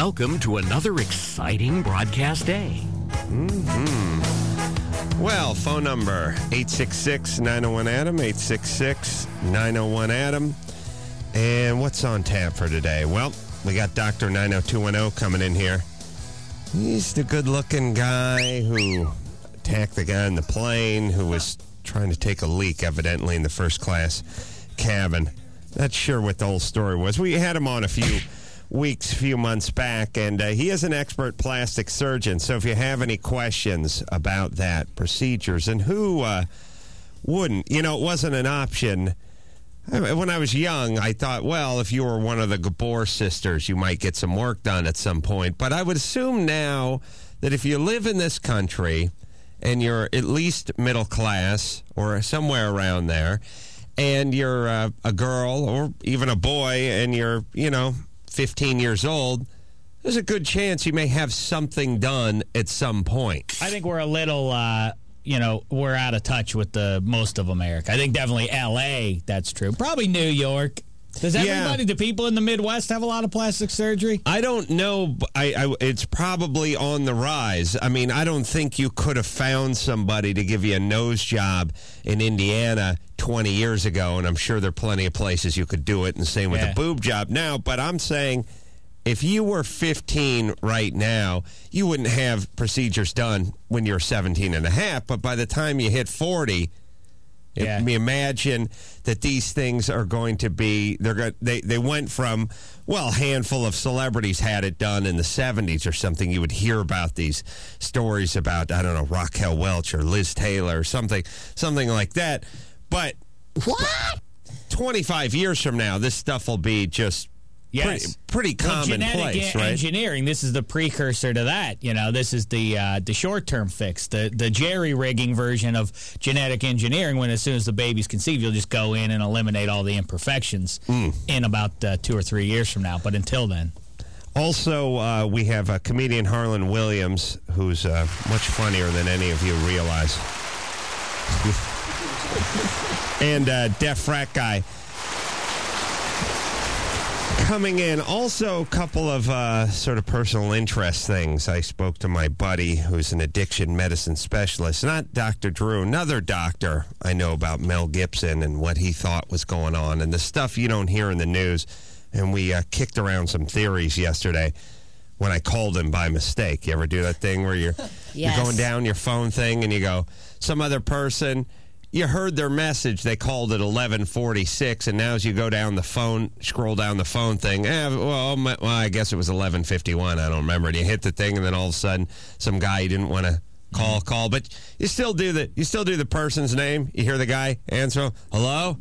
Welcome to another exciting broadcast day. Well, phone number 866-901-ADAM, 866-901-ADAM. And what's on tap for today? Well, we got Dr. 90210 coming in here. He's the good-looking guy who attacked the guy in the plane who was trying to take a leak, evidently, in the first-class cabin. Not sure what the whole story was. We had him on a few months back, and he is an expert plastic surgeon. So if you have any questions about that, procedures, and who wouldn't? You know, it wasn't an option. When I was young, I thought, well, if you were one of the Gabor sisters, you might get some work done at some point. But I would assume now that if you live in this country and you're at least middle class or somewhere around there, and you're a girl or even a boy and you're, 15 years old, there's a good chance you may have something done at some point. I think we're a little, we're out of touch with the most of America. I think definitely L.A., that's true. Probably New York. Does everybody, do people in the Midwest have a lot of plastic surgery? I don't know. It's probably on the rise. I mean, I don't think you could have found somebody to give you a nose job in Indiana 20 years ago, and I'm sure there are plenty of places you could do it, and same with the boob job now. But I'm saying if you were 15 right now, you wouldn't have procedures done when you're 17 and a half, but by the time you hit 40... imagine that these things are going to be, they went from, a handful of celebrities had it done in the 70s or something. You would hear about these stories about, I don't know, Raquel Welch or Liz Taylor or something like that. But what? 25 years from now, this stuff will be just pretty commonplace, right? Engineering, this is the precursor to that. This is the short-term fix, the jerry-rigging version of genetic engineering, when as soon as the baby's conceived, you'll just go in and eliminate all the imperfections in about 2 or 3 years from now. But until then. Also, we have comedian Harlan Williams, who's much funnier than any of you realize. And Deaf Frat Guy coming in. Also, a couple of sort of personal interest things. I spoke to my buddy who's an addiction medicine specialist, not Dr. Drew, another doctor I know about Mel Gibson and what he thought was going on and the stuff you don't hear in the news. And we kicked around some theories yesterday when I called him by mistake. You ever do that thing where you're going down your phone thing and you go, some other person... You heard their message. They called it 11:46, and now as you go down the phone, scroll down the phone thing, I guess it was 11:51. I don't remember. And you hit the thing, and then all of a sudden, some guy you didn't want to call, but you still do the person's name. You hear the guy answer, hello,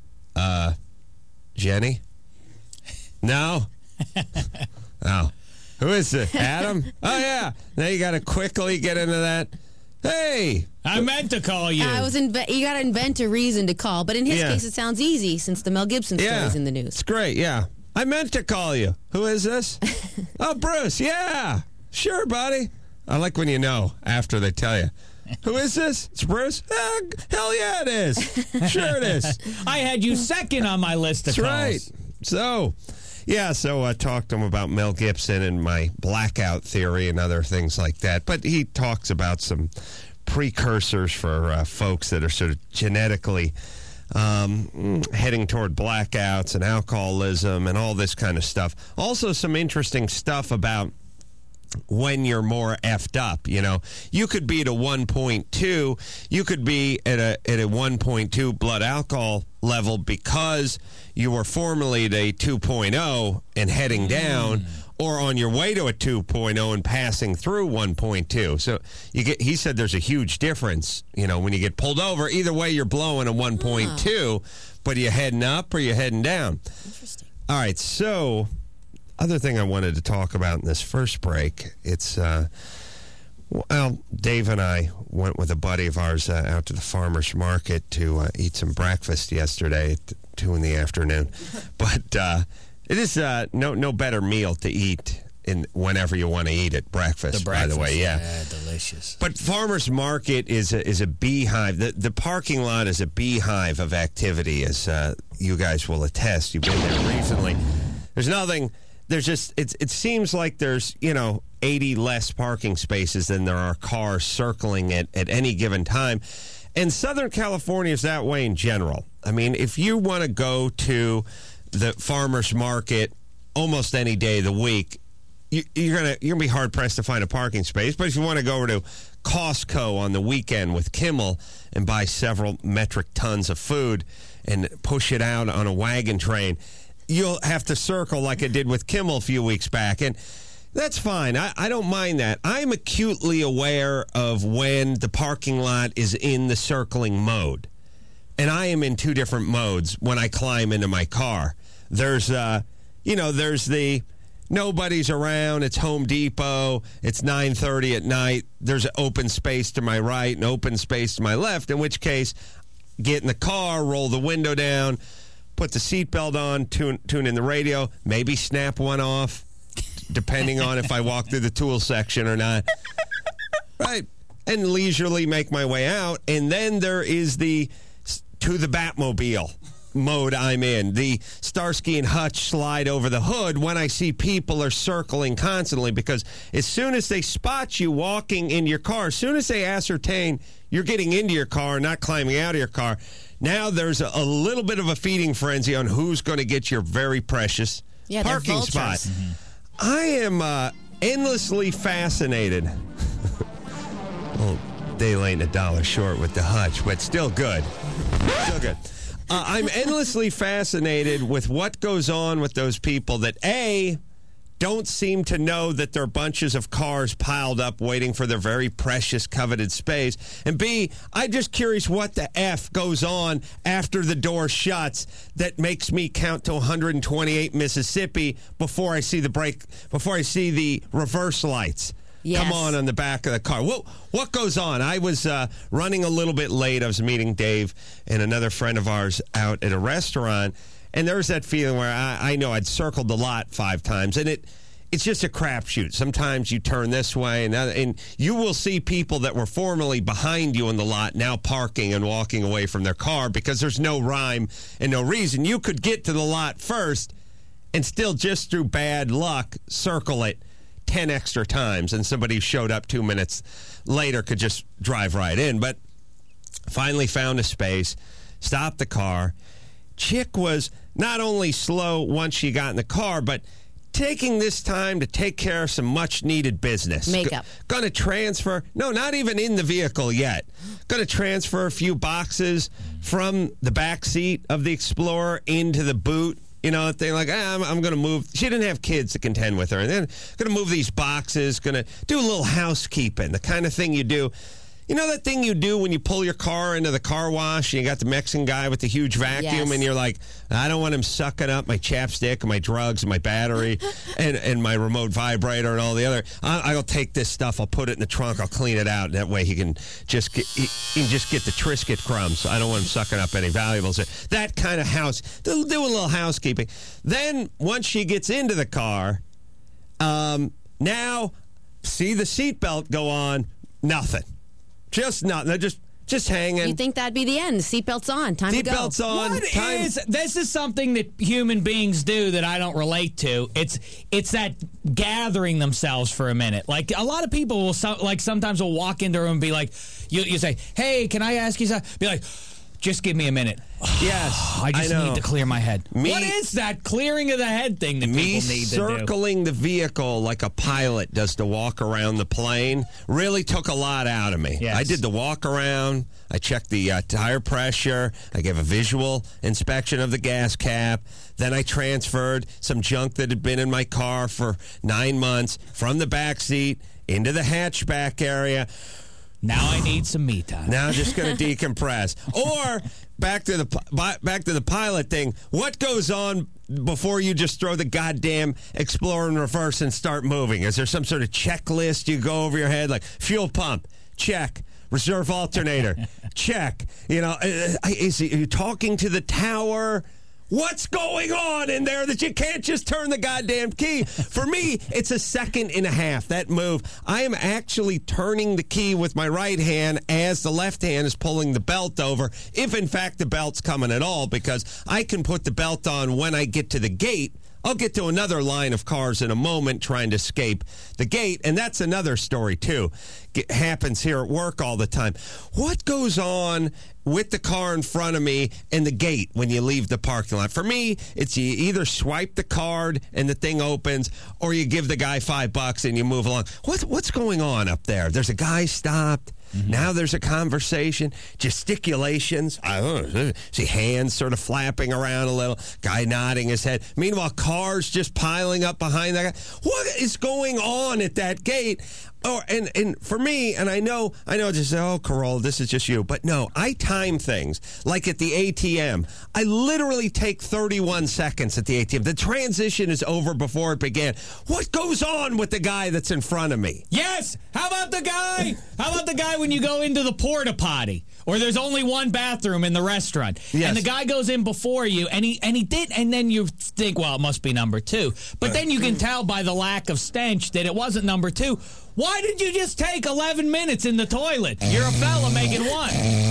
Jenny? No. Oh, who is it? Adam? Oh yeah. Now you got to quickly get into that. Hey, I meant to call you. You got to invent a reason to call. But in his case, it sounds easy since the Mel Gibson story's in the news. It's great, yeah. I meant to call you. Who is this? Oh, Bruce, yeah. Sure, buddy. I like when you know after they tell you. Who is this? It's Bruce? Hell yeah, it is. Sure it is. I had you second on my list of calls. That's right. So I talked to him about Mel Gibson and my blackout theory and other things like that. But he talks about some precursors for folks that are sort of genetically heading toward blackouts and alcoholism and all this kind of stuff. Also, some interesting stuff about when you're more effed up. You could be at a 1.2. You could be at a 1.2 blood alcohol level because you were formerly at a 2.0 and heading down, or on your way to a 2.0 and passing through 1.2. So he said there's a huge difference, when you get pulled over. Either way, you're blowing a 1.2, but are you heading up or are you heading down? Interesting. All right, so other thing I wanted to talk about in this first break, it's, Dave and I went with a buddy of ours out to the farmer's market to eat some breakfast yesterday at 2 in the afternoon. But it is no better meal to eat whenever you want to eat it. Breakfast, by the way, yeah. Delicious. But farmer's market is a beehive. The parking lot is a beehive of activity, as you guys will attest. You've been there recently. There's nothing there's just it seems like there's 80 less parking spaces than there are cars circling it at any given time. And Southern California is that way in general. I mean, if you want to go to the farmer's market almost any day of the week, you're gonna be hard pressed to find a parking space. But if you want to go over to Costco on the weekend with Kimmel and buy several metric tons of food and push it out on a wagon train, you'll have to circle like I did with Kimmel a few weeks back. And that's fine. I don't mind that. I'm acutely aware of when the parking lot is in the circling mode. And I am in two different modes when I climb into my car. There's the nobody's around. It's Home Depot. It's 9:30 at night. There's an open space to my right and open space to my left, in which case, get in the car, roll the window down, put the seatbelt on, tune in the radio, maybe snap one off, depending on if I walk through the tool section or not. Right. And leisurely make my way out. And then there is the to the Batmobile mode I'm in. The Starsky and Hutch slide over the hood when I see people are circling constantly, because as soon as they spot you walking in your car, as soon as they ascertain you're getting into your car, not climbing out of your car, now there's a little bit of a feeding frenzy on who's going to get your very precious parking spot. Mm-hmm. I am endlessly fascinated. Well, Dale ain't $1 short with the Hutch, but still good. Still good. I'm endlessly fascinated with what goes on with those people that, A, don't seem to know that there are bunches of cars piled up waiting for their very precious, coveted space. And B, I'm just curious what the F goes on after the door shuts that makes me count to 128 Mississippi before I see the reverse lights. Yes. Come on the back of the car. What goes on? I was running a little bit late. I was meeting Dave and another friend of ours out at a restaurant, and there was that feeling where I know I'd circled the lot 5 times, and it's just a crapshoot. Sometimes you turn this way, and you will see people that were formerly behind you in the lot now parking and walking away from their car because there's no rhyme and no reason. You could get to the lot first and still, just through bad luck, circle it 10 extra times, and somebody who showed up 2 minutes later could just drive right in. But finally found a space, stopped the car. Chick was not only slow once she got in the car, but taking this time to take care of some much-needed business. Makeup. Going to transfer, no, not even in the vehicle yet. Going to transfer a few boxes from the back seat of the Explorer into the boot. They're like, I'm going to move. She didn't have kids to contend with her. And then going to move these boxes, going to do a little housekeeping, the kind of thing you do. You know that thing you do when you pull your car into the car wash and you got the Mexican guy with the huge vacuum, yes, and you're like, I don't want him sucking up my chapstick and my drugs and my battery and my remote vibrator and all the other. I'll take this stuff, I'll put it in the trunk, I'll clean it out. That way he can just get the Triscuit crumbs. I don't want him sucking up any valuables. That kind of house. They'll do a little housekeeping. Then once she gets into the car, now see the seatbelt go on, nothing. Just nothing. They're just hanging. You think that'd be the end? Seatbelt's on. Time to go. Seatbelt's on. This is something that human beings do that I don't relate to. It's that gathering themselves for a minute. Like, a lot of people will sometimes will walk into a room and be like, you say, hey, can I ask you something? Be like, just give me a minute. Yes, I just need to clear my head. What is that clearing of the head thing that people need to do? Circling the vehicle like a pilot does to walk around the plane really took a lot out of me. Yes. I did the walk around. I checked the tire pressure. I gave a visual inspection of the gas cap. Then I transferred some junk that had been in my car for 9 months from the back seat into the hatchback area. Now I need some me time. Now I'm just going to decompress. Or back to the pilot thing. What goes on before you just throw the goddamn Explorer in reverse and start moving? Is there some sort of checklist you go over your head? Like fuel pump, check. Reserve alternator, check. Are you talking to the tower? What's going on in there that you can't just turn the goddamn key? For me, it's a second and a half, that move. I am actually turning the key with my right hand as the left hand is pulling the belt over, if in fact the belt's coming at all, because I can put the belt on when I get to the gate. I'll get to another line of cars in a moment trying to escape the gate, and that's another story, too. Happens here at work all the time. What goes on with the car in front of me and the gate when you leave the parking lot? For me, it's you either swipe the card and the thing opens, or you give the guy $5 and you move along. What's going on up there? There's a guy stopped. Mm-hmm. Now there's a conversation, gesticulations. I don't know, see hands sort of flapping around a little, guy nodding his head. Meanwhile, cars just piling up behind that guy. What is going on at that gate? Oh, and for me, and I know, just Corolla, this is just you. But no, I time things. Like at the ATM, I literally take 31 seconds at the ATM. The transition is over before it began. What goes on with the guy that's in front of me? Yes! How about the guy when you go into the porta potty? Or there's only one bathroom in the restaurant. Yes. And the guy goes in before you, and he did, and then you think, well, it must be number 2. But then you can tell by the lack of stench that it wasn't number 2. Why did you just take 11 minutes in the toilet? You're a fella making one.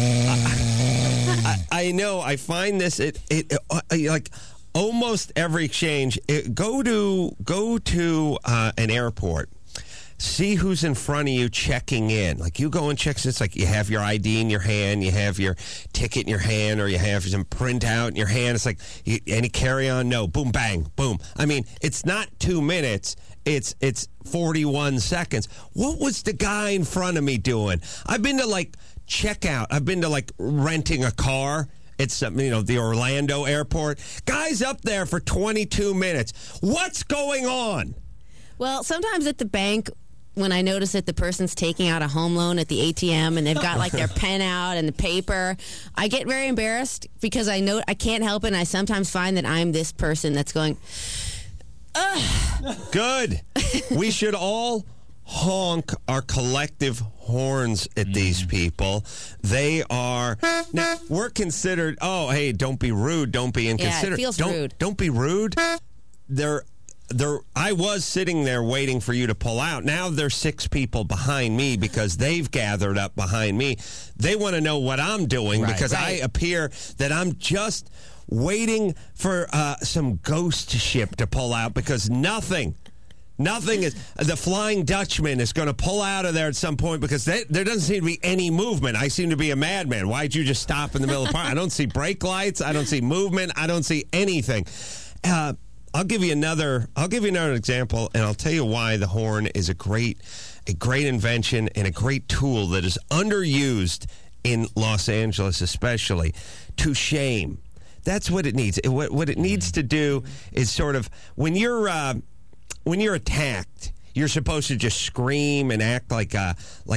I know. I find this like almost every exchange. Go to an airport. See who's in front of you checking in. Like you go and check. It's like you have your ID in your hand, you have your ticket in your hand, or you have some printout in your hand. It's like any carry-on? No. Boom, bang, boom. I mean, it's not 2 minutes. It's 41 seconds. What was the guy in front of me doing? I've been to like checkout. I've been to like renting a car. It's the Orlando airport. Guy's up there for 22 minutes. What's going on? Well, sometimes at the bank, when I notice that the person's taking out a home loan at the ATM and they've got like their pen out and the paper, I get very embarrassed because I know I can't help it, and I sometimes find that I'm this person that's going, ugh. Good. We should all honk our collective horns at these people. They are, now we're considered, hey, don't be rude, don't be inconsiderate. Yeah, it feels rude. Don't be rude. I was sitting there waiting for you to pull out. Now there's 6 people behind me because they've gathered up behind me. They want to know what I'm doing because I appear that I'm just waiting for some ghost ship to pull out because nothing is. The Flying Dutchman is going to pull out of there at some point because there doesn't seem to be any movement. I seem to be a madman. Why'd you just stop in the middle of the park? I don't see brake lights. I don't see movement. I don't see anything. I'll give you another example, and I'll tell you why the horn is a great invention and a great tool that is underused in Los Angeles, especially to shame. That's what it needs. What it needs to do is sort of when you're attacked, you're supposed to just scream and act like a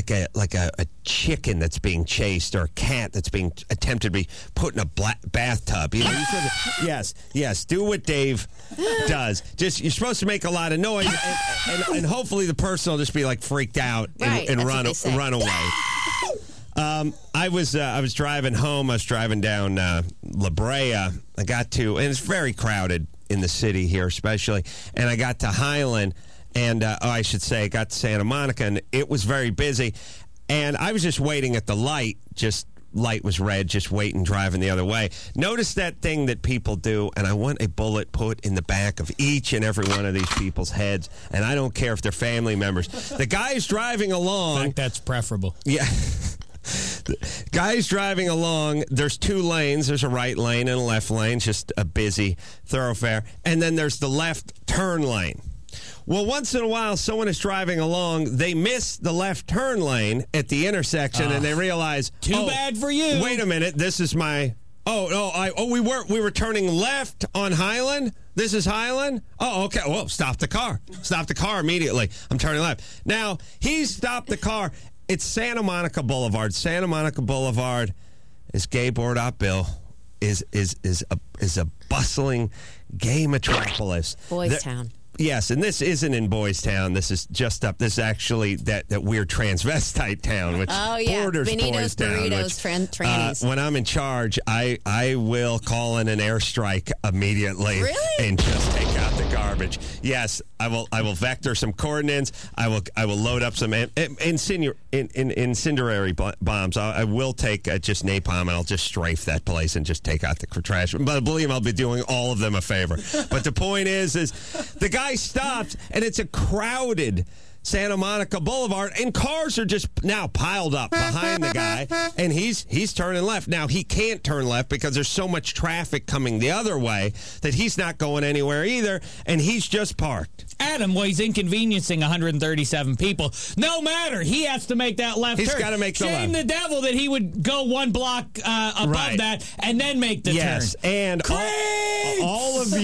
chicken that's being chased or a cat that's being attempted to be put in a bathtub. You're supposed to, yes. Do what Dave does. You're supposed to make a lot of noise, and hopefully the person will just be like freaked out and run away. I was driving home. I was driving down La Brea. I got to, and it's very crowded in the city here, especially. And I got to Highland. And I should say, got to Santa Monica, and it was very busy. And I was just waiting at the light. Light was red, just waiting, driving the other way. Notice that thing that people do, and I want a bullet put in the back of each and every one of these people's heads. And I don't care if they're family members. The guy's driving along. In fact, that's preferable. Yeah. The guy's driving along. There's 2 lanes. There's a right lane and a left lane, just a busy thoroughfare. And then there's the left turn lane. Well, once in a while, someone is driving along. They miss the left turn lane at the intersection, and they realize, too bad for you. Wait a minute, this is my. We were turning left on Highland. This is Highland. Oh, okay. Well, stop the car. Stop the car immediately. I'm turning left. Now he's stopped the car. It's Santa Monica Boulevard. Santa Monica Boulevard is gay Bill. Is a bustling gay metropolis. Boys Town. Yes, and this isn't in Boys Town. This is just up. This is actually that weird transvestite town, which borders Benito's Boys Town. Burritos, trannies. When I'm in charge, I will call in an airstrike immediately really? and just take out the garbage. Yes, I will vector some coordinates. I will load up some incendiary bombs. I will take just napalm, and I'll just strafe that place and just take out the trash. But believe me, I'll be doing all of them a favor. But the point is the guy stops, and it's a crowded Santa Monica Boulevard, and cars are just now piled up behind the guy, and he's turning left. Now, he can't turn left because there's so much traffic coming the other way that he's not going anywhere either, and he's just parked. Adam, well, he's inconveniencing 137 people. No matter. He has to make that left turn. He's got to make the left. Shame the devil that he would go one block above that and then make the turn. Yes, and all of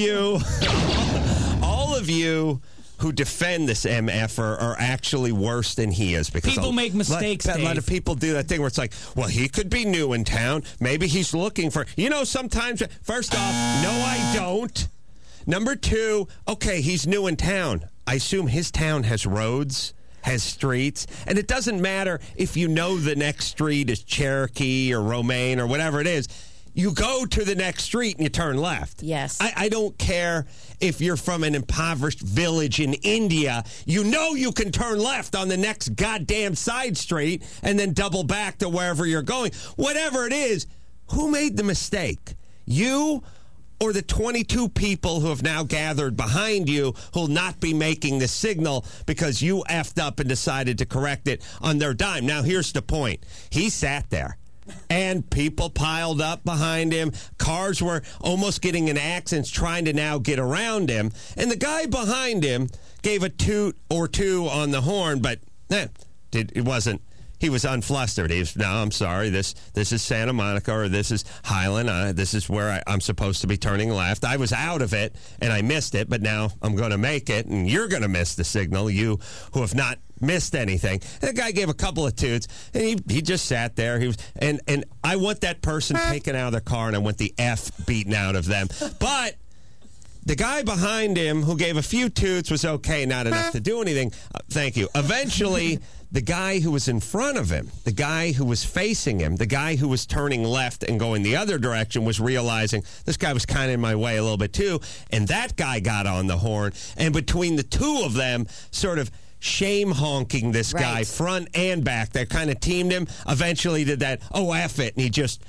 you who defend this MF are actually worse than he is. Because people make mistakes, A lot of people do that thing where it's like, well, he could be new in town. Maybe he's looking for... sometimes... First off, no, I don't. Number two, okay, he's new in town. I assume his town has roads, has streets, and it doesn't matter if you know the next street is Cherokee or Romaine or whatever it is. You go to the next street and you turn left. Yes. I don't care if you're from an impoverished village in India. You know you can turn left on the next goddamn side street and then double back to wherever you're going. Whatever it is, who made the mistake? You or the 22 people who have now gathered behind you who will not be making the signal because you effed up and decided to correct it on their dime. Now, here's the point. He sat there. And people piled up behind him. Cars were almost getting in accidents trying to now get around him. And the guy behind him gave a toot or two on the horn, but it wasn't. He was unflustered. He was, no, I'm sorry, this is Santa Monica or this is Highland. This is where I'm supposed to be turning left. I was out of it, and I missed it, but now I'm going to make it, and you're going to miss the signal, you who have not missed anything. And the guy gave a couple of toots, and he just sat there. He was, and I want that person taken out of their car, and I want the F beaten out of them. But the guy behind him who gave a few toots was okay, not enough to do anything. Thank you. Eventually, the guy who was in front of him, the guy who was facing him, the guy who was turning left and going the other direction was realizing this guy was kind of in my way a little bit too, and that guy got on the horn, and between the two of them, sort of shame honking this guy front and back. They kind of teamed him. Eventually did that, F it, and he just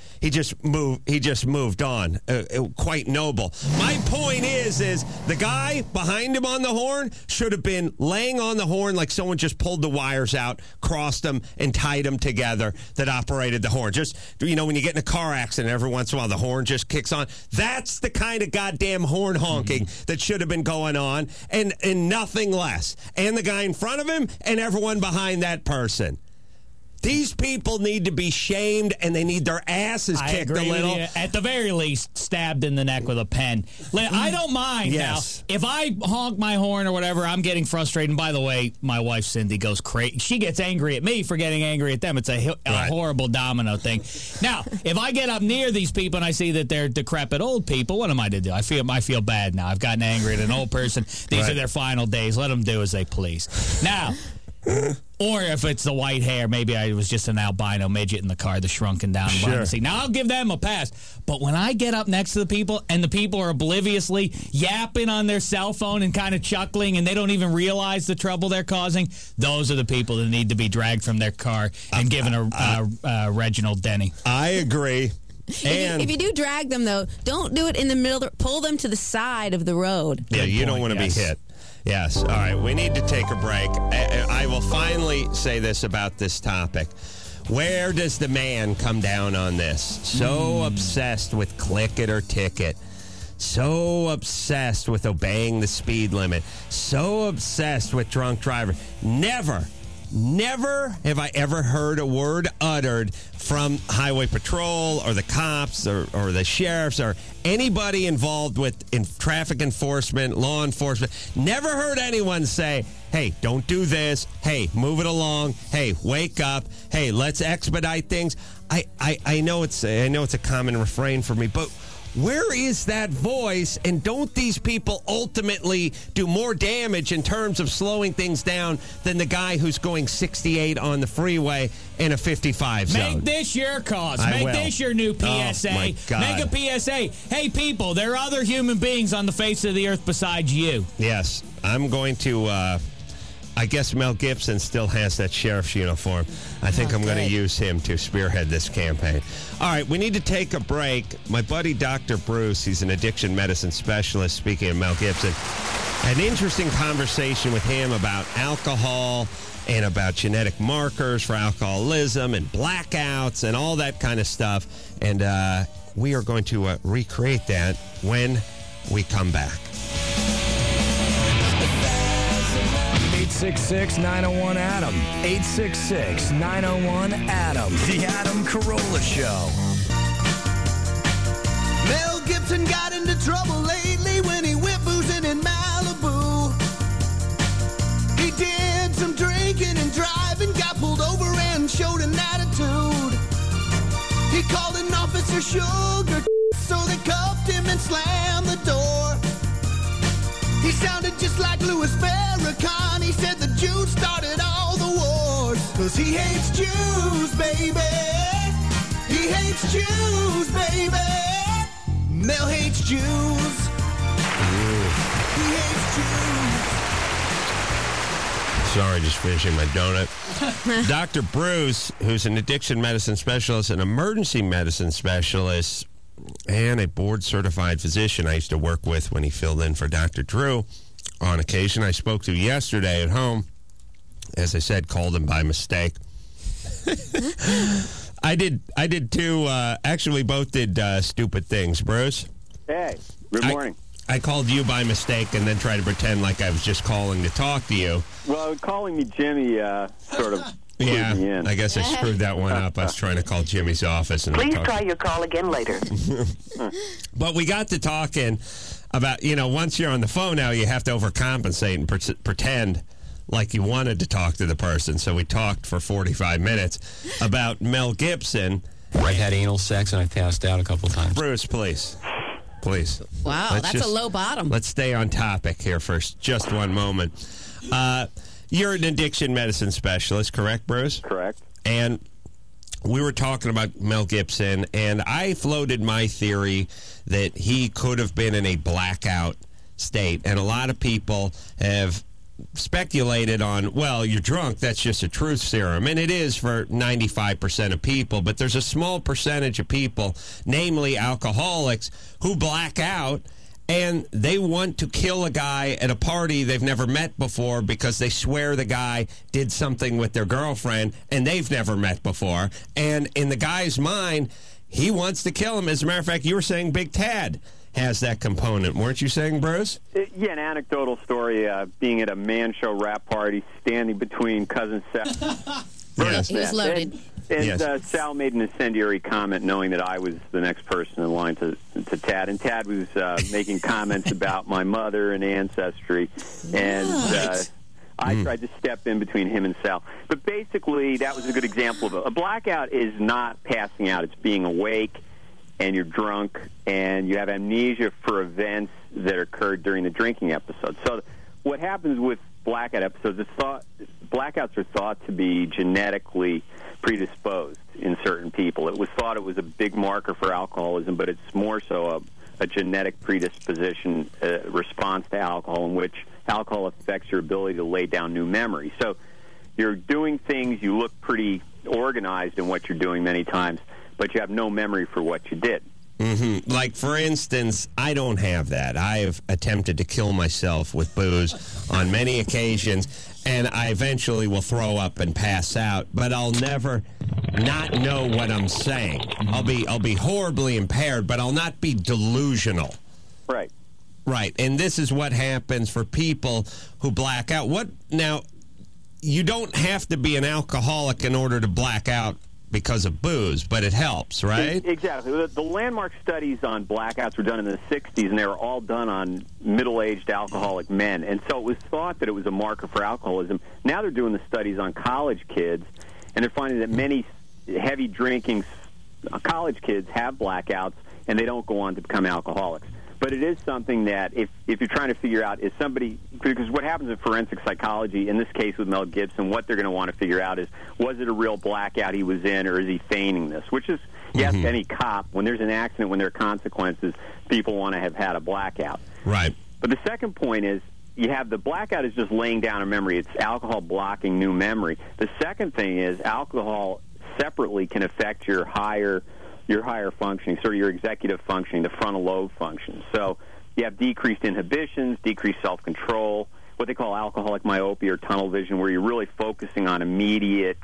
moved on. Quite noble. My point is the guy behind him on the horn should have been laying on the horn like someone just pulled the wires out, crossed them, and tied them together that operated the horn. Just, when you get in a car accident, every once in a while the horn just kicks on. That's the kind of goddamn horn honking that should have been going on, and nothing less. And the guy in front of him and everyone behind that person. These people need to be shamed, and they need their asses kicked a little. At the very least, stabbed in the neck with a pen. I don't mind. Yes. Now, if I honk my horn or whatever, I'm getting frustrated. And by the way, my wife, Cindy, goes crazy. She gets angry at me for getting angry at them. It's a horrible domino thing. Now, if I get up near these people and I see that they're decrepit old people, what am I to do? I feel bad now. I've gotten angry at an old person. These are their final days. Let them do as they please. Now... Or if it's the white hair, maybe I was just an albino midget in the car, the shrunken down behind the seat. Now, I'll give them a pass. But when I get up next to the people and the people are obliviously yapping on their cell phone and kind of chuckling and they don't even realize the trouble they're causing, those are the people that need to be dragged from their car and given a Reginald Denny. I agree. If you do drag them, though, don't do it in the middle. Pull them to the side of the road. Yeah, you don't want to be hit. Yes. All right. We need to take a break. I will finally say this about this topic. Where does the man come down on this? So obsessed with click it or ticket. So obsessed with obeying the speed limit. So obsessed with drunk driver. Never have I ever heard a word uttered from Highway Patrol or the cops or the sheriffs or anybody involved in traffic enforcement, law enforcement. Never heard anyone say, hey, don't do this. Hey, move it along. Hey, wake up. Hey, let's expedite things. I know it's a common refrain for me, but Where is that voice? And don't these people ultimately do more damage in terms of slowing things down than the guy who's going 68 on the freeway in a 55 zone? Make this your cause. I Make will. this your new PSA. Oh, my God. Make a PSA. Hey, people, there are other human beings on the face of the earth besides you. Yes. I'm going to... I guess Mel Gibson still has that sheriff's uniform. I think I'm going to use him to spearhead this campaign. All right, we need to take a break. My buddy Dr. Bruce, he's an addiction medicine specialist, speaking of Mel Gibson, had an interesting conversation with him about alcohol and about genetic markers for alcoholism and blackouts and all that kind of stuff. And we are going to recreate that when we come back. 866-901-ADAM. 866-901-ADAM. The Adam Carolla Show. Mel Gibson got into trouble lately when he went boozing in Malibu. He did some drinking and driving, got pulled over and showed an attitude. He called an officer sugar, so they cuffed him and slammed the door. He sounded just like Louis Farrakhan. He said the Jews started all the wars. 'Cause he hates Jews, baby. He hates Jews, baby. Mel hates Jews. He hates Jews. Sorry, just finishing my donut. Dr. Bruce, who's an addiction medicine specialist, an emergency medicine specialist, and a board-certified physician I used to work with when he filled in for Dr. Drew on occasion. I spoke to yesterday at home. As I said, called him by mistake. I did too. Actually, we both did stupid things, Bruce. Hey, good morning. I called you by mistake and then tried to pretend like I was just calling to talk to you. Well, calling me Jimmy sort of... Yeah, me in. I guess I screwed that one up. I was trying to call Jimmy's office. And Please try your call again later. But we got to talking about, once you're on the phone now, you have to overcompensate and pretend like you wanted to talk to the person. So we talked for 45 minutes about Mel Gibson. I've had anal sex and I passed out a couple times. Bruce, please. Please. Wow, that's a low bottom. Let's stay on topic here for just one moment. You're an addiction medicine specialist, correct, Bruce? Correct. And we were talking about Mel Gibson, and I floated my theory that he could have been in a blackout state. And a lot of people have speculated on, well, you're drunk, that's just a truth serum. And it is for 95% of people, but there's a small percentage of people, namely alcoholics, who black out. And they want to kill a guy at a party they've never met before because they swear the guy did something with their girlfriend and they've never met before. And in the guy's mind, he wants to kill him. As a matter of fact, you were saying Big Tad has that component. Weren't you saying, Bruce? Yeah, an anecdotal story, being at a man show rap party, standing between cousin Sal. Yes. He was loaded. And Yes. Sal made an incendiary comment knowing that I was the next person in line to Tad. And Tad was making comments about my mother and ancestry. And I tried to step in between him and Sal. But basically, that was a good example of a blackout is not passing out. It's being awake, and you're drunk, and you have amnesia for events that occurred during the drinking episode. So what happens with blackout episodes is blackouts are thought to be genetically predisposed in certain people. It was thought it was a big marker for alcoholism, but it's more so a genetic predisposition response to alcohol in which alcohol affects your ability to lay down new memories. So you're doing things, you look pretty organized in what you're doing many times, but you have no memory for what you did. Mm-hmm. Like, for instance, I don't have that. I have attempted to kill myself with booze on many occasions, and I eventually will throw up and pass out, but I'll never not know what I'm saying. I'll be horribly impaired, but I'll not be delusional. Right. Right, and this is what happens for people who black out. Now, you don't have to be an alcoholic in order to black out because of booze, but it helps, right? Exactly. The landmark studies on blackouts were done in the 60s, and they were all done on middle-aged alcoholic men. And so it was thought that it was a marker for alcoholism. Now they're doing the studies on college kids, and they're finding that many heavy drinking college kids have blackouts, and they don't go on to become alcoholics. But it is something that if you're trying to figure out is somebody, because what happens in forensic psychology, in this case with Mel Gibson, what they're going to want to figure out is, was it a real blackout he was in, or is he feigning this? Which is, yes, any cop, when there's an accident, when there are consequences, people want to have had a blackout. Right. But the second point is, you have the blackout is just laying down a memory. It's alcohol blocking new memory. The second thing is alcohol separately can affect your higher functioning, sort of your executive functioning, the frontal lobe function. So you have decreased inhibitions, decreased self-control, what they call alcoholic myopia or tunnel vision, where you're really focusing on immediate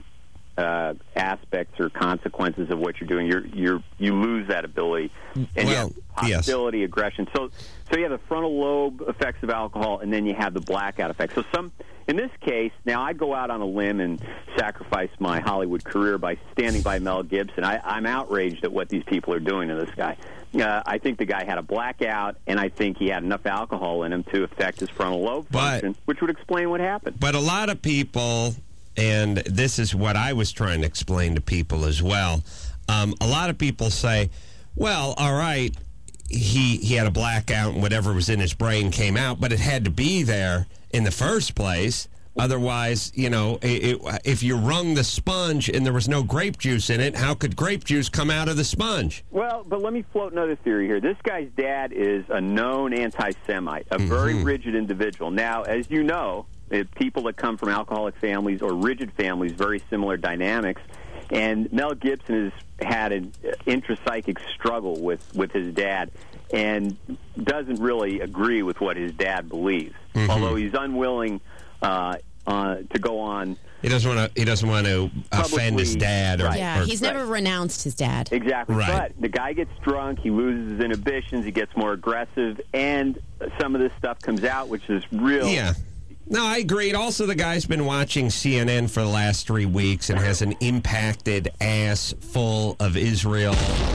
aspects or consequences of what you're doing. You lose that ability, and you have hostility, aggression. So you have the frontal lobe effects of alcohol, and then you have the blackout effect. So in this case, now I'd go out on a limb and sacrifice my Hollywood career by standing by Mel Gibson. I'm outraged at what these people are doing to this guy. I think the guy had a blackout, and I think he had enough alcohol in him to affect his frontal lobe function, which would explain what happened. But a lot of people, and this is what I was trying to explain to people as well, a lot of people say, well, all right, he had a blackout and whatever was in his brain came out, but it had to be there in the first place. Otherwise, if you wrung the sponge and there was no grape juice in it, how could grape juice come out of the sponge? Well, but let me float another theory here. This guy's dad is a known anti-Semite, a very rigid individual. Now, as you know, people that come from alcoholic families or rigid families, very similar dynamics. And Mel Gibson has had an intrapsychic struggle with his dad and doesn't really agree with what his dad believes, although he's unwilling to go on. He doesn't want to offend his dad. He's never renounced his dad. Exactly. Right. But the guy gets drunk, he loses his inhibitions, he gets more aggressive, and some of this stuff comes out, which is real. Yeah. No, I agreed. Also, the guy's been watching CNN for the last 3 weeks and has an impacted ass full of Israel.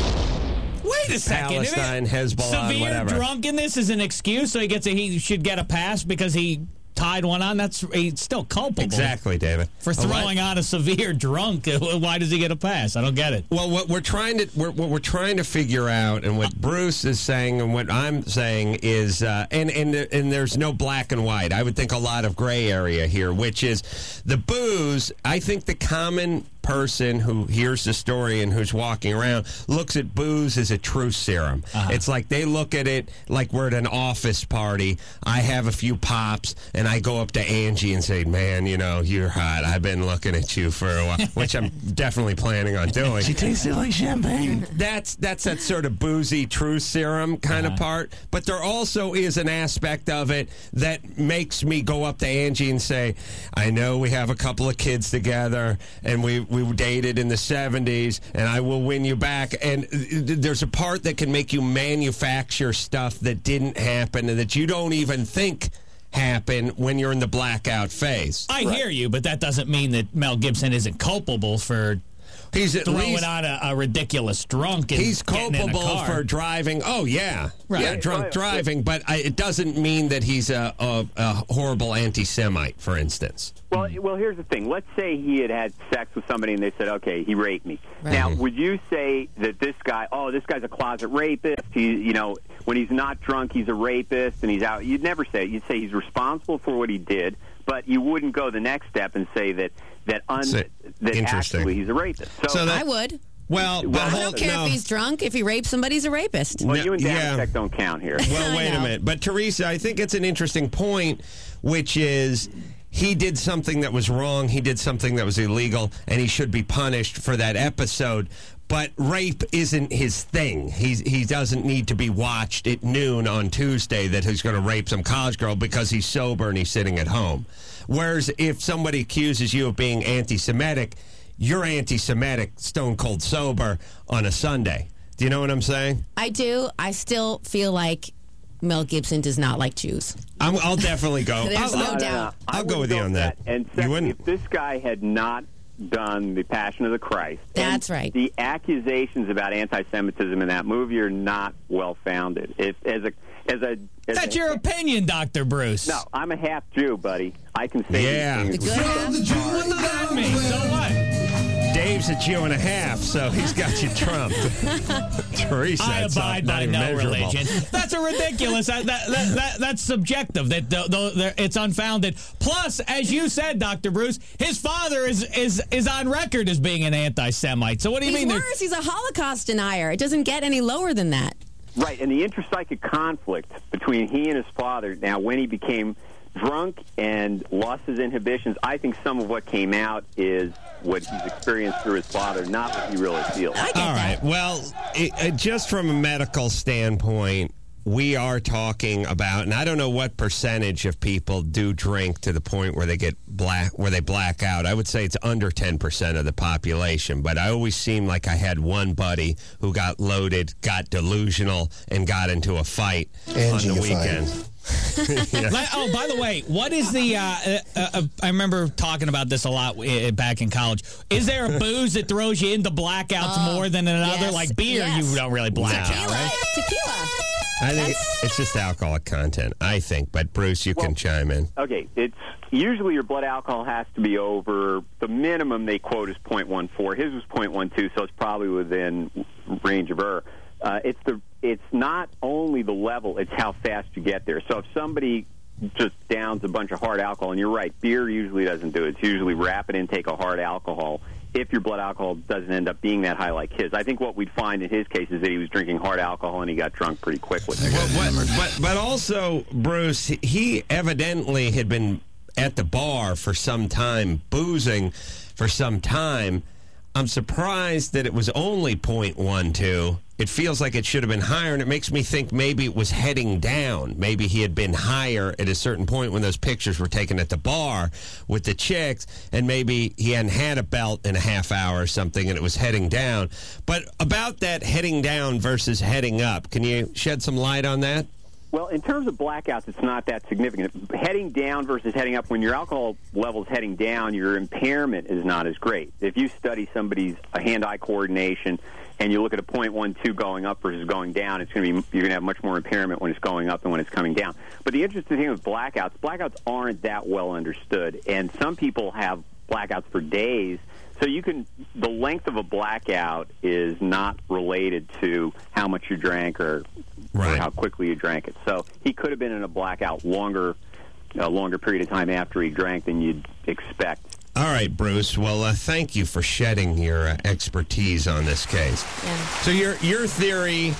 Wait a second. Palestine, Hezbollah, severe whatever. drunkenness is an excuse, so he should get a pass because he tied one on. He's still culpable. Exactly, David. For throwing on a severe drunk. Why does he get a pass? I don't get it. Well, what we're trying to figure out, and what Bruce is saying, and what I'm saying is, and there's no black and white. I would think a lot of gray area here, which is the booze. I think the common person who hears the story and who's walking around looks at booze as a truth serum. It's like they look at it like we're at an office party. I have a few pops, and I go up to Angie and say, man, you're hot. I've been looking at you for a while, which I'm definitely planning on doing. She tasted like champagne. That's that sort of boozy truth serum kind of part. But there also is an aspect of it that makes me go up to Angie and say, I know we have a couple of kids together, and we dated in the 70s, and I will win you back. And there's a part that can make you manufacture stuff that didn't happen and that you don't even think happen when you're in the blackout phase. I hear you, but that doesn't mean that Mel Gibson isn't culpable for throwing on a ridiculous drunk and he's culpable for driving. Oh, yeah. Right. Yeah, drunk driving, but it doesn't mean that he's a horrible anti-Semite, for instance. Well, here's the thing. Let's say he had sex with somebody and they said, okay, he raped me. Right. Now, would you say that this guy's a closet rapist? When he's not drunk, he's a rapist and he's out. You'd never say it. You'd say he's responsible for what he did, but you wouldn't go the next step and say that actually he's a rapist. So I would. Well, I don't care if he's drunk. If he rapes somebody, he's a rapist. Well, you and Dan don't count here. Well, wait a minute. But, Teresa, I think it's an interesting point, which is he did something that was wrong. He did something that was illegal, and he should be punished for that episode. But rape isn't his thing. He doesn't need to be watched at noon on Tuesday that he's going to rape some college girl because he's sober and he's sitting at home. Whereas if somebody accuses you of being anti-Semitic, you're anti-Semitic, stone cold sober on a Sunday. Do you know what I'm saying? I do. I still feel like Mel Gibson does not like Jews. I'll definitely go. There's no doubt. I'll go with you on that. And second, if this guy had not done The Passion of the Christ, that's right, the accusations about anti-Semitism in that movie are not well-founded. That's your opinion, Dr. Bruce. No, I'm a half Jew, buddy. I can say these things. The good half. So what? Dave Steve's a Jew and a half, so he's got you trumped. Teresa, I abide by no religion. That's a ridiculous. That's subjective. It's unfounded. Plus, as you said, Dr. Bruce, his father is on record as being an anti-Semite. So what do you mean? He's worse. He's a Holocaust denier. It doesn't get any lower than that. Right, and the intrapsychic conflict between he and his father, now when he became drunk and lost his inhibitions, I think some of what came out is what he's experienced through his father, not what he really feels. I get All that. right, well, just from a medical standpoint, we are talking about, and I don't know what percentage of people do drink to the point where they black out. I would say it's under 10% of the population, but I always seem like I had one buddy who got loaded, got delusional, and got into a fight on the weekend. Oh, by the way, what is the? I remember talking about this a lot back in college. Is there a booze that throws you into blackouts more than another? Yes, Like beer, yes. you don't really black out, right? Tequila. I think it's just alcoholic content, I think. But, Bruce, you can chime in. Okay, it's usually your blood alcohol has to be over, the minimum they quote is 0.14. His was 0.12, so it's probably within range of error. It's not only the level, it's how fast you get there. So if somebody just downs a bunch of hard alcohol, and you're right, beer usually doesn't do it. It's usually rapid intake of hard alcohol if your blood alcohol doesn't end up being that high like his. I think what we'd find in his case is that he was drinking hard alcohol and he got drunk pretty quickly. But also, Bruce, he evidently had been at the bar for some time, boozing for some time. I'm surprised that it was only 0.12. It feels like it should have been higher, and it makes me think maybe it was heading down. Maybe he had been higher at a certain point when those pictures were taken at the bar with the chicks, and maybe he hadn't had a belt in a half hour or something, and it was heading down. But about that heading down versus heading up, can you shed some light on that? Well, in terms of blackouts, it's not that significant. Heading down versus heading up, when your alcohol level's heading down, your impairment is not as great. If you study somebody's hand-eye coordination and you look at a 0.12 going up versus going down, you're going to have much more impairment when it's going up than when it's coming down. But the interesting thing with blackouts aren't that well understood, and some people have blackouts for days. So the length of a blackout is not related to how much you drank or how quickly you drank it. So he could have been in a blackout a longer period of time after he drank than you'd expect. All right, Bruce. Well, thank you for shedding your expertise on this case. Yeah. So your theory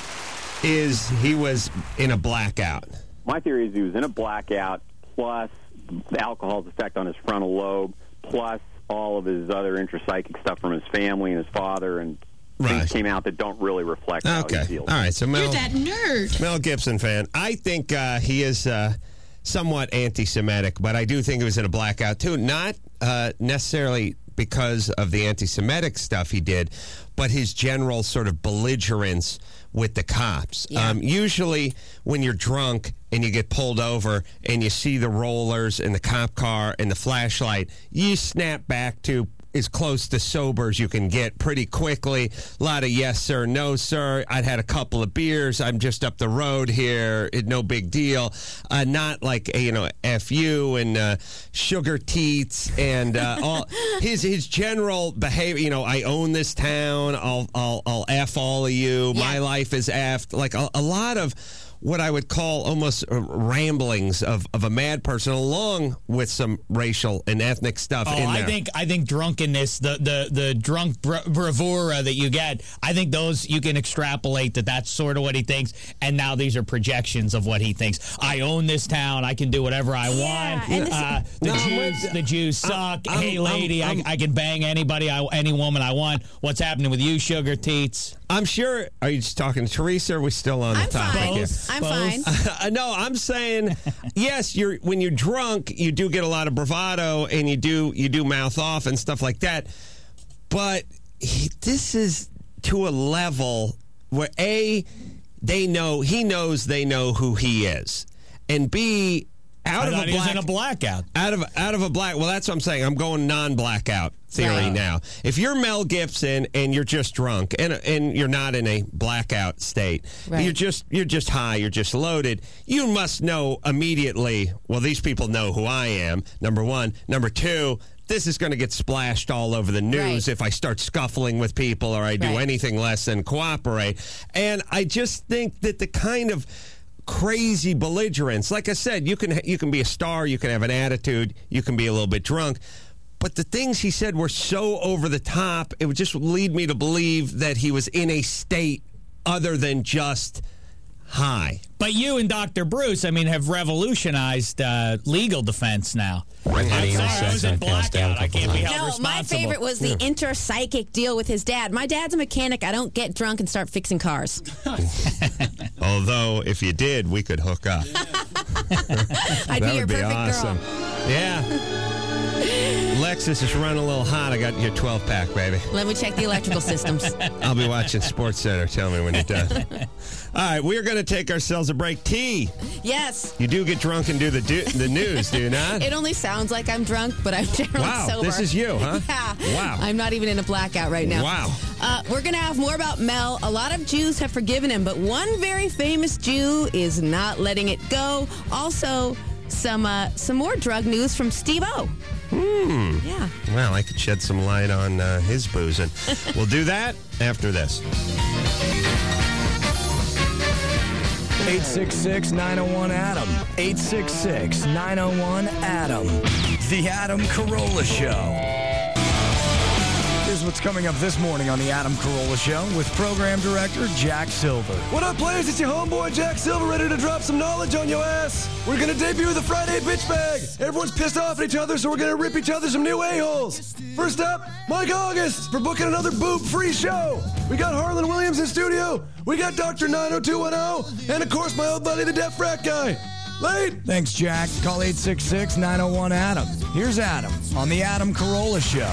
is he was in a blackout. My theory is he was in a blackout, plus the alcohol's effect on his frontal lobe, plus all of his other intrapsychic stuff from his family and his father, and things came out that don't really reflect how he feels. All right, so You're that nerd. Mel Gibson fan. I think he is somewhat anti-Semitic, but I do think he was in a blackout, too. Not necessarily because of the anti-Semitic stuff he did, but his general sort of belligerence with the cops. Yeah. Usually when you're drunk and you get pulled over and you see the rollers and the cop car and the flashlight, you snap back to as close to sober as you can get pretty quickly. A lot of yes, sir, no, sir. I'd had a couple of beers. I'm just up the road here. No big deal. Not like, F you and sugar teats and all his general behavior. I own this town. I'll F all of you. Yeah. My life is effed. Like a lot of what I would call almost ramblings of a mad person, along with some racial and ethnic stuff in there. I think drunkenness, the drunk bravura that you get, I think those you can extrapolate that's sort of what he thinks. And now these are projections of what he thinks. I own this town. I can do whatever I want. The Jews suck. Hey, lady, I can bang anybody, any woman I want. What's happening with you, sugar teats? I'm sure. Are you just talking to Teresa? Or are we still on the topic here? I'm fine. No, I'm saying yes. When you're drunk, you do get a lot of bravado, and you do mouth off and stuff like that. But this is to a level where he knows they know who he is, and B, he's in a blackout. Out of a black. Well, that's what I'm saying. I'm going non-blackout theory now. If you're Mel Gibson and you're just drunk and you're not in a blackout state, you're just high, you're just loaded, you must know immediately, well, these people know who I am, number one. Number two, this is going to get splashed all over the news Right. if I start scuffling with people or I do Right. anything less than cooperate. And I just think that the kind of crazy belligerence, like I said, you can be a star, you can have an attitude, you can be a little bit drunk. But the things he said were so over the top, it would just lead me to believe that he was in a state other than just high. But you and Dr. Bruce, I mean, have revolutionized legal defense now. I had anal I sex was and in I passed out blackout. a I couple can't be times. held No, my responsible. favorite was the inter-psychic deal with his dad. My dad's a mechanic. I don't get drunk and start fixing cars. Although, if you did, we could hook up. I'd be That your would be perfect awesome. girl. Yeah. Lexus is running a little hot. I got your 12-pack, baby. Let me check the electrical systems. I'll be watching Sports Center. Tell me when you're done. All right, we're going to take ourselves a break. T, Yes. you do get drunk and do the news, do you not? It only sounds like I'm drunk, but I'm generally Wow, sober. this is you, huh? Yeah. Wow. I'm not even in a blackout right now. Wow. We're going to have more about Mel. A lot of Jews have forgiven him, but one very famous Jew is not letting it go. Also, some more drug news from Steve-O. Yeah. Well, I could shed some light on his boozing. We'll do that after this. 866-901-ADAM. 866-901-ADAM. The Adam Carolla Show. Here's what's coming up this morning on the Adam Carolla Show with Program Director Jack Silver. What up, players? It's your homeboy, Jack Silver, ready to drop some knowledge on your ass. We're going to debut the Friday Bitch Bag. Everyone's pissed off at each other, so we're going to rip each other some new a-holes. First up, Mike August for booking another boob-free show. We got Harlan Williams in studio. We got Dr. 90210, and of course, my old buddy, the Deaf Frat Guy. Late. Thanks, Jack. Call 866-901-ADAM. Here's Adam on the Adam Carolla Show.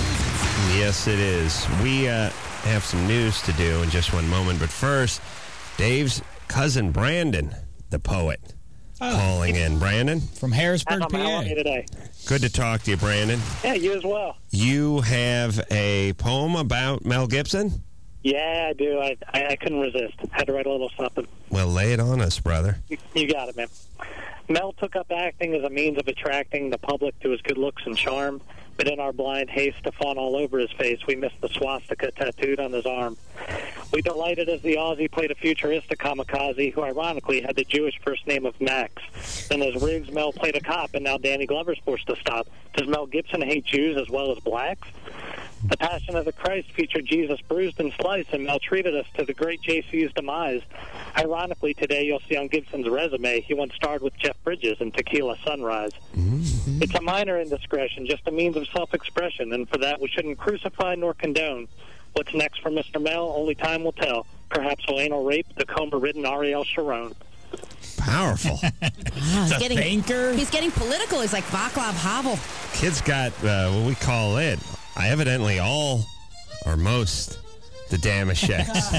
Yes, it is. We have some news to do in just one moment. But first, Dave's cousin Brandon, the poet, calling in. Brandon? From Harrisburg, How PA. are you today? Good to talk to you, Brandon. Yeah, you as well. You have a poem about Mel Gibson? Yeah, I do. I couldn't resist. Had to write a little something. Well, lay it on us, brother. You got it, man. Mel took up acting as a means of attracting the public to his good looks and charm, but in our blind haste to fawn all over his face, we missed the swastika tattooed on his arm. We delighted as the Aussie played a futuristic kamikaze who ironically had the Jewish first name of Max. Then as Riggs, Mel played a cop, and now Danny Glover's forced to stop. Does Mel Gibson hate Jews as well as blacks? The Passion of the Christ featured Jesus bruised and sliced and maltreated us to the great JC's demise. Ironically, today you'll see on Gibson's resume he once starred with Jeff Bridges in Tequila Sunrise. Mm-hmm. It's a minor indiscretion, just a means of self-expression, and for that we shouldn't crucify nor condone. What's next for Mr. Mel? Only time will tell. Perhaps he'll anal rape the coma-ridden Ariel Sharon. Powerful. Wow, thinker. He's getting political. He's like Václav Havel. Kid's got what we call it. Evidently all or most the Damasheks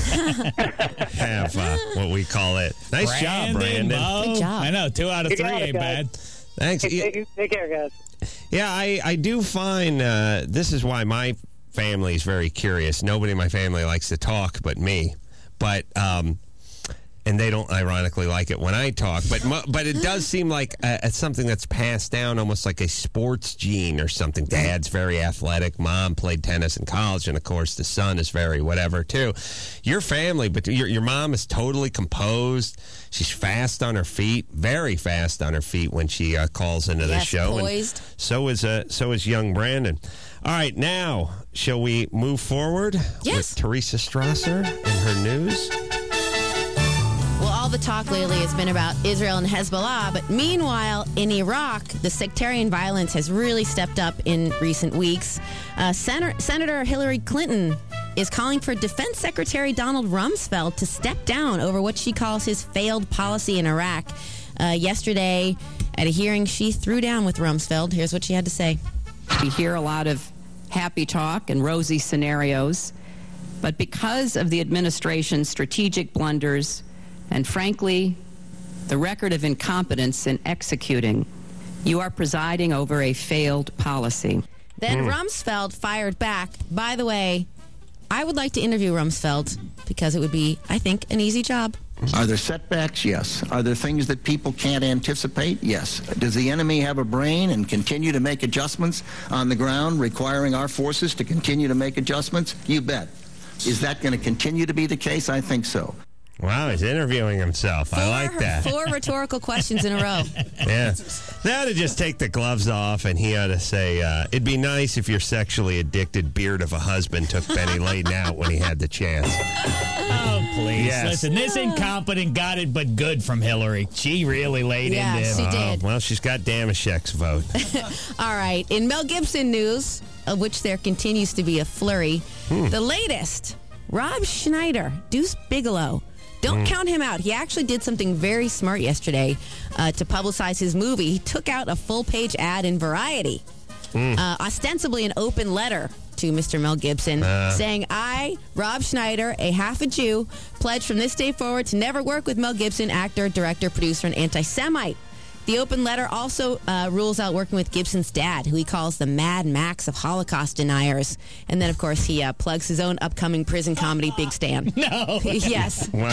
have what we call it. Nice job, Brandon. Mo. Good job. I know, 2 out of You 3 got it, ain't guys. bad. Thanks. Take care, guys. Yeah, I do find this is why my family is very curious. Nobody in my family likes to talk but me. But and they don't ironically like it when I talk. But it does seem like it's something that's passed down almost like a sports gene or something. Dad's very athletic. Mom played tennis in college. And, of course, the son is very whatever, too. Your family, but your mom is totally composed. She's fast on her feet, very fast on her feet when she calls into the show. Poised. And so is young Brandon. All right, now, shall we move forward Yes. with Teresa Strasser and her news? Well, all the talk lately has been about Israel and Hezbollah, but meanwhile, in Iraq, the sectarian violence has really stepped up in recent weeks. Senator Hillary Clinton is calling for Defense Secretary Donald Rumsfeld to step down over what she calls his failed policy in Iraq. Yesterday, at a hearing, she threw down with Rumsfeld. Here's what she had to say. We hear a lot of happy talk and rosy scenarios, but because of the administration's strategic blunders and, frankly, the record of incompetence in executing, you are presiding over a failed policy. Then Rumsfeld fired back. By the way, I would like to interview Rumsfeld because it would be, I think, an easy job. Are there setbacks? Yes. Are there things that people can't anticipate? Yes. Does the enemy have a brain and continue to make adjustments on the ground, requiring our forces to continue to make adjustments? You bet. Is that going to continue to be the case? I think so. Wow, he's interviewing himself. I like that. 4 rhetorical questions in a row. Yeah. They ought to just take the gloves off, and he ought to say, it'd be nice if your sexually addicted beard of a husband took Benny Layden out when he had the chance. Oh, please. Yes. Listen, this incompetent got it but good from Hillary. She really laid into him. She did. Well, she's got Damashek's vote. All right. In Mel Gibson news, of which there continues to be a flurry, the latest, Rob Schneider, Deuce Bigalow. Don't count him out. He actually did something very smart yesterday to publicize his movie. He took out a full-page ad in Variety, ostensibly an open letter to Mr. Mel Gibson, saying, I, Rob Schneider, a half a Jew, pledge from this day forward to never work with Mel Gibson, actor, director, producer, and anti-Semite. The open letter also rules out working with Gibson's dad, who he calls the Mad Max of Holocaust deniers. And then, of course, he plugs his own upcoming prison comedy, Big Stan. No. Yes. Wow.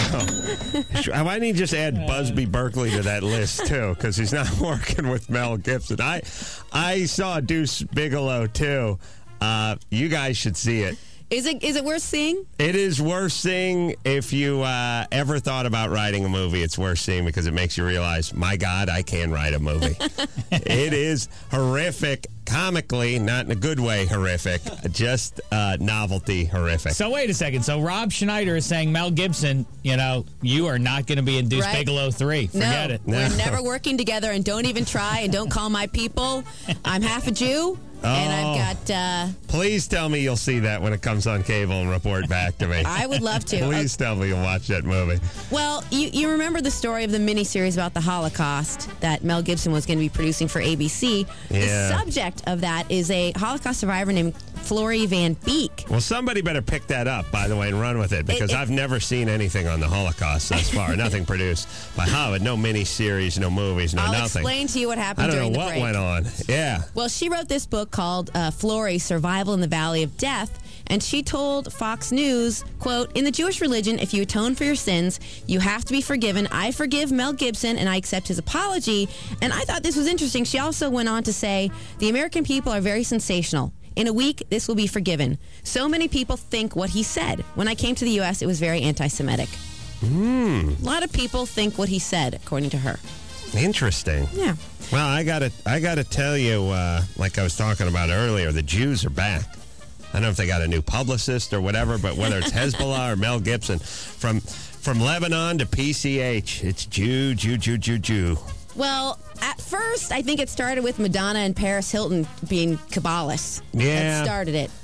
Why didn't he just add Busby Berkeley to that list, too? Because he's not working with Mel Gibson. I saw Deuce Bigalow, too. You guys should see it. Is it worth seeing? It is worth seeing. If you ever thought about writing a movie, it's worth seeing because it makes you realize, my God, I can write a movie. It is horrific, comically, not in a good way horrific, just novelty horrific. So wait a second. So Rob Schneider is saying, Mel Gibson, you are not going to be in Deuce Bigalow 3. Forget it. No, we're never working together, and don't even try, and don't call my people. I'm half a Jew. And I've got... Please tell me you'll see that when it comes on cable and report back to me. I would love to. Please tell me you'll watch that movie. Well, you remember the story of the miniseries about the Holocaust that Mel Gibson was going to be producing for ABC. Yeah. The subject of that is a Holocaust survivor named Flory Van Beek. Well, somebody better pick that up, by the way, and run with it, because I've never seen anything on the Holocaust thus far. Nothing produced by Howard. No miniseries, no movies, nothing. I'll explain to you what happened during the break. I don't know what went on. Yeah. Well, she wrote this book called Flory, Survival in the Valley of Death, and she told Fox News, quote, in the Jewish religion, if you atone for your sins, you have to be forgiven. I forgive Mel Gibson, and I accept his apology. And I thought this was interesting. She also went on to say, the American people are very sensational. In a week, this will be forgiven. So many people think what he said. When I came to the U.S., it was very anti-Semitic. A lot of people think what he said, according to her. Interesting. Yeah. Well, I gotta tell you, like I was talking about earlier, the Jews are back. I don't know if they got a new publicist or whatever, but whether it's Hezbollah or Mel Gibson, from Lebanon to PCH, it's Jew. Well, at first, I think it started with Madonna and Paris Hilton being Kabbalists. Yeah. That started it.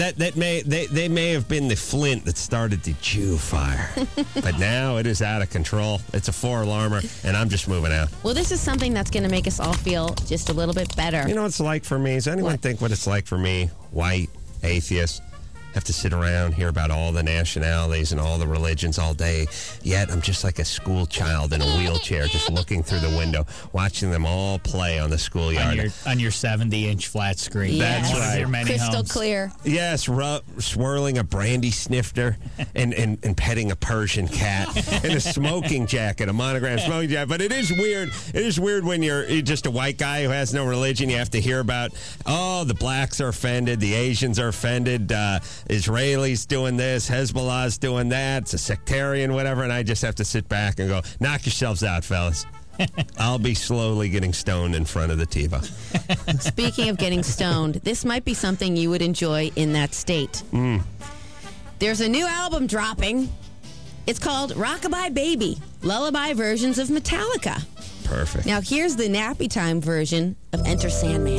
They may have been the flint that started the Jew fire. But now it is out of control. It's a 4-alarmer, and I'm just moving out. Well, this is something that's going to make us all feel just a little bit better. You know what it's like for me? Does anyone think what it's like for me, white, atheist, have to sit around, hear about all the nationalities and all the religions all day, yet I'm just like a school child in a wheelchair just looking through the window, watching them all play on the schoolyard. On your 70-inch flat screen. Yes. That's right. Your many Crystal homes. clear. Yes, swirling a brandy snifter and petting a Persian cat in a smoking jacket, a monogram smoking jacket. But it is weird. It is weird when you're just a white guy who has no religion. You have to hear about, the blacks are offended, the Asians are offended, Israelis doing this, Hezbollah's doing that, it's a sectarian, whatever, and I just have to sit back and go, knock yourselves out, fellas. I'll be slowly getting stoned in front of the TiVo. Speaking of getting stoned, this might be something you would enjoy in that state. There's a new album dropping. It's called Rockabye Baby, lullaby versions of Metallica. Perfect. Now, here's the nappy time version of Enter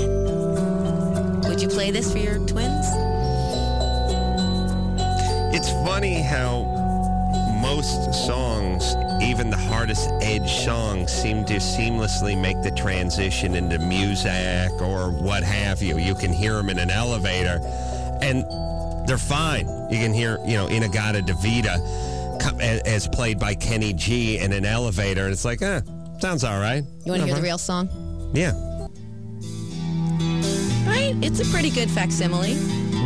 Sandman. Would you play this for your twins? It's funny how most songs, even the hardest edge songs, seem to seamlessly make the transition into music or what have you. You can hear them in an elevator, and they're fine. You can hear, Inagata Devita as played by Kenny G in an elevator, and it's like, sounds all right. You want to hear the real song? Yeah. Right? It's a pretty good facsimile.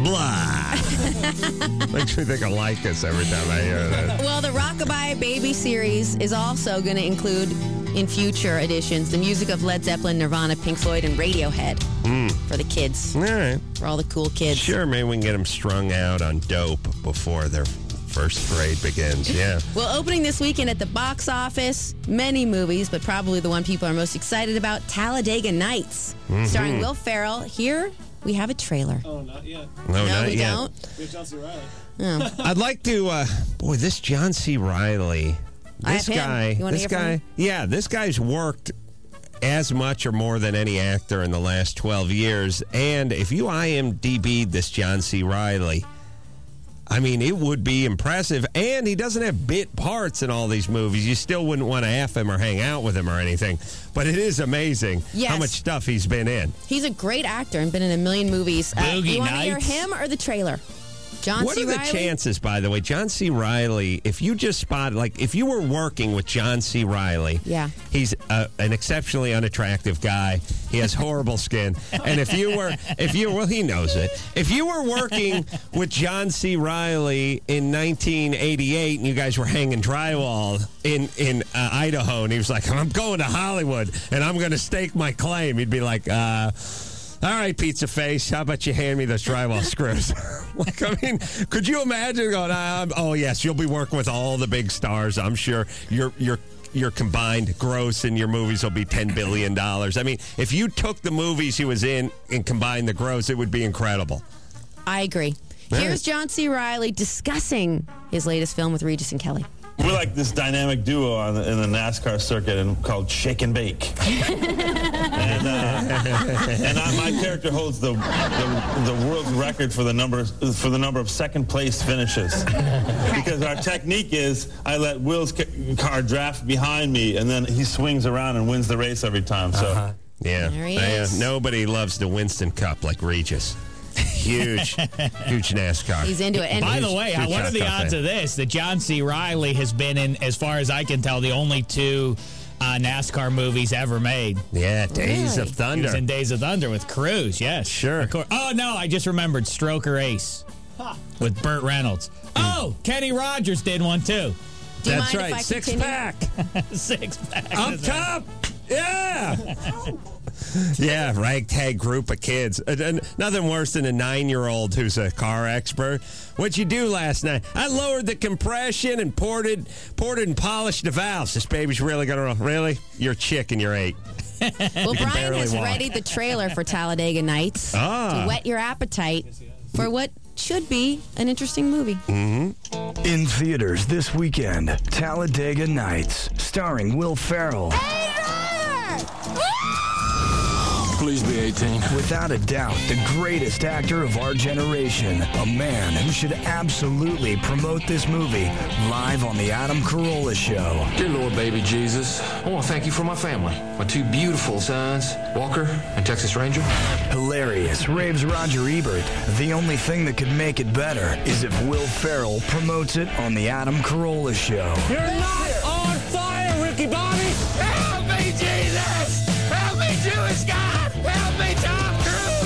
Blah. Makes me think of Lycus every time I hear that. Well, the Rockabye Baby series is also going to include, in future editions, the music of Led Zeppelin, Nirvana, Pink Floyd, and Radiohead for the kids. All right. For all the cool kids. Sure, maybe we can get them strung out on dope before their first grade begins. Yeah. Well, opening this weekend at the box office, many movies, but probably the one people are most excited about, Talladega Nights, starring Will Ferrell. Here we have a trailer. Oh, not yet. No, not we yet. don't. We have John C. Reilly. Oh. I'd like to, this John C. Reilly, this I have him. guy, You wanna this hear from guy, him? yeah, this guy's worked as much or more than any actor in the last 12 years. And if you IMDb'd this John C. Reilly, I mean, it would be impressive. And he doesn't have bit parts in all these movies. You still wouldn't want to F him or hang out with him or anything. But it is amazing how much stuff he's been in. He's a great actor and been in a million movies. Boogie you want to hear Nights. him or the trailer? John What C. are the Reilly? chances, by the way, John C. Reilly, if you just spot, like, if you were working with John C. Reilly, Yeah. he's an exceptionally unattractive guy. He has horrible skin. And if you were, well, he knows it. If you were working with John C. Reilly in 1988 and you guys were hanging drywall in Idaho and he was like, I'm going to Hollywood and I'm going to stake my claim, you'd be like, all right, pizza face, how about you hand me those drywall screws? Like, I mean, could you imagine going, oh, yes, you'll be working with all the big stars. I'm sure your combined gross in your movies will be $10 billion. I mean, if you took the movies he was in and combined the gross, it would be incredible. I agree. Here's John C. Reilly discussing his latest film with Regis and Kelly. We're like this dynamic duo in the NASCAR circuit and called Shake and Bake. My character holds the world's record for the number of second place finishes. Because our technique is I let Will's car draft behind me and then he swings around and wins the race every time. So Yeah. There he is. Nobody loves the Winston Cup like Regis. Huge NASCAR. He's into it. And By the way, huge what are the NASCAR odds fan. of this? That John C. Reilly has been in, as far as I can tell, the only two NASCAR movies ever made. Yeah, Days of Thunder. He was in Days of Thunder with Cruise, yes. Sure. Of course. Oh, no, I just remembered Stroker Ace with Burt Reynolds. Oh, Kenny Rogers did one, too. Do you That's mind if right, I six continue? pack. Six pack. Up top. Yeah. Yeah, ragtag group of kids. Nothing worse than a 9-year-old who's a car expert. What'd you do last night? I lowered the compression and poured it and polished the valves. This baby's really going to... Really? You're a chick and you're 8. Well, You can Brian barely has walk. readied the trailer for Talladega Nights to whet your appetite for what should be an interesting movie. In theaters this weekend, Talladega Nights, starring Will Ferrell. Please be 18. Without a doubt, the greatest actor of our generation. A man who should absolutely promote this movie live on The Adam Carolla Show. Dear Lord, baby Jesus, I want to thank you for my family. My 2 beautiful sons, Walker and Texas Ranger. Hilarious, raves Roger Ebert. The only thing that could make it better is if Will Ferrell promotes it on The Adam Carolla Show. You're not on fire, Ricky Bobby! Help me, Jesus! Help me, Jewish God! Help me, Tom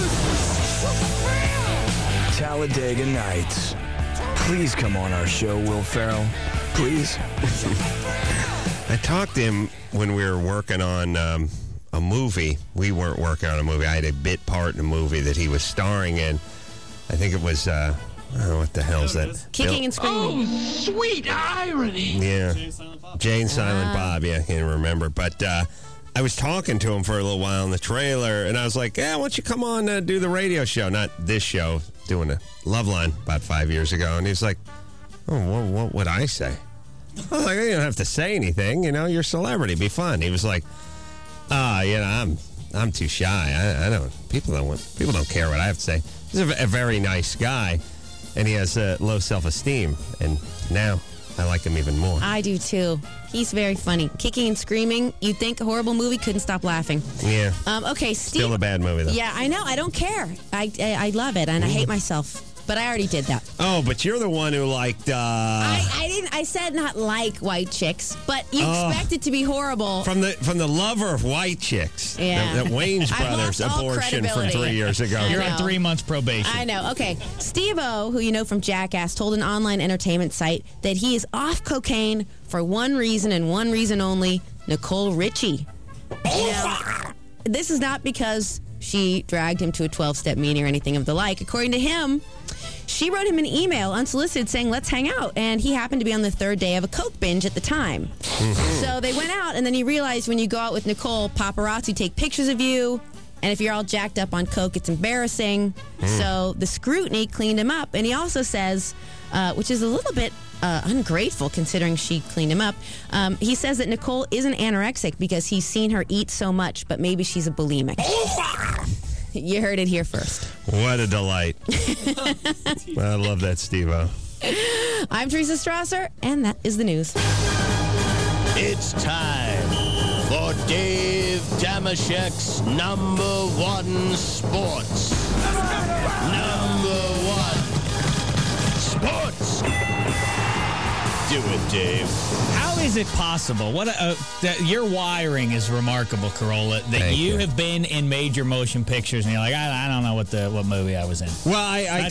Cruise! Talladega Nights. Please come on our show, Will Ferrell. Please. I talked to him when we were working on a movie. We weren't working on a movie. I had a bit part in a movie that he was starring in. I think it was, I don't know what the hell is that? Kicking and Screaming. Oh, sweet irony! Yeah. Jane Silent Bob. Yeah, I can't remember. But I was talking to him for a little while in the trailer, and I was like, why don't you come on do the radio show? Not this show, doing a Love Line about 5 years ago. And he's like, oh, what would I say? I was like, you don't have to say anything. You know, you're a celebrity. Be fun. He was like, I'm too shy. People don't care what I have to say. He's a very nice guy, and he has low self-esteem. And now I like him even more. I do too. He's very funny. Kicking and Screaming. You'd think a horrible movie, couldn't stop laughing. Yeah. Okay, Steve. Still a bad movie, though. Yeah, I know. I don't care. I love it, and I hate myself. but I already did that. Oh, but you're the one who liked... I didn't. I said not like white chicks, but you expect it to be horrible. From the lover of white chicks. Yeah. That Wayne's I Brothers lost all abortion from credibility. 3 years ago. You're on 3 months probation. I know. Okay. Steve-O, who you know from Jackass, told an online entertainment site that he is off cocaine for one reason and one reason only, Nicole Richie. Now, this is not because she dragged him to a 12-step meeting or anything of the like. According to him, she wrote him an email unsolicited saying, let's hang out. And he happened to be on the third day of a coke binge at the time. So they went out, and then he realized when you go out with Nicole, paparazzi take pictures of you. And if you're all jacked up on coke, it's embarrassing. So the scrutiny cleaned him up. And he also says, which is a little bit ungrateful considering she cleaned him up, he says that Nicole isn't anorexic because he's seen her eat so much, but maybe she's a bulimic. You heard it here first. What a delight. I love that, Steve-O. I'm Teresa Strasser, and that is the news. It's time for Dave Damashek's number one sports. Number one sports. Do it, Dave. How is it possible? Your wiring is remarkable, Carolla. That you have been in major motion pictures, and you're like, I don't know what movie I was in. Well,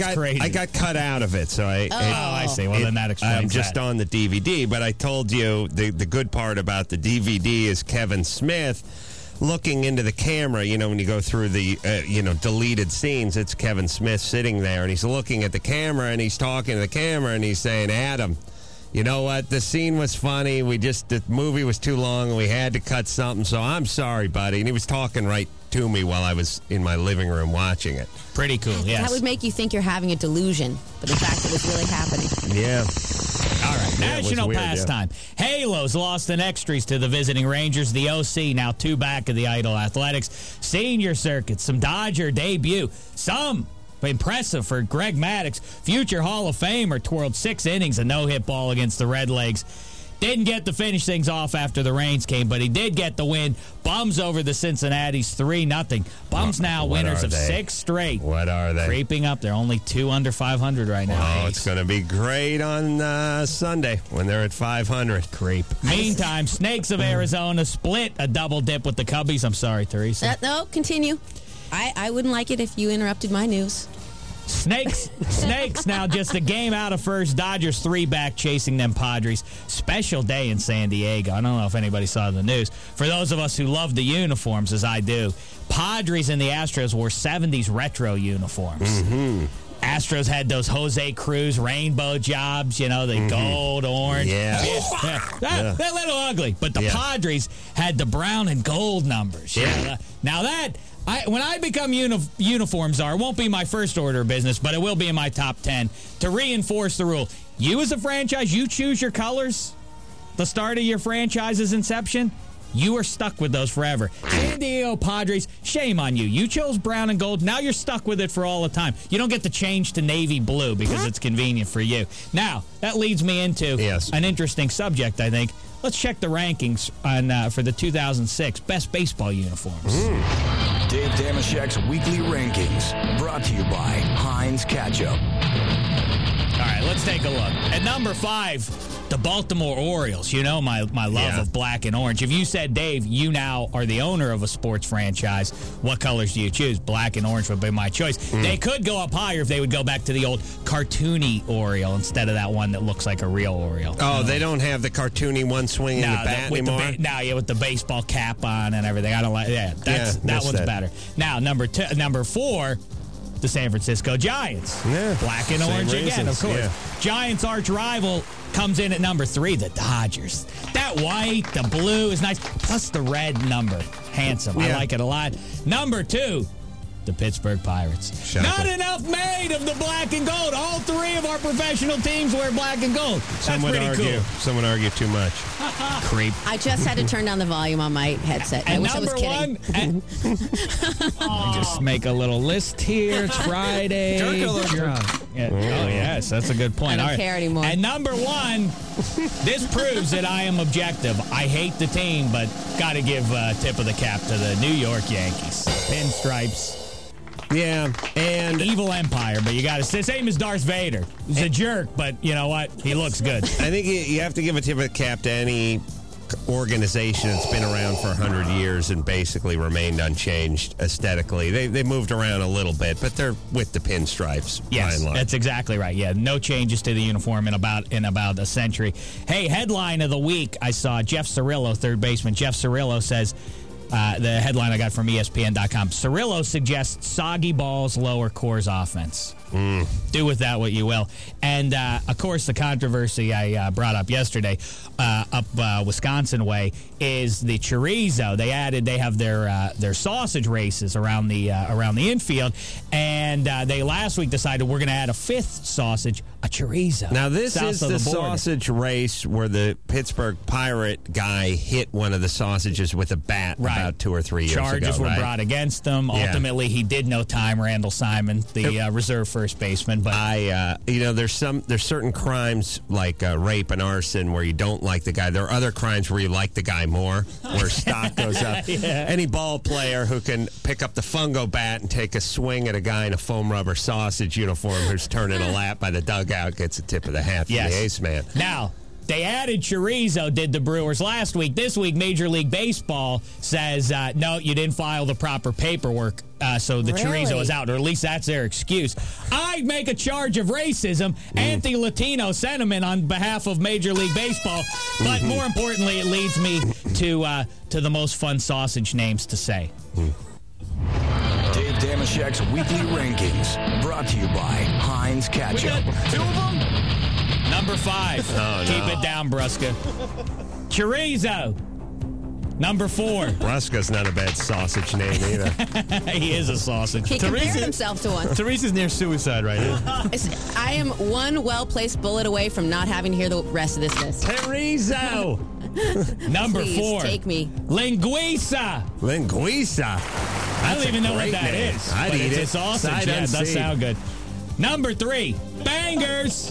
I got cut out of it, so I see. Well, then that explains I'm just that. on the DVD, but I told you the good part about the DVD is Kevin Smith looking into the camera. You know, when you go through the deleted scenes, it's Kevin Smith sitting there, and he's looking at the camera, and he's talking to the camera, and he's saying, Adam, you know what? The scene was funny. The movie was too long, and we had to cut something, so I'm sorry, buddy. And he was talking right to me while I was in my living room watching it. Pretty cool, yes. That would make you think you're having a delusion, but in fact, it was really happening. Yeah. All right, Yeah, it was national weird, pastime. Halos lost an extras to the visiting Rangers. The OC now 2 back of the Idol Athletics. Senior circuit, some Dodger debut. Some impressive for Greg Maddux, future Hall of Famer, twirled 6 innings, a no-hit ball against the Redlegs. Didn't get to finish things off after the rains came, but he did get the win. Bums over the Cincinnati's 3-0. Bums now winners of 6 straight. What are they? Creeping up. They're only 2 under 500 right now. Oh, it's going to be great on Sunday when they're at 500. Creep. Meantime, Snakes of Arizona split a double dip with the Cubbies. I'm sorry, Teresa. No, continue. I wouldn't like it if you interrupted my news. Snakes now just a game out of first. Dodgers 3 back chasing them Padres. Special day in San Diego. I don't know if anybody saw the news. For those of us who love the uniforms, as I do, Padres and the Astros wore 70s retro uniforms. Astros had those Jose Cruz rainbow jobs, the gold, orange. Yeah. They're a little ugly, but the Padres had the brown and gold numbers. Yeah. Now that... when I become uniform czar, it won't be my first order of business, but it will be in my top 10 to reinforce the rule. You as a franchise, you choose your colors, the start of your franchise's inception, you are stuck with those forever. San Diego Padres, shame on you. You chose brown and gold. Now you're stuck with it for all the time. You don't get to change to navy blue because it's convenient for you. Now, that leads me into an interesting subject, I think. Let's check the rankings for the 2006 best baseball uniforms. Dave Damashek's weekly rankings, brought to you by Heinz Ketchup. All right, let's take a look. At number 5, the Baltimore Orioles. You know my love of black and orange. If you said, Dave, you now are the owner of a sports franchise, what colors do you choose? Black and orange would be my choice. They could go up higher if they would go back to the old cartoony Oriole instead of that one that looks like a real Oriole. Oh, they don't have the cartoony one swinging the bat anymore? With the baseball cap on and everything. I don't like that one's better. Now, number 4, the San Francisco Giants. Yeah, black and orange again, of course. Yeah. Giants' arch rival comes in at number 3, the Dodgers. That white, the blue is nice, plus the red number. Handsome. I like it a lot. Number 2, the Pittsburgh Pirates. Not enough made of the black and gold. All 3 of our professional teams wear black and gold. That's pretty cool. Some would argue too much. Creep. I just had to turn down the volume on my headset. I wish I was kidding. Just make a little list here. It's Friday. Oh, yes, that's a good point. I don't care anymore. And number 1, this proves that I am objective. I hate the team, but got to give a tip of the cap to the New York Yankees. Pinstripes. Yeah, and evil empire, but you got to same as Darth Vader. He's a jerk, but you know what? He looks good. I think you have to give a tip of the cap to any organization that's been around for 100 years and basically remained unchanged aesthetically. They moved around a little bit, but they're with the pinstripes. Yes, that's exactly right. Yeah, no changes to the uniform in about a century. Hey, headline of the week, I saw Jeff Cirillo, third baseman. Jeff Cirillo says, the headline I got from ESPN.com, Cirillo suggests soggy balls lower Coors offense. Do with that what you will. And, of course, the controversy I brought up yesterday up Wisconsin way is the chorizo. They have their sausage races around the infield, and they last week decided we're going to add a fifth sausage, a chorizo. Now, this is the sausage race where the Pittsburgh Pirate guy hit one of the sausages with a bat about 2 or 3 years ago. Charges were brought against him. Yeah. Ultimately, he did no time, Randall Simon, the reserve first baseman. But there's certain crimes like rape and arson where you don't like the guy. There are other crimes where you like the guy more, where stock goes up. Yeah. Any ball player who can pick up the fungo bat and take a swing at a guy in a foam rubber sausage uniform who's turning a lap by the dugout gets a tip of the hat from the ace man. Now, they added chorizo, did the Brewers last week. This week, Major League Baseball says, no, you didn't file the proper paperwork, so the chorizo is out, or at least that's their excuse. I make a charge of racism, anti-Latino sentiment on behalf of Major League Baseball, but more importantly, it leads me to the most fun sausage names to say. Dave Damashek's Weekly Rankings, brought to you by Heinz Ketchup. Two of them? Number 5. Oh, no. Keep it down, Brusca. Chorizo. Number 4. Brusca's not a bad sausage name either. He is a sausage. He compared himself to one. Teresa's near suicide right now. I am one well-placed bullet away from not having to hear the rest of this list. Chorizo. Number Please, 4. take me. Linguiça. I don't even know what that is. I'd but eat it's it. a sausage. Sight Yeah, it does unseen. sound good. Number 3. Bangers.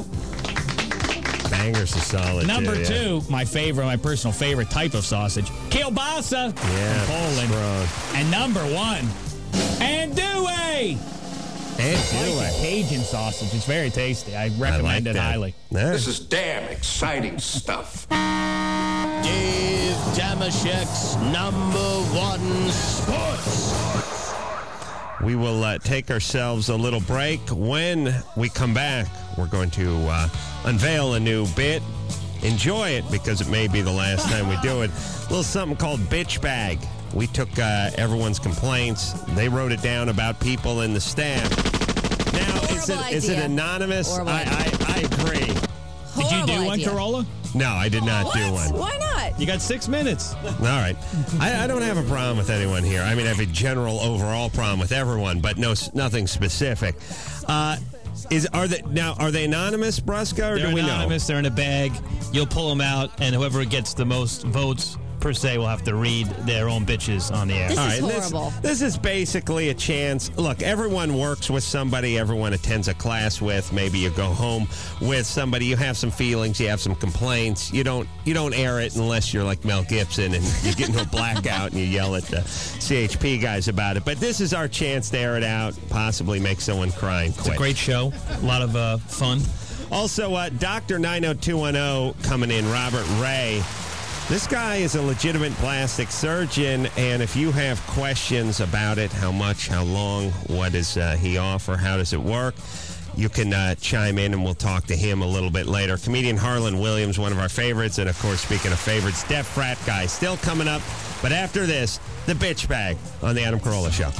Bangers are solid. Number too, 2, my personal favorite type of sausage, kielbasa from Poland. And number 1, andouille. It's like a Cajun sausage. It's very tasty. I recommend it highly. This is damn exciting stuff. Dave Damashek's #1 Sports. We will take ourselves a little break. When we come back, we're going to unveil a new bit. Enjoy it because it may be the last time we do it. A little something called Bitch Bag. We took everyone's complaints. They wrote it down about people in the staff. Now, is it anonymous? I agree. Did you do one, Corolla? No, I did not do one. Why not? You got 6 minutes. All right. I don't have a problem with anyone here. I mean, I have a general overall problem with everyone, but nothing specific. Are they anonymous, Brusca, or They're do we anonymous. They're in a bag. You'll pull them out, and whoever gets the most votes per se will have to read their own bitches on the air. This is horrible. This is basically a chance. Look, everyone works with somebody. Everyone attends a class with. Maybe you go home with somebody. You have some feelings. You have some complaints. You don't air it unless you're like Mel Gibson and you get into a blackout and you yell at the CHP guys about it. But this is our chance to air it out, possibly make someone cry and quit. It's a great show. A lot of fun. Also, Dr. 90210 coming in, Robert Ray. This guy is a legitimate plastic surgeon, and if you have questions about it, how much, how long, what does he offer, how does it work, you can chime in, and we'll talk to him a little bit later. Comedian Harlan Williams, one of our favorites, and, of course, speaking of favorites, Deaf Frat Guy, still coming up. But after this, the Bitch Bag on the Adam Carolla Show.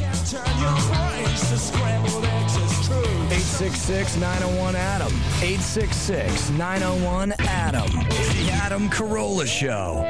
866-901-ADAM. 866-901-ADAM. It's the Adam Carolla Show.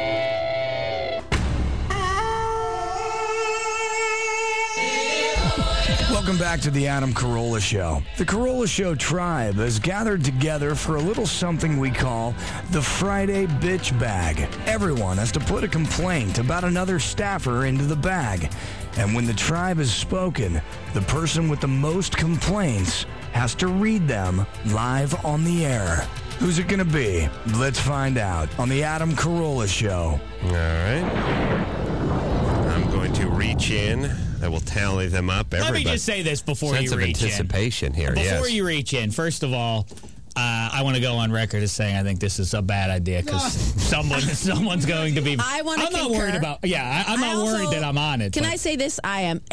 Welcome back to the Adam Carolla Show. The Carolla Show tribe has gathered together for a little something we call the Friday Bitch Bag. Everyone has to put a complaint about another staffer into the bag. And when the tribe has spoken, the person with the most complaints has to read them live on the air. Who's it going to be? Let's find out on the Adam Carolla Show. All right. I'm going to reach in. I will tally them up. Let Everybody. me just say this before Sense you of reach anticipation in. here. Before yes. you reach in, first of all, I want to go on record as saying I think this is a bad idea because someone's going to be. I want to. I'm not worried about. Yeah, I'm not worried that I'm on it. Can I say this? I am.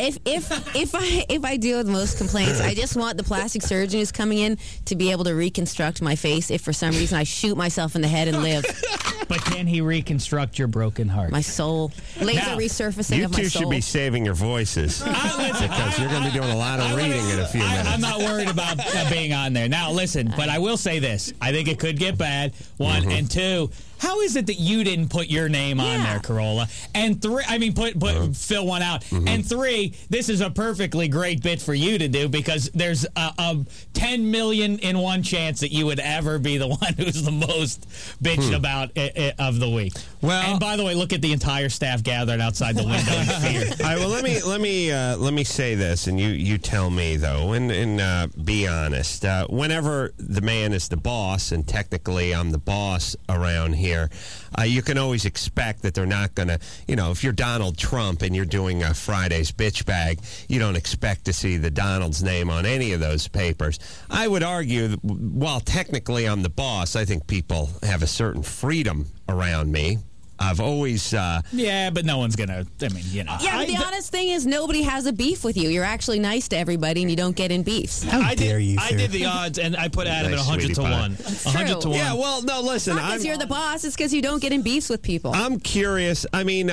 If I deal with most complaints, I just want the plastic surgeon who's coming in to be able to reconstruct my face if for some reason I shoot myself in the head and live. But can he reconstruct your broken heart? My soul. Laser resurfacing of my soul. You two should be saving your voices because you're going to be doing a lot of reading in a few minutes. I'm not worried about being on there. Now, listen, but I will say this. I think it could get bad, one. And two, how is it that you didn't put your name on there, Carolla? And three, I mean, fill one out. And three, this is a perfectly great bit for you to do because there's a 10 million in one chance that you would ever be the one who's the most bitched about of the week. Well, and by the way, look at the entire staff gathered outside the window in fear. All right, well, let me say this, and you tell me though, and be honest. Whenever the man is the boss, and technically I'm the boss around here. You can always expect that they're not going to, if you're Donald Trump and you're doing a Friday's bitch bag, you don't expect to see the Donald's name on any of those papers. I would argue that while technically I'm the boss, I think people have a certain freedom around me. I've always... yeah, but no one's going to... I mean, Yeah, but the honest thing is nobody has a beef with you. You're actually nice to everybody, and you don't get in beefs. How dare you, sir? I did the odds, and I put Adam at 100 to 1. 100 to 1. Yeah, well, no, listen. Not because you're the boss. It's because you don't get in beefs with people. I'm curious. I mean,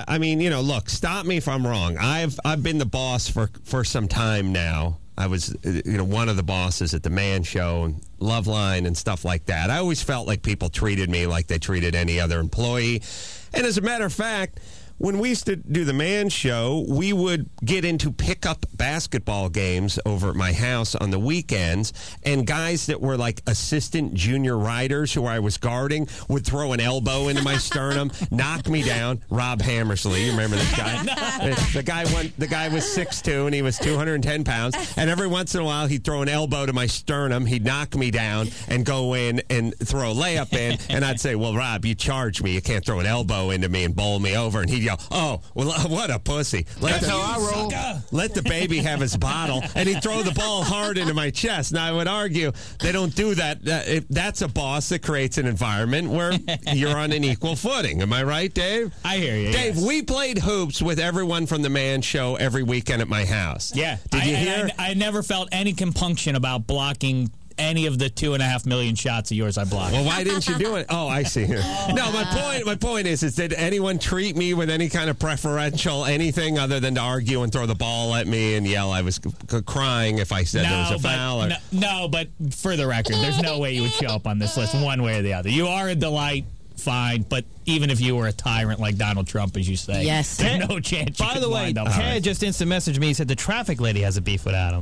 look, stop me if I'm wrong. I've been the boss for some time now. I was, one of the bosses at the Man Show and Loveline and stuff like that. I always felt like people treated me like they treated any other employee. And as a matter of fact, when we used to do the Man Show, we would get into pickup basketball games over at my house on the weekends, and guys that were like assistant junior riders who I was guarding would throw an elbow into my sternum, knock me down. Rob Hammersley, you remember this guy? The guy was 6'2", and he was 210 pounds, and every once in a while he'd throw an elbow to my sternum, he'd knock me down and go in and throw a layup in, and I'd say, well, Rob, you charge me. You can't throw an elbow into me and bowl me over, and he'd oh, well, what a pussy. That's how I roll. Let the baby have his bottle. And he'd throw the ball hard into my chest. Now, I would argue they don't do that. That's a boss that creates an environment where you're on an equal footing. Am I right, Dave? I hear you. Dave, we played hoops with everyone from the Man Show every weekend at my house. Yeah. Did you hear? I never felt any compunction about blocking any of the 2.5 million shots of yours I blocked. Well, why didn't you do it? Oh, I see. No, my point is did anyone treat me with any kind of preferential anything other than to argue and throw the ball at me and yell I was crying if I said there was a foul? No, but for the record, there's no way you would show up on this list one way or the other. You are a delight. Fine, but even if you were a tyrant like Donald Trump, as you say, there's no chance. By the way, Ted just instant messaged me. He said the traffic lady has a beef with Adam.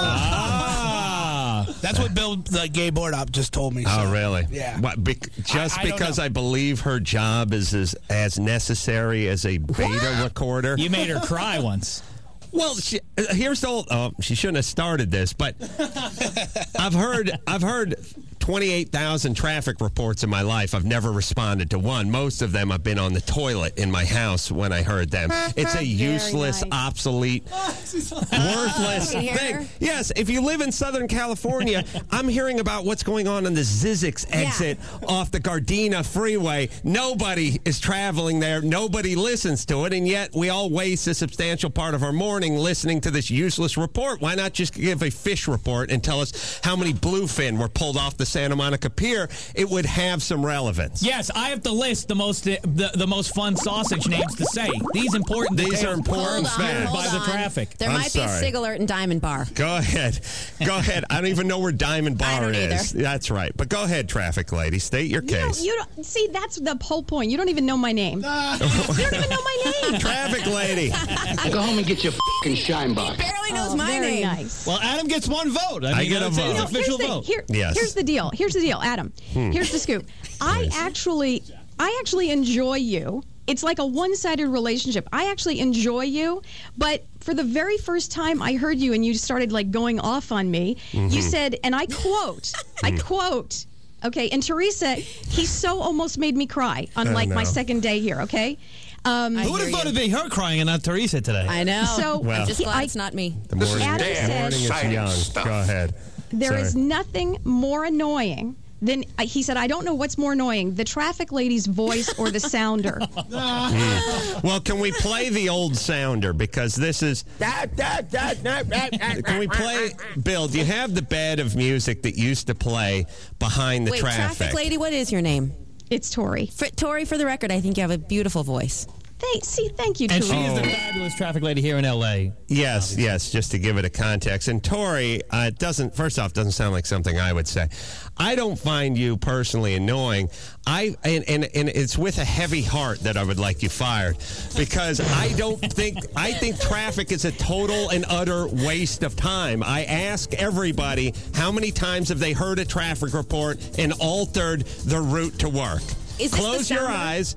That's what Bill, the gay board op, just told me. Oh, really? Yeah. What, because I believe her job is as necessary as a beta recorder? You made her cry once. Well, here's the old. Oh, she shouldn't have started this, but I've heard 28,000 traffic reports in my life. I've never responded to one. Most of them I've been on the toilet in my house when I heard them. It's a useless, obsolete, worthless thing. Yes, if you live in Southern California, I'm hearing about what's going on the Zizix exit off the Gardena Freeway. Nobody is traveling there. Nobody listens to it, and yet we all waste a substantial part of our morning listening to this useless report. Why not just give a fish report and tell us how many bluefin were pulled off the Santa Monica Pier? It would have some relevance. Yes, I have to list the most fun sausage names to say. These are important facts by the traffic. There might be a Sig Alert and Diamond Bar. Go ahead. I don't even know where Diamond Bar is. That's right. But go ahead, traffic lady. State your case. You don't see, that's the whole point. You don't even know my name. You don't even know my name. Traffic lady. Go home and get your fucking shine box. He barely knows my very name. Nice. Well, Adam gets one vote. I get a vote. You know, official vote. Here's the deal. Here's the deal, Adam. Here's the scoop. I actually enjoy you. It's like a one-sided relationship. I actually enjoy you, but for the very first time I heard you and you started like going off on me, you said, and I quote, okay, and Teresa, he so almost made me cry on like my second day here, okay? Who would have thought it'd be her crying and not Teresa today? I know. So Well- I'm just glad it's not me. The morning, Adam the said- morning is young. Go ahead. There is Sorry. nothing more annoying than, he said, I don't know what's more annoying, the traffic lady's voice or the sounder. Well, can we play the old sounder? Because this is... Can we play... Bill, do you have the bed of music that used to play behind the Wait, traffic? lady, what is your name? It's Tori. Tori, for the record, I think you have a beautiful voice. Thank you, And Tori. she is the fabulous traffic lady here in L.A. Yes, just to give it a context. And Tori, it doesn't sound like something I would say. I don't find you personally annoying. And it's with a heavy heart that I would like you fired, because I think traffic is a total and utter waste of time. I ask everybody, how many times have they heard a traffic report and altered their route to work? Close your eyes.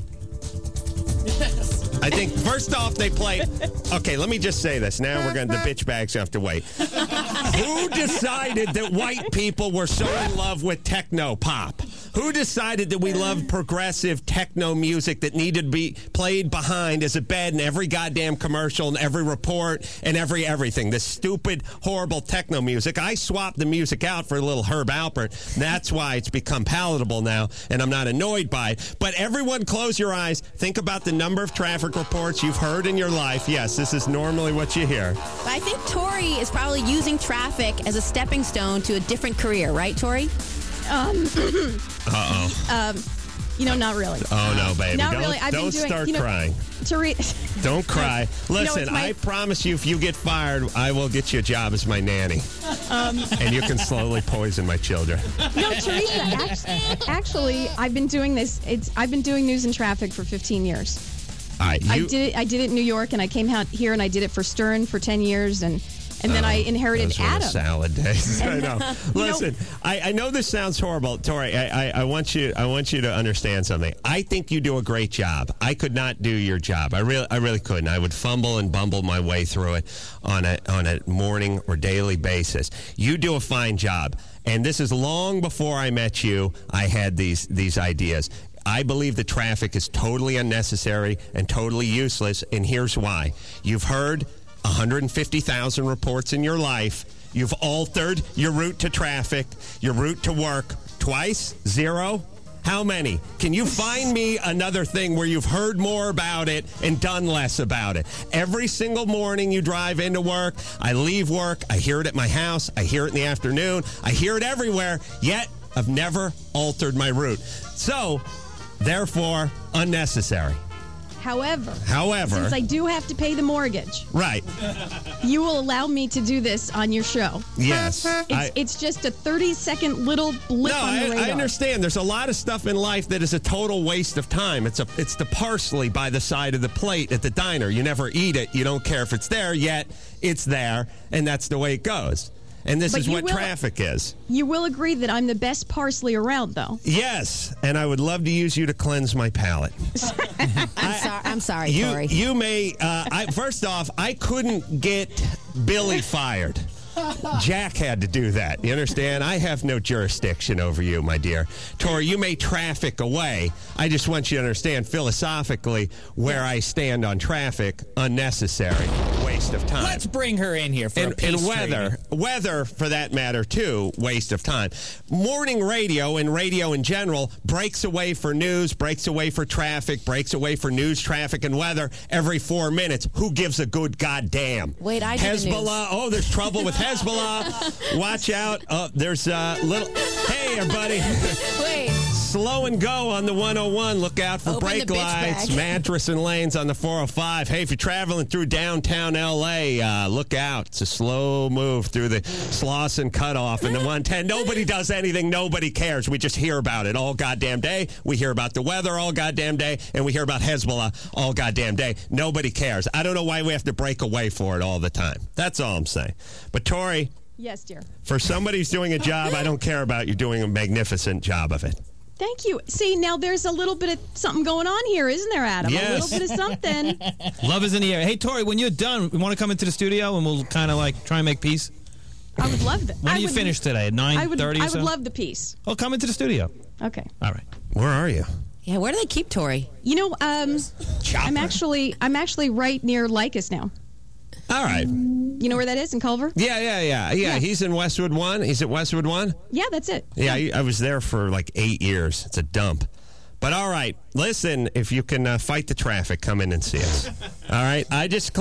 I think, first off, they play... Okay, let me just say this. Now the bitch bags have to wait. Who decided that white people were so in love with techno pop? Who decided that we loved progressive techno music that needed to be played behind as a bed in every goddamn commercial and every report and everything? This stupid, horrible techno music. I swapped the music out for a little Herb Alpert. That's why it's become palatable now, and I'm not annoyed by it. But everyone close your eyes. Think about the number of traffic reports you've heard in your life. Yes, this is normally what you hear. But I think Tori is probably using traffic as a stepping stone to a different career, right, Tori? Not really. Oh, no, baby. Not really. I've been don't doing, start crying. Don't cry. Listen, I promise you, if you get fired, I will get you a job as my nanny. And you can slowly poison my children. No, Teresa, actually, I've been doing this. I've been doing news and traffic for 15 years. I did it in New York, and I came out here and I did it for Stern for 10 years, and then I inherited those were the Adam. salad days. I know. Listen, I know this sounds horrible, Tori. I want you to understand something. I think you do a great job. I could not do your job. I really couldn't. I would fumble and bumble my way through it on a morning or daily basis. You do a fine job, and this is long before I met you. I had these ideas. I believe the traffic is totally unnecessary and totally useless, and here's why. You've heard 150,000 reports in your life. You've altered your route to traffic, your route to work twice? 0? How many? Can you find me another thing where you've heard more about it and done less about it? Every single morning you drive into work, I leave work, I hear it at my house, I hear it in the afternoon, I hear it everywhere, yet I've never altered my route. So, therefore, unnecessary. However, since I do have to pay the mortgage, right, you will allow me to do this on your show. Yes. It's just a 30-second little blip on the radar. I understand. There's a lot of stuff in life that is a total waste of time. It's the parsley by the side of the plate at the diner. You never eat it. You don't care if it's there, yet it's there, and that's the way it goes. And this is what traffic is. You will agree that I'm the best parsley around, though. Yes, and I would love to use you to cleanse my palate. I'm sorry, Tori. You may. First off, I couldn't get Billy fired. Jack had to do that. You understand? I have no jurisdiction over you, my dear. Tori, you may traffic away. I just want you to understand philosophically where I stand on traffic. Unnecessary. Waste of time. Let's bring her in here for a peace treaty. Weather, for that matter, too, waste of time. Morning radio and radio in general breaks away for news, breaks away for traffic, breaks away for news, traffic, and weather every 4 minutes. Who gives a good goddamn? Wait, I do the news. Hezbollah. Oh, there's trouble with Hezbollah. Watch out. There's a little... Hey, everybody. Wait. Slow and go on the 101. Look out for Open brake the bitch lights, bag. mattress and lanes on the 405. Hey, if you're traveling through downtown L.A., look out. It's a slow move through the Slauson cutoff and the 110. Nobody does anything. Nobody cares. We just hear about it all goddamn day. We hear about the weather all goddamn day, and we hear about Hezbollah all goddamn day. Nobody cares. I don't know why we have to break away for it all the time. That's all I'm saying. But, Tori... Yes, dear. For somebody who's doing a job I don't care about, you're doing a magnificent job of it. Thank you. See, now there's a little bit of something going on here, isn't there, Adam? Yes. A little bit of something. Love is in the air. Hey, Tori, when you're done, you want to come into the studio and we'll kind of like try and make peace? I would love that. When do you finish today? At 9:30 or so? I would love the peace. Oh, come into the studio. Okay. All right. Where are you? Yeah, where do they keep Tori? You know, I'm actually right near Lycus now. All right. You know where that is in Culver? Yeah. He's in Westwood 1. He's at Westwood 1? Yeah, that's it. Yeah, I was there for like 8 years. It's a dump. But all right, listen, if you can fight the traffic, come in and see us. All right? I just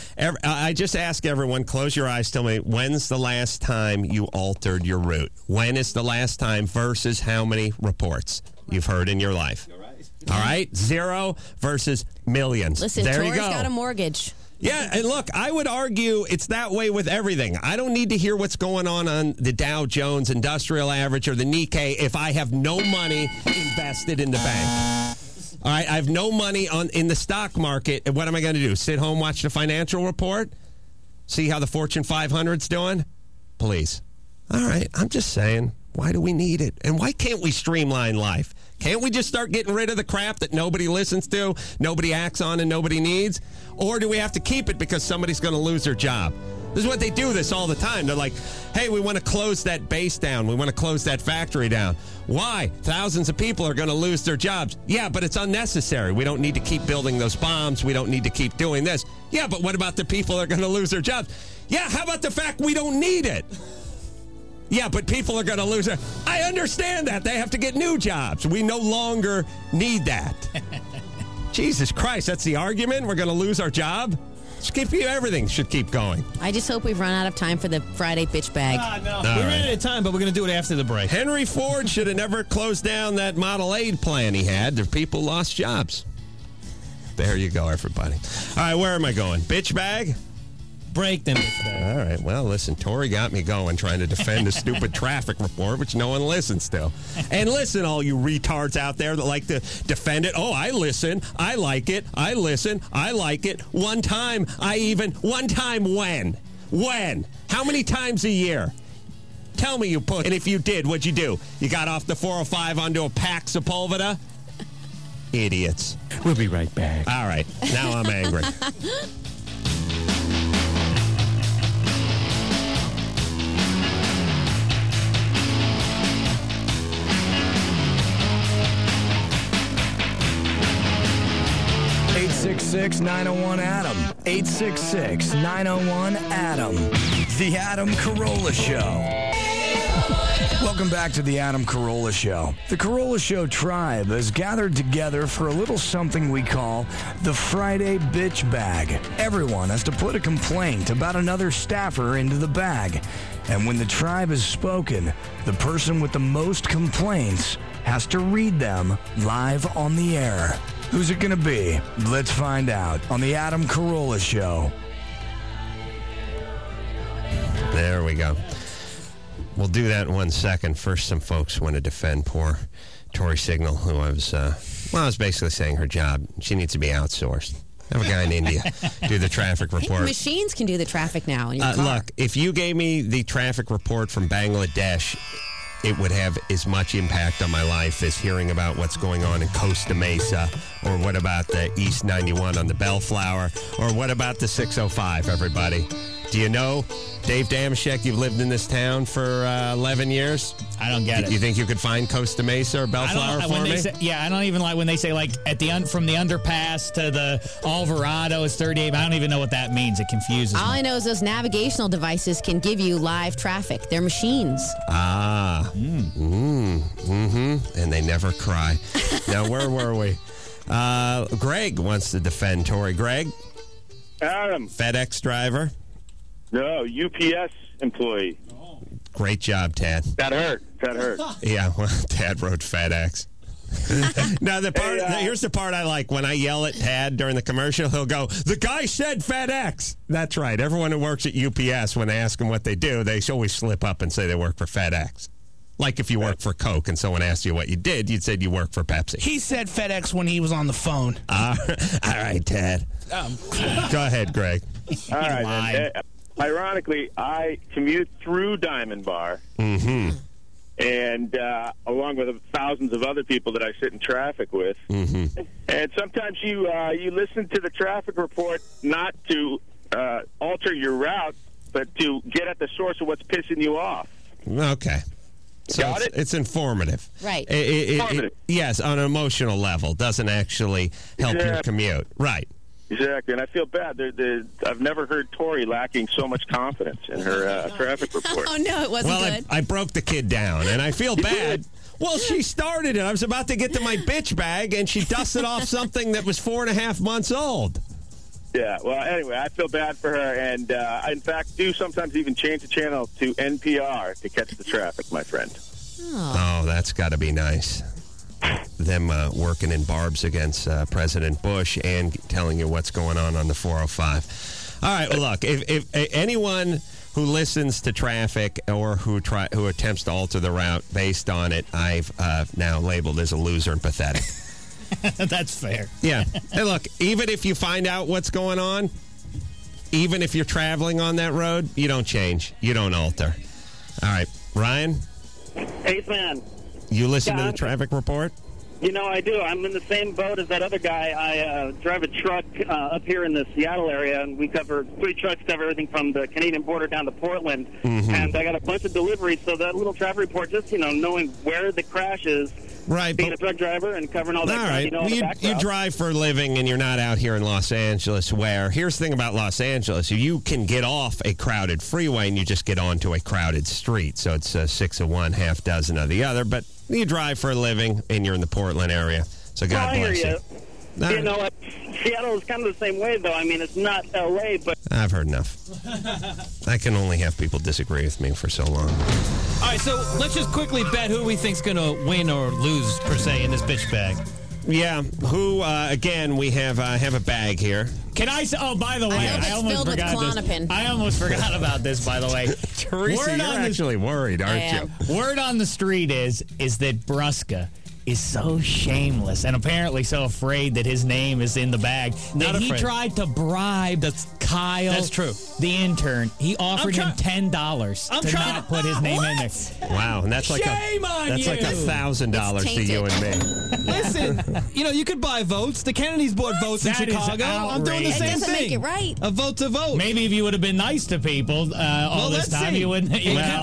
ask everyone, close your eyes, tell me, when's the last time you altered your route? When is the last time versus how many reports you've heard in your life? All right? 0 versus millions. Listen, there Tori's you go. got a mortgage. Yeah, and look, I would argue it's that way with everything. I don't need to hear what's going on the Dow Jones Industrial Average or the Nikkei if I have no money invested in the bank. All right, I have no money in the stock market. And what am I going to do? Sit home, watch the financial report? See how the Fortune 500's doing? Please. All right, I'm just saying, why do we need it? And why can't we streamline life? Can't we just start getting rid of the crap that nobody listens to, nobody acts on, and nobody needs? Or do we have to keep it because somebody's going to lose their job? This is what they do this all the time. They're like, hey, we want to close that base down. We want to close that factory down. Why? Thousands of people are going to lose their jobs. Yeah, but it's unnecessary. We don't need to keep building those bombs. We don't need to keep doing this. Yeah, but what about the people that are going to lose their jobs? Yeah, how about the fact we don't need it? Yeah, but people are going to lose it. I understand that. They have to get new jobs. We no longer need that. Jesus Christ, that's the argument? We're going to lose our job? Everything should keep going. I just hope we've run out of time for the Friday bitch bag. No. We ran out of time, but we're going to do it after the break. Henry Ford should have never closed down that Model 8 plan he had. The people lost jobs. There you go, everybody. All right, where am I going? Bitch bag? Break them. All right. Well, listen, Tori got me going trying to defend the stupid traffic report, which no one listens to. And listen, all you retards out there that like to defend it. Oh, I listen. I like it. I listen. I like it. One time when? When? How many times a year? Tell me you put. And if you did, what'd you do? You got off the 405 onto a pack Sepulveda? Idiots. We'll be right back. All right. Now I'm angry. 866-901-ADAM. 866-901-ADAM. The Adam Carolla Show. Welcome back to the Adam Carolla Show. The Carolla Show tribe has gathered together for a little something we call the Friday Bitch Bag. Everyone has to put a complaint about another staffer into the bag. And when the tribe has spoken, the person with the most complaints has to read them live on the air. Who's it going to be? Let's find out on the Adam Carolla Show. There we go. We'll do that in 1 second. First, some folks want to defend poor Tori Signal, who I was basically saying her job. She needs to be outsourced. Have a guy in India do the traffic report. Machines can do the traffic now in your car. Look, if you gave me the traffic report from Bangladesh, it would have as much impact on my life as hearing about what's going on in Costa Mesa, or what about the East 91 on the Bellflower, or what about the 605, everybody? Do you know, Dave Damashek, you've lived in this town for 11 years? I don't get it. You think you could find Costa Mesa or Bellflower for me? I don't even like when they say, like, from the underpass to the Alvarado is 38. I don't even know what that means. It confuses me. All I know is those navigational devices can give you live traffic. They're machines. And they never cry. Now, where were we? Greg wants to defend Tori. Greg? Adam. FedEx driver? No, UPS employee. Great job, Tad. That hurt. Yeah, well, Tad wrote FedEx. Now, here's the part I like. When I yell at Tad during the commercial, he'll go, "The guy said FedEx." That's right. Everyone who works at UPS, when I ask them what they do, they always slip up and say they work for FedEx. Like if you work for Coke and someone asked you what you did, you'd say you work for Pepsi. He said FedEx when he was on the phone. All right, Tad. Go ahead, Greg. All right. Ironically, I commute through Diamond Bar, and along with thousands of other people that I sit in traffic with. And sometimes you listen to the traffic report not to alter your route, but to get at the source of what's pissing you off. Okay. So it's informative. Right. Yes, on an emotional level. Doesn't actually help your commute. Right. Exactly, and I feel bad. I've never heard Tori lacking so much confidence in her traffic report. Oh, no, it wasn't good. I broke the kid down, and I feel bad. Well, she started it. I was about to get to my bitch bag, and she dusted off something that was 4.5 months old. Yeah, well, anyway, I feel bad for her, and I, in fact, do sometimes even change the channel to NPR to catch the traffic, my friend. Oh, that's got to be nice. Them working in barbs against President Bush and telling you what's going on the 405. All right, well, look, if anyone who listens to traffic or who attempts to alter the route based on it, I've now labeled as a loser and pathetic. That's fair. Yeah. Hey, look, even if you find out what's going on, even if you're traveling on that road, you don't change. You don't alter. All right, Ryan? Hey, man. You listen to the traffic report? You know, I do. I'm in the same boat as that other guy. I drive a truck up here in the Seattle area, and we cover 3 trucks, cover everything from the Canadian border down to Portland. Mm-hmm. And I got a bunch of deliveries, so that little traffic report, just, knowing where the crash is, right, being a truck driver and covering all that all crap, right. You drive for a living, and you're not out here in Los Angeles where, here's the thing about Los Angeles, you can get off a crowded freeway and you just get onto a crowded street. So it's 6 of one, half dozen of the other. But you drive for a living, and you're in the Portland area. So God bless you. Seattle is kind of the same way, though. I mean, it's not L.A., but... I've heard enough. I can only have people disagree with me for so long. All right, so let's just quickly bet who we think's going to win or lose, per se, in this bitch bag. Yeah, who, again, we have a bag here. Can I say, oh, by the way, I almost forgot this. I almost forgot about this, by the way. Teresa, you're actually worried, aren't you? Word on the street is that Brusca is so shameless and apparently so afraid that his name is in the bag that he tried to bribe Kyle. That's true. The intern. He offered him $10 to not put his name in there. Wow, and that's like $1,000 to you and me. Listen, you could buy votes. The Kennedys bought votes in Chicago. I'm doing the same thing. It doesn't make it right. A vote's a vote. Maybe if you would have been nice to people all this time, you wouldn't.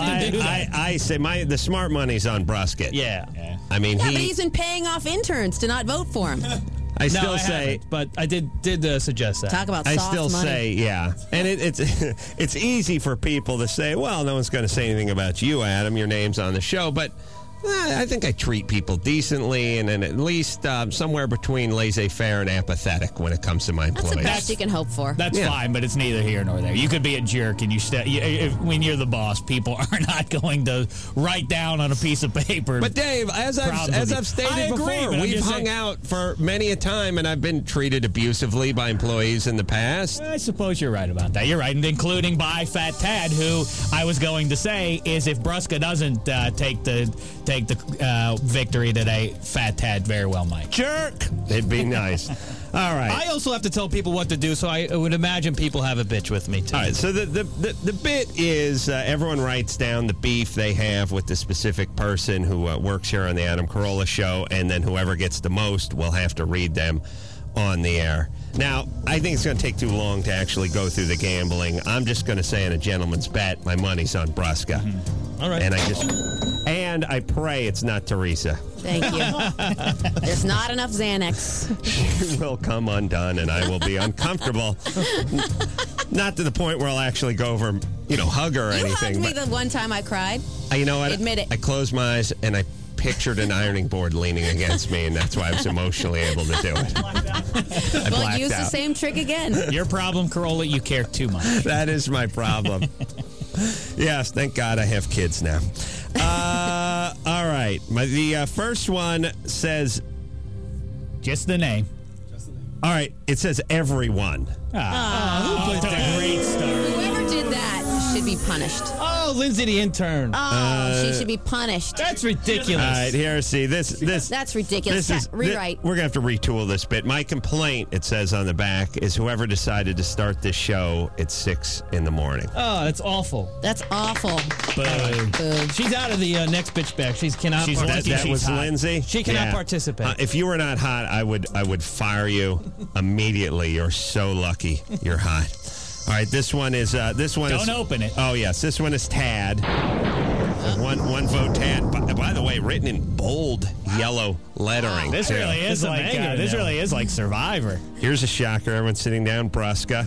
I say the smart money's on Brusca. Yeah. I mean, but he's been paying off interns to not vote for him. I say, but I did suggest that. Talk about I soft still money. say, yeah, and it's easy for people to say, well, no one's going to say anything about you, Adam. Your name's on the show, but I think I treat people decently, and at least somewhere between laissez-faire and apathetic when it comes to my employees. That's the best you can hope for. That's fine, but it's neither here nor there. You could be a jerk, and when you're the boss, people are not going to write down on a piece of paper. But Dave, as I've stated before, we've hung out for many a time, and I've been treated abusively by employees in the past. I suppose you're right about that. You're right, and including by Fat Tad, who I was going to say is if Brusca doesn't take the victory today, Fat Tad very well might. Jerk! It'd be nice. All right. I also have to tell people what to do, so I would imagine people have a bitch with me, too. All right, so the bit is everyone writes down the beef they have with the specific person who works here on the Adam Carolla Show, and then whoever gets the most will have to read them on the air. Now, I think it's going to take too long to actually go through the gambling. I'm just going to say in a gentleman's bet, my money's on Brusca. Mm-hmm. All right. And I pray it's not Teresa. Thank you. There's not enough Xanax. She will come undone, and I will be uncomfortable. Not to the point where I'll actually go over, hug her or anything. You hugged me the one time I cried. You know what? Admit it. I closed my eyes, and I pictured an ironing board leaning against me, and that's why I was emotionally able to do it. Well, use the same trick again. Your problem, Carolla, you care too much. That is my problem. Yes, thank God I have kids now. All right. The first one says... Just the name. All right. It says everyone. Who put the great start? Whoever did that should be punished. Oh, Lindsay the intern. She should be punished. That's ridiculous. All right, here, see, this... That's ridiculous. Rewrite. We're going to have to retool this bit. My complaint, it says on the back, is whoever decided to start this show at 6 in the morning. Oh, that's awful. That's awful. Boo. She's out of the next bitch bag. She cannot participate. That was Lindsay? She cannot participate. If you were not hot, I would fire you immediately. You're so lucky you're hot. All right, this one is... Don't open it. Oh, yes. This one is Tad. One vote, Tad. By the way, written in bold yellow lettering. This too. really is like Survivor. Here's a shocker. Everyone's sitting down. Brusca.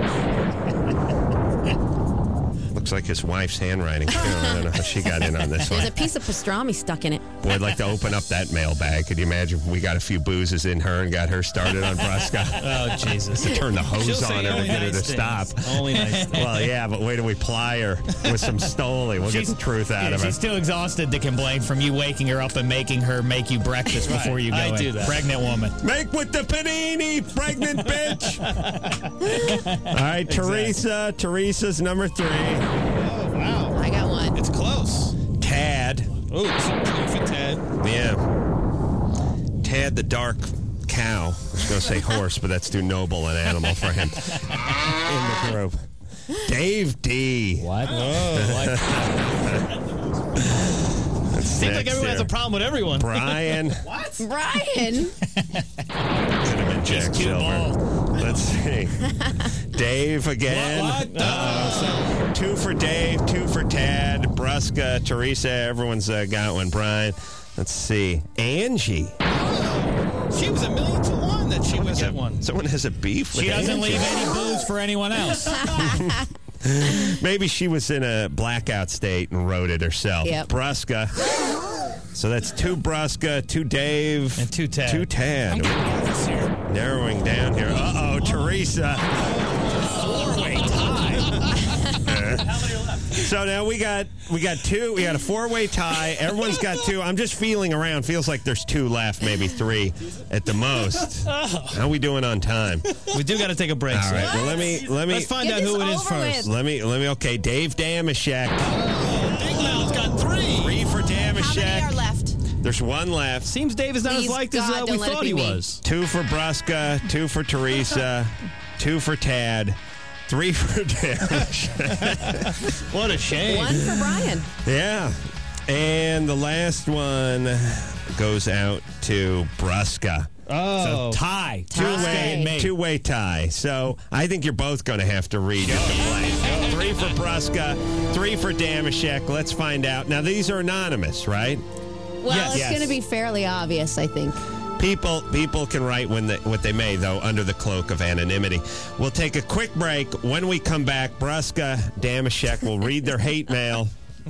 Looks like his wife's handwriting, too. I don't know how she got in on this There's one. a piece of pastrami stuck in it. Boy, I'd like to open up that mailbag. Could you imagine if we got a few boozes in her and got her started on Brusca? Oh, Jesus. To turn the hose She'll on say her to only get her to nice stop. things. Only nice things. Well, yeah, but wait till we ply her with some Stoli. We'll get the truth out of her. She's too exhausted to complain from you waking her up and making her make you breakfast before you go I in. do that. Pregnant woman. Make with the panini, pregnant bitch. All right, Exactly. Teresa's number 3. Wow. I got one. It's close. Tad. Ooh, two for Ted. Yeah. Tad the dark cow. I was going to say horse, but that's too noble an animal for him. In the group. Dave D. What? Seems like everyone has a problem with everyone. Brian. What? Brian. Could have been Jack Silver. Let's see. Dave again. What? So 2 for Dave, 2 for Tad, Brusca, Teresa. Everyone's got one. Brian. Let's see. Angie. She was 1,000,000 to 1 that she was at one. Someone has a beef with She doesn't Angie. leave any booze for anyone else. Maybe she was in a blackout state and wrote it herself. Yep. Brusca. So that's 2 Brusca, 2 Dave, And 2 Tad. 2 Tad. Narrowing down here. Uh-oh, Teresa. 4-way tie. So now we got 2. We got a 4-way tie. Everyone's got 2. I'm just feeling around. Feels like there's 2 left, maybe 3 at the most. How are we doing on time? We do got to take a break. All right. Well, let me. Let's find Get out who this it is over first. with. Let me. Okay, Dave Damashek. Big Mouth's got 3. 3 for How many are Damashek. left? There's 1 left. Seems Dave is not as Please, liked God, as we don't let it thought be he me. was. 2 for Brusca, 2 for Teresa, 2 for Tad, 3 for Damashek. What a shame. 1 for Brian. Yeah. And the last one goes out to Brusca. So tie. Two-way tie. So I think you're both going to have to read your complaint. 3 for Brusca, 3 for Damashek. Let's find out. Now, these are anonymous, right? Well, Yes. it's Yes. going to be fairly obvious, I think. People can write what they may, though, under the cloak of anonymity. We'll take a quick break. When we come back, Brusca, Damashek will read their hate mail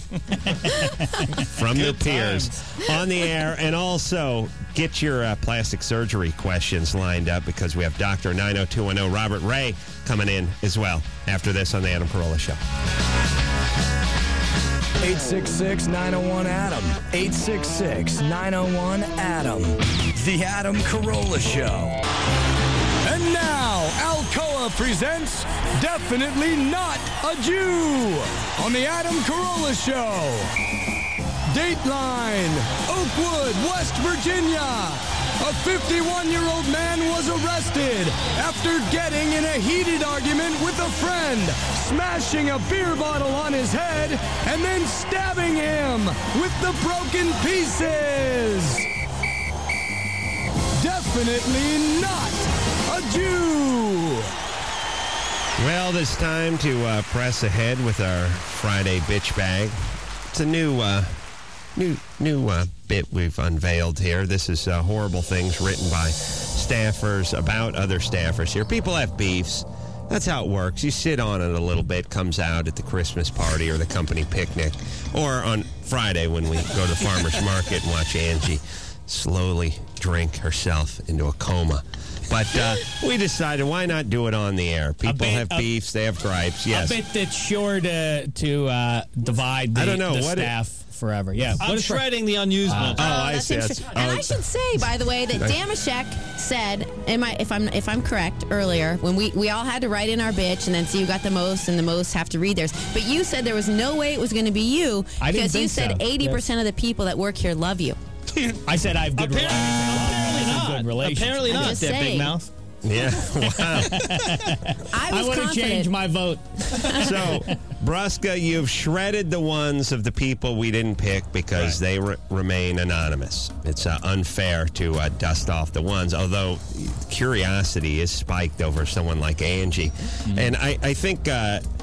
from their peers on the air, and also get your plastic surgery questions lined up because we have Dr. 90210 Robert Ray coming in as well after this on the Adam Carolla Show. 866-901-ADAM. 866-901-ADAM. The Adam Carolla Show. And now, Alcoa presents Definitely Not a Jew on the Adam Carolla Show. Dateline, Oakwood, West Virginia. A 51-year-old man was arrested after getting in a heated argument with a friend, smashing a beer bottle on his head, and then stabbing him with the broken pieces. Definitely not a Jew. Well, it's time to press ahead with our Friday bitch bag. It's a new bit we've unveiled here. This is horrible things written by staffers about other staffers here. People have beefs. That's how it works. You sit on it a little bit, comes out at the Christmas party or the company picnic, or on Friday when we go to the farmer's market and watch Angie slowly drink herself into a coma. But we decided, why not do it on the air? People have beefs, they have gripes. Yes. A bit that's sure to divide the, I don't know, the what staff forever. Yeah, I'm shredding the unused ones. I That's see. interesting. And I should say, by the way, that Damashek said, if I'm correct, earlier, when we all had to write in our bitch and then see who got the most, and the most have to read theirs. But you said there was no way it was going to be you I didn't because you think said so. 80% of the people that work here love you. I said I have good relations. Apparently I'm not, just that saying. Big Mouth. Yeah, wow. I was would have confident. changed my vote. So, Brusca, you've shredded the ones of the people we didn't pick because they remain anonymous. It's unfair to dust off the ones, although curiosity is spiked over someone like Angie. And I think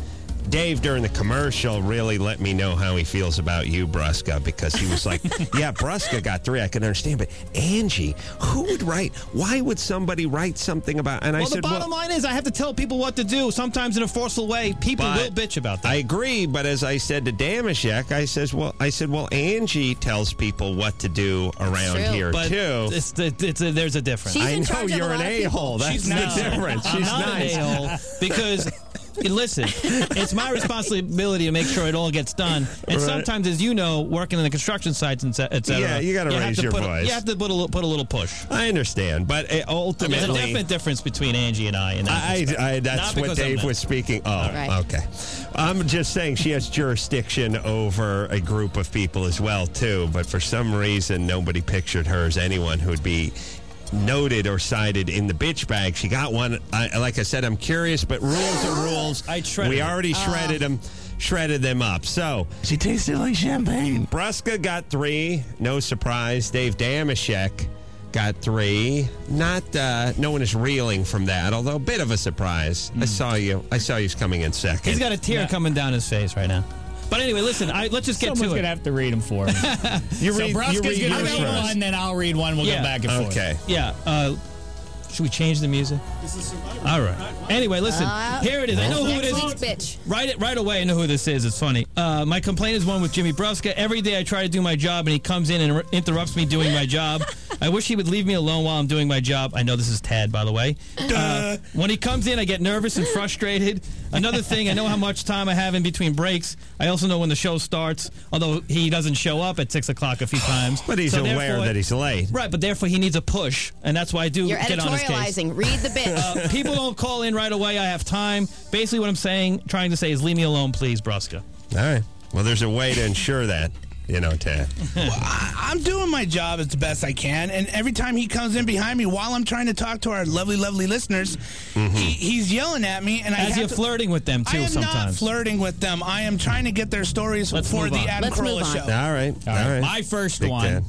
Dave, during the commercial, really let me know how he feels about you, Brusca, because he was like, yeah, Brusca got 3. I can understand. But Angie, who would write? Why would somebody write something about? And I said, the bottom line is I have to tell people what to do. Sometimes in a forceful way, people will bitch about that. I agree, but as I said to Damashek, I said, well, Angie tells people what to do around here, but too. There's a difference. I know you're an a-hole. That's the difference. I'm not nice. an a-hole because... Listen, it's my responsibility to make sure it all gets done. And sometimes, as you know, working in the construction sites, et cetera, yeah, you got to raise your voice. You have to put a little push. I understand, but ultimately, there's a definite difference between Angie and I. That's what Dave was speaking. Oh, right. Okay. I'm just saying she has jurisdiction over a group of people as well, too. But for some reason, nobody pictured her as anyone who would be noted or cited in the bitch bag. She got one. Like I said, I'm curious, but rules are rules. We already shredded them up. So she tasted like champagne. Brusca got 3. No surprise. Dave Damashek got 3. Not no one is reeling from that, although a bit of a surprise. I saw you coming in second. He's got a tear coming down his face right now. But anyway, listen, let's just get to it. Someone's going to have to read them for me. Brusca's going to read one, then I'll read one. We'll go back and forth. Okay. Yeah. Should we change the music? This is Survivor. All right. Anyway, listen. Here it is. I know who it is. Bitch. Right away, I know who this is. It's funny. My complaint is one with Jimmy Brusca. Every day I try to do my job, and he comes in and interrupts me doing my job. I wish he would leave me alone while I'm doing my job. I know this is Tad, by the way. When he comes in, I get nervous and frustrated. Another thing, I know how much time I have in between breaks. I also know when the show starts, although he doesn't show up at 6 o'clock a few times. But he's aware that he's late. Right, but therefore he needs a push, and that's why I do get on his case. You're editorializing. Read the bitch. People don't call in right away. I have time. Basically what I'm trying to say is leave me alone, please, Brusca. All right. Well, there's a way to ensure that. Tad. Well, I'm doing my job as the best I can, and every time he comes in behind me while I'm trying to talk to our lovely, lovely listeners, he's yelling at me. And you're flirting with them, too, I am sometimes. not flirting with them. I am trying to get their stories for the Adam Carolla show. All right. My first one.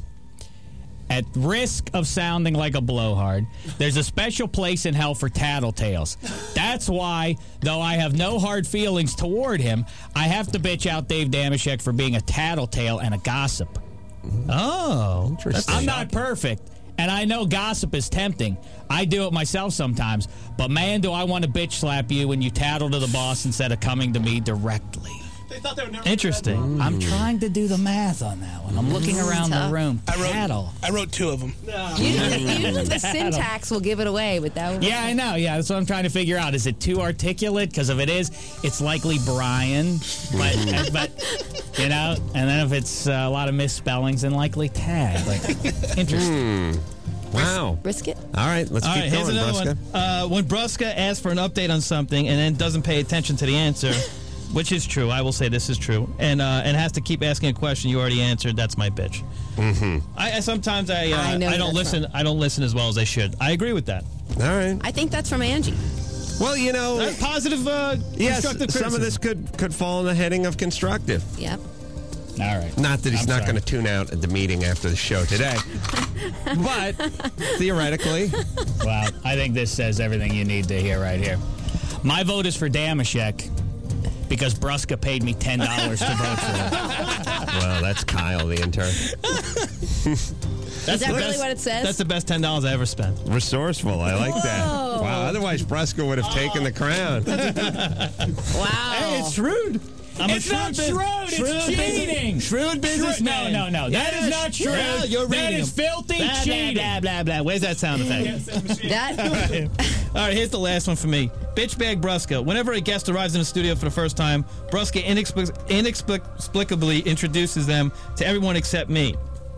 At risk of sounding like a blowhard, there's a special place in hell for tattletales. That's why, though I have no hard feelings toward him, I have to bitch out Dave Damashek for being a tattletale and a gossip. Oh, interesting. I'm not perfect, and I know gossip is tempting. I do it myself sometimes, but man, do I want to bitch slap you when you tattle to the boss instead of coming to me directly. They thought they would never Interesting. I'm trying to do the math on that one. I'm looking around the room. I wrote 2 of them. Usually the syntax will give it away, but that one. Yeah, I know. Yeah, that's what I'm trying to figure out. Is it too articulate? Because if it is, it's likely Brian. But and then if it's a lot of misspellings, then likely Tad. Interesting. Wow. Brisket? All right, let's keep going, here's another Brusca. one. When Brusca asks for an update on something and then doesn't pay attention to the answer, which is true, I will say this is true, and has to keep asking a question you already answered, that's my bitch. Sometimes I don't listen. I don't listen as well as I should. I agree with that. All right. I think that's from Angie. Well, that's positive. Yes, constructive some of this could fall in the heading of constructive. Yep. All right. Not that he's not going to tune out at the meeting after the show today, but theoretically. Wow, I think this says everything you need to hear right here. My vote is for Damashek because Brusca paid me $10 to vote for him. Well, that's Kyle, the intern. Is that really what it says? That's the best $10 I ever spent. Resourceful. I like that. Wow. Otherwise, Brusca would have taken the crown. Wow. Hey, it's shrewd. It's not shrewd. It's cheating. Shrewd businessman. No. That is not shrewd. Well, you're that is filthy cheating. Blah, blah, blah. Where's that sound effect? All right, here's the last one for me. Bitch bag Brusca. Whenever a guest arrives in the studio for the first time, Brusca inexplicably introduces them to everyone except me.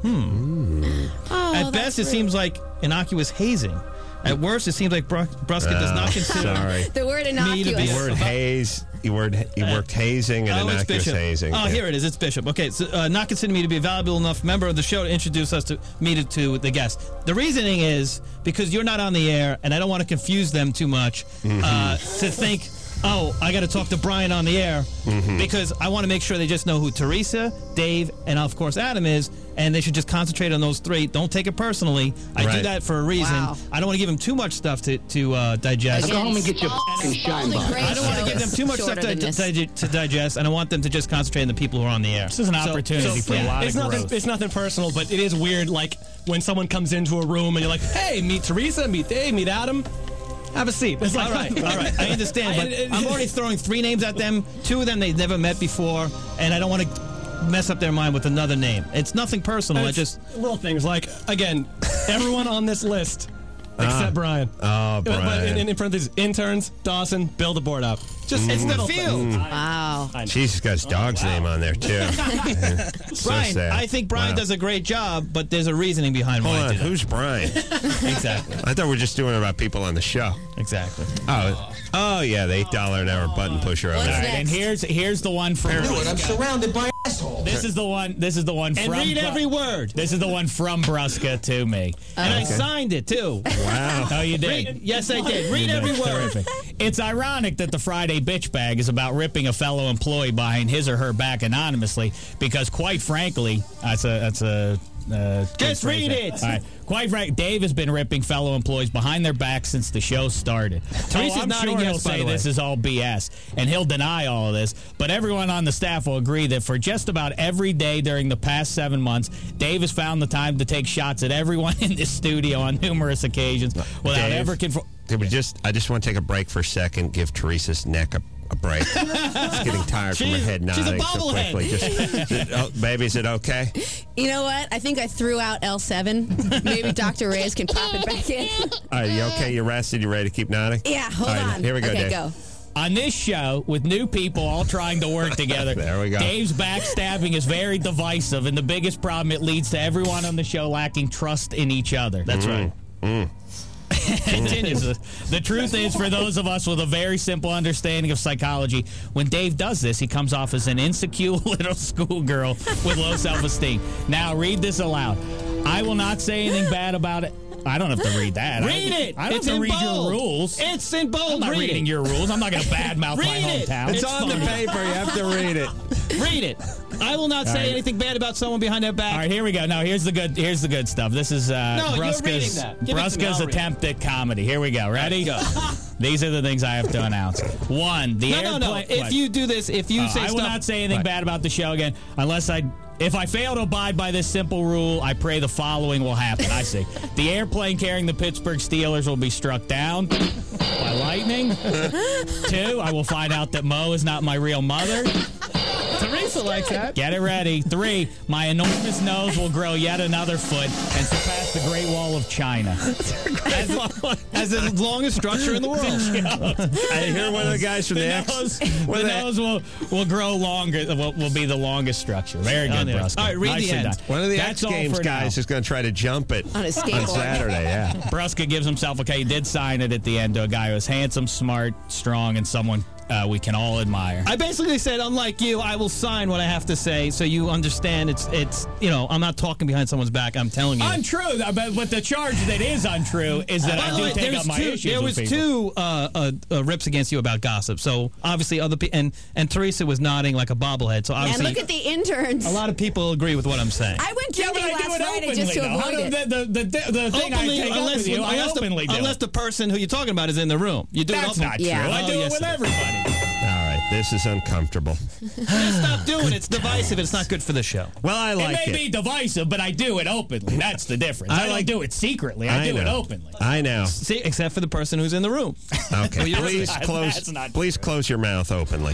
At best, it seems like innocuous hazing. At worst, it seems like Brusca does not consider the word innocuous. The word haze. You worked hazing and innocuous hazing. Oh, here it is. It's Bishop. Okay, so not consider me to be a valuable enough member of the show to introduce us to the guest. The reasoning is because you're not on the air, and I don't want to confuse them too much to think oh, I got to talk to Brian on the air because I want to make sure they just know who Teresa, Dave, and of course Adam is, and they should just concentrate on those three. Don't take it personally. I do that for a reason. Wow. I don't want to give them too much stuff to digest. Go home and get your fucking shine box. I don't want to give them too much stuff to digest, and I want them to just concentrate on the people who are on the air. This is an opportunity for a lot of growth. It's nothing personal, but it is weird, like, when someone comes into a room and you're like, hey, meet Teresa, meet Dave, meet Adam. Have a seat. It's like, all right. I understand, but I'm already throwing 3 names at them. 2 of them they've never met before, and I don't want to mess up their mind with another name. It's nothing personal. It's little things like, again, everyone on this list except Brian. Oh, Brian. But in parentheses, interns, Dawson, build the board up. Just it's the little field. things. Wow. She's got his dog's name on there, too. So Brian, sad. I think Brian does a great job, but there's a reasoning behind why Hold I on, did it. who's Brian? Exactly. I thought we were just doing it about people on the show. Exactly. Oh yeah, the $8 an hour button pusher over All there. right, and here's the one from. I'm surrounded by assholes. This is the one. And from. read every word. This is the one from Brusca to me, And I signed it too. Wow. Oh, you did? Yes, I did. Read You every did. word. Terrific. It's ironic that the Friday bitch bag is about ripping a fellow employee behind his or her back anonymously, because quite frankly, that's a Just read it. All right. Quite right. Dave has been ripping fellow employees behind their backs since the show started. Teresa's I'm nodding sure yes, he'll by say the way. this is all BS, and he'll deny all of this. But everyone on the staff will agree that for just about every day during the past 7 months, Dave has found the time to take shots at everyone in this studio on numerous occasions without Dave, ever I just want to take a break for a second. Give Teresa's neck a break. She's getting tired from her head she's a nodding so bobblehead. quickly. Baby, is it okay? You know what? I think I threw out L7. Maybe Dr. Reyes can pop it back in. All right, you okay? You rested? You ready to keep nodding? Yeah, hold All right, on. Here we go, Okay, Dave. go. On this show, with new people all trying to work together, There we go. Dave's backstabbing is very divisive, and the biggest problem, it leads to everyone on the show lacking trust in each other. That's right. Continues. The truth is, for those of us with a very simple understanding of psychology, when Dave does this, he comes off as an insecure little schoolgirl with low self-esteem. Now, read this aloud. I will not say anything bad about it. I don't have to read that. Read it. I don't It's have to in read bold. your rules. It's in bold. I'm not Read reading it. your rules. I'm not going to badmouth my Read it. hometown. It's on the paper. You have to read it. Read it. I will not say right. anything bad about someone behind their back. All right, here we go. Now, here's the good stuff. This is you're reading Brusca's, that. Give it to me, I'll read it. attempt at comedy. Here we go. Ready? Go. These are the things I have to announce. One, the No. airplane. If what? you do this, if you say I stuff, will not say anything Right. bad about the show again, if I fail to abide by this simple rule, I pray the following will happen. I see. The airplane carrying the Pittsburgh Steelers will be struck down by lightning. 2, I will find out that Mo is not my real mother. Teresa likes that. Get it ready. 3, my enormous nose will grow yet another foot and surpass the Great Wall of China. As the longest structure in the world. I hear one of the guys from the X. The nose will grow longer. Will be the longest structure. Very good, Brusca. All right, read the Nicely end. done. One of the That's X all Games for guys now. is going to try to jump it On a skateboard. Saturday. Yeah. Brusca gives himself he did sign it at the end to a guy who is handsome, smart, strong, and someone we can all admire. I basically said, unlike you, I will sign what I have to say, so you understand. It's I'm not talking behind someone's back. I'm telling you. Untrue, but the charge that is untrue is that By I the do way, take up my issues. there was with people. 2 rips against you about gossip. So obviously other people and Teresa was nodding like a bobblehead. So And obviously look at the interns. a lot of people agree with what I'm saying. I went Yeah, but drinking I do last it Friday openly, just to though. avoid it. The thing I take up with you, I openly do unless it. the person who you're talking about is in the room. You do That's it not true. Yeah. I do Oh, it yes, with it is. everybody. All right. This is uncomfortable. Just stop doing it. It's divisive. It's not good for the show. Well, I like It may be divisive, but I do it openly. That's the difference. I don't do it secretly. I do it know. openly. I know. See, except for the person who's in the room. Okay. you're Please close your mouth openly.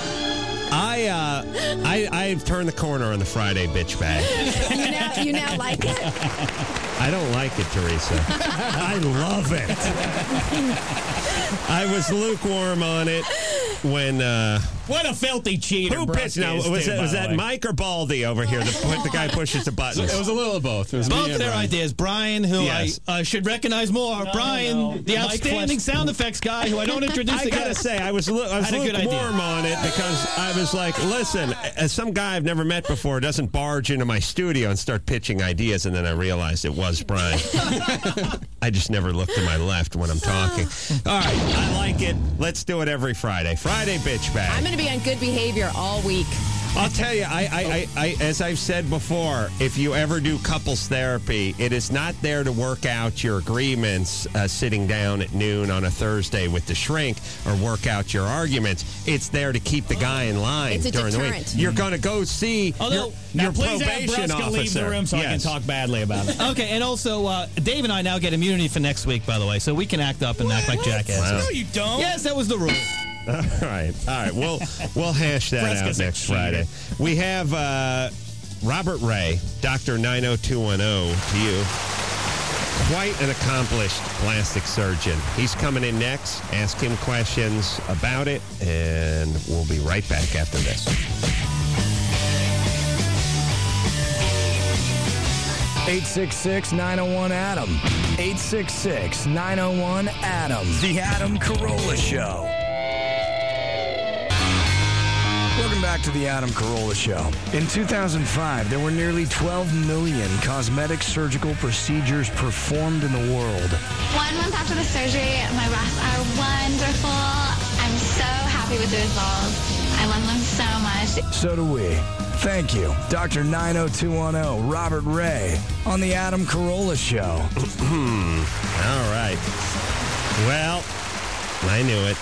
I've turned the corner on the Friday bitch bag. You now like it? I don't like it, Teresa. I love it. I was lukewarm on it. when What a filthy cheater! who pitched? Now was that Mike or Baldy over here? The guy pushes the buttons. It was a little of both. It was Both me of and their Brian. ideas. Brian, who Yes. I should recognize more. Brian, the Mike outstanding Flex- sound effects guy, who I don't introduce. I gotta again. say, I was Had a good idea. lukewarm on it because I was like, listen, as some guy I've never met before doesn't barge into my studio and start pitching ideas, and then I realized it was Brian. I just never look to my left when I'm talking. All right, I like it. Let's do it every Friday. Friday bitch bag. I'm going to be on good behavior all week. I'll tell you, I, as I've said before, if you ever do couples therapy, it is not there to work out your agreements sitting down at noon on a Thursday with the shrink or work out your arguments. It's there to keep the guy in line It's a during the deterrent. week. You're going to go see Although, your please have probation Brusca officer. leave the room so I can Yes. talk badly about it. Okay, and also, Dave and I now get immunity for next week, by the way, so we can act up and act like jackasses. Wow. No, you don't. Yes, that was the rule. All right. We'll hash that out Fresca's a next cheater. Friday. We have Robert Ray, Dr. 90210 to you. Quite an accomplished plastic surgeon. He's coming in next. Ask him questions about it, and we'll be right back after this. 866-901-ADAM. 866-901-ADAM. The Adam Carolla Show. Welcome back to the Adam Carolla Show. In 2005, there were nearly 12 million cosmetic surgical procedures performed in the world. 1 month after the surgery, my breasts are wonderful. I'm so happy with the results. I love them so much. So do we. Thank you, Dr. 90210, Robert Ray, on the Adam Carolla Show. All right. Well, I knew it.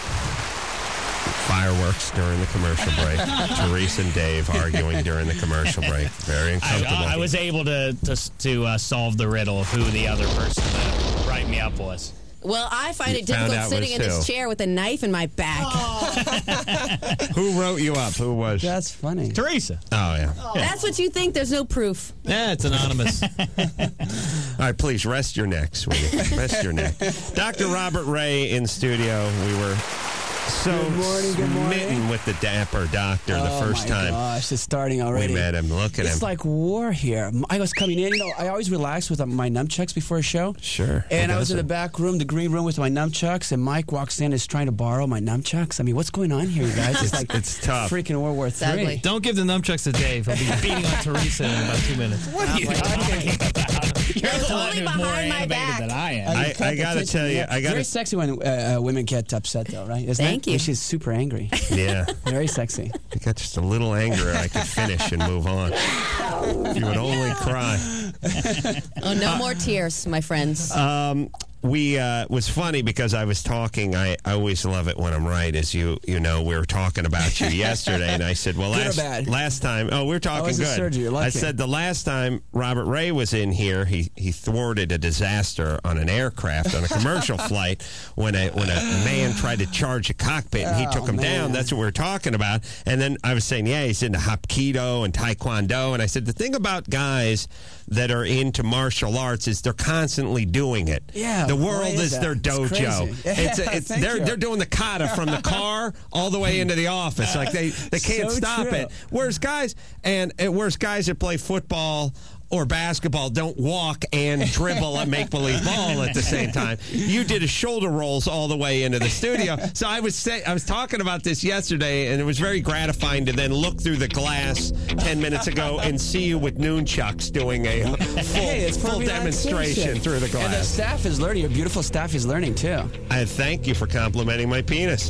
Fireworks during the commercial break. Teresa and Dave arguing during the commercial break. Very uncomfortable. I was able to solve the riddle of who the other person that write me up was. Well, I find You it found difficult out sitting in was this who? chair with a knife in my back. Who wrote you up? Who was? That's funny. Teresa. Oh, yeah. That's what you think. There's no proof. Yeah, it's anonymous. All right, please rest your neck, sweetie. Rest your neck. Dr. Robert Ray in studio. We were so Good morning. smitten with the dapper doctor the first time Gosh, it's starting already. we met him. Look at It's him. like war here. I was coming in, I always relax with my nunchucks before a show. Sure. And Who I was in the doesn't? back room, the green room with my nunchucks, and Mike walks in and is trying to borrow my nunchucks. I mean, what's going on here, you guys? It's like it's tough. freaking World War III. Don't give the nunchucks to Dave. He'll be beating on Teresa in about 2 minutes. What are you talking about? You're the one only who's more behind my animated back. than I am. I got to tell you, It's very sexy when women get upset, though, right? Isn't Thank it? you. She's super angry. Yeah. Very sexy. I got just a little angrier. I could finish and move on. You would only cry. Oh, no more tears, my friends. We was funny because I was talking. I always love it when I'm right. As you know, we were talking about you yesterday, and I said, "Well, Good or bad? last time, oh, we're talking was the good." surgery? You're lucky. I said the last time Robert Ray was in here, he thwarted a disaster on an aircraft on a commercial flight when a man tried to charge a cockpit and he took him down. That's what we were talking about. And then I was saying, yeah, he's into Hapkido and Taekwondo, and I said the thing about guys that are into martial arts is they're constantly doing it. Yeah, the why world is is that? their It's dojo. crazy. Thank you. They're doing the kata from the car all the way into the office. Like they can't So stop true. it. Whereas guys that play football or basketball don't walk and dribble a make-believe ball at the same time. You did a shoulder rolls all the way into the studio. So I was talking about this yesterday, and it was very gratifying to then look through the glass 10 minutes ago and see you with nunchucks doing a full demonstration through the glass. And the staff is learning. Your beautiful staff is learning, too. I thank you for complimenting my penis.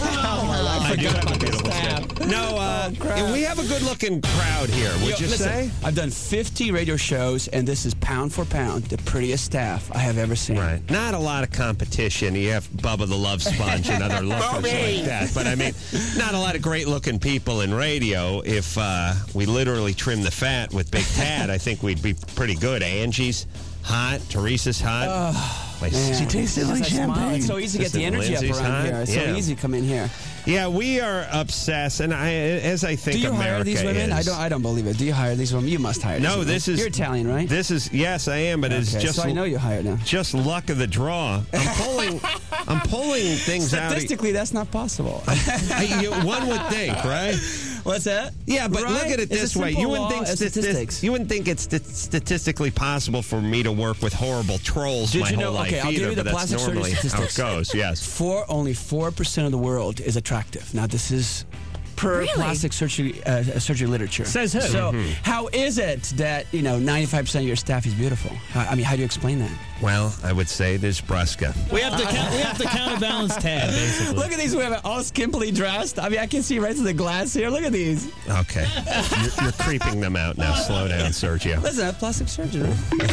I do have a beautiful staff. No, we have a good-looking crowd here, would you listen, say? I've done 50 radio shows, and this is pound for pound the prettiest staff I have ever seen. Right. Not a lot of competition. You have Bubba the Love Sponge and other lookers like that. But, I mean, not a lot of great-looking people in radio. If we literally trim the fat with Big Tad, I think we'd be pretty good. Angie's hot. Teresa's hot. Exactly. Man, She tasted it's like just smile. champagne. It's so easy to get the energy up Lindsay's around hot. here. It's so Yeah. easy to come in here. Yeah, we are obsessed, and as I think Do you America hire these women? is. I don't believe it. Do you hire these women? You must hire these No, women. this is You're Italian, right? This is yes, I am, but it's Okay, just so I know you hire them. just luck of the draw. I'm pulling things out. Statistically, that's not possible. One would think, right? What's that? Yeah, but Right? look at it It's a this way. simple You wouldn't law think of statistics. you wouldn't think it's statistically possible for me to work with horrible trolls Did my you whole know? life Okay, I'll either, give you the but that's plastic surgery normally how it statistics. goes. Yes. Only 4% of the world is attractive. Now, this is per Really? plastic surgery literature. Says who? So, how is it that 95% of your staff is beautiful? How do you explain that? Well, I would say there's Brusca. We have to counterbalance Tad, basically. Look at these women, all skimpily dressed. I mean, I can see right through the glass here. Look at these. Okay, you're creeping them out now. Slow down, Sergio. Listen, I have plastic surgery.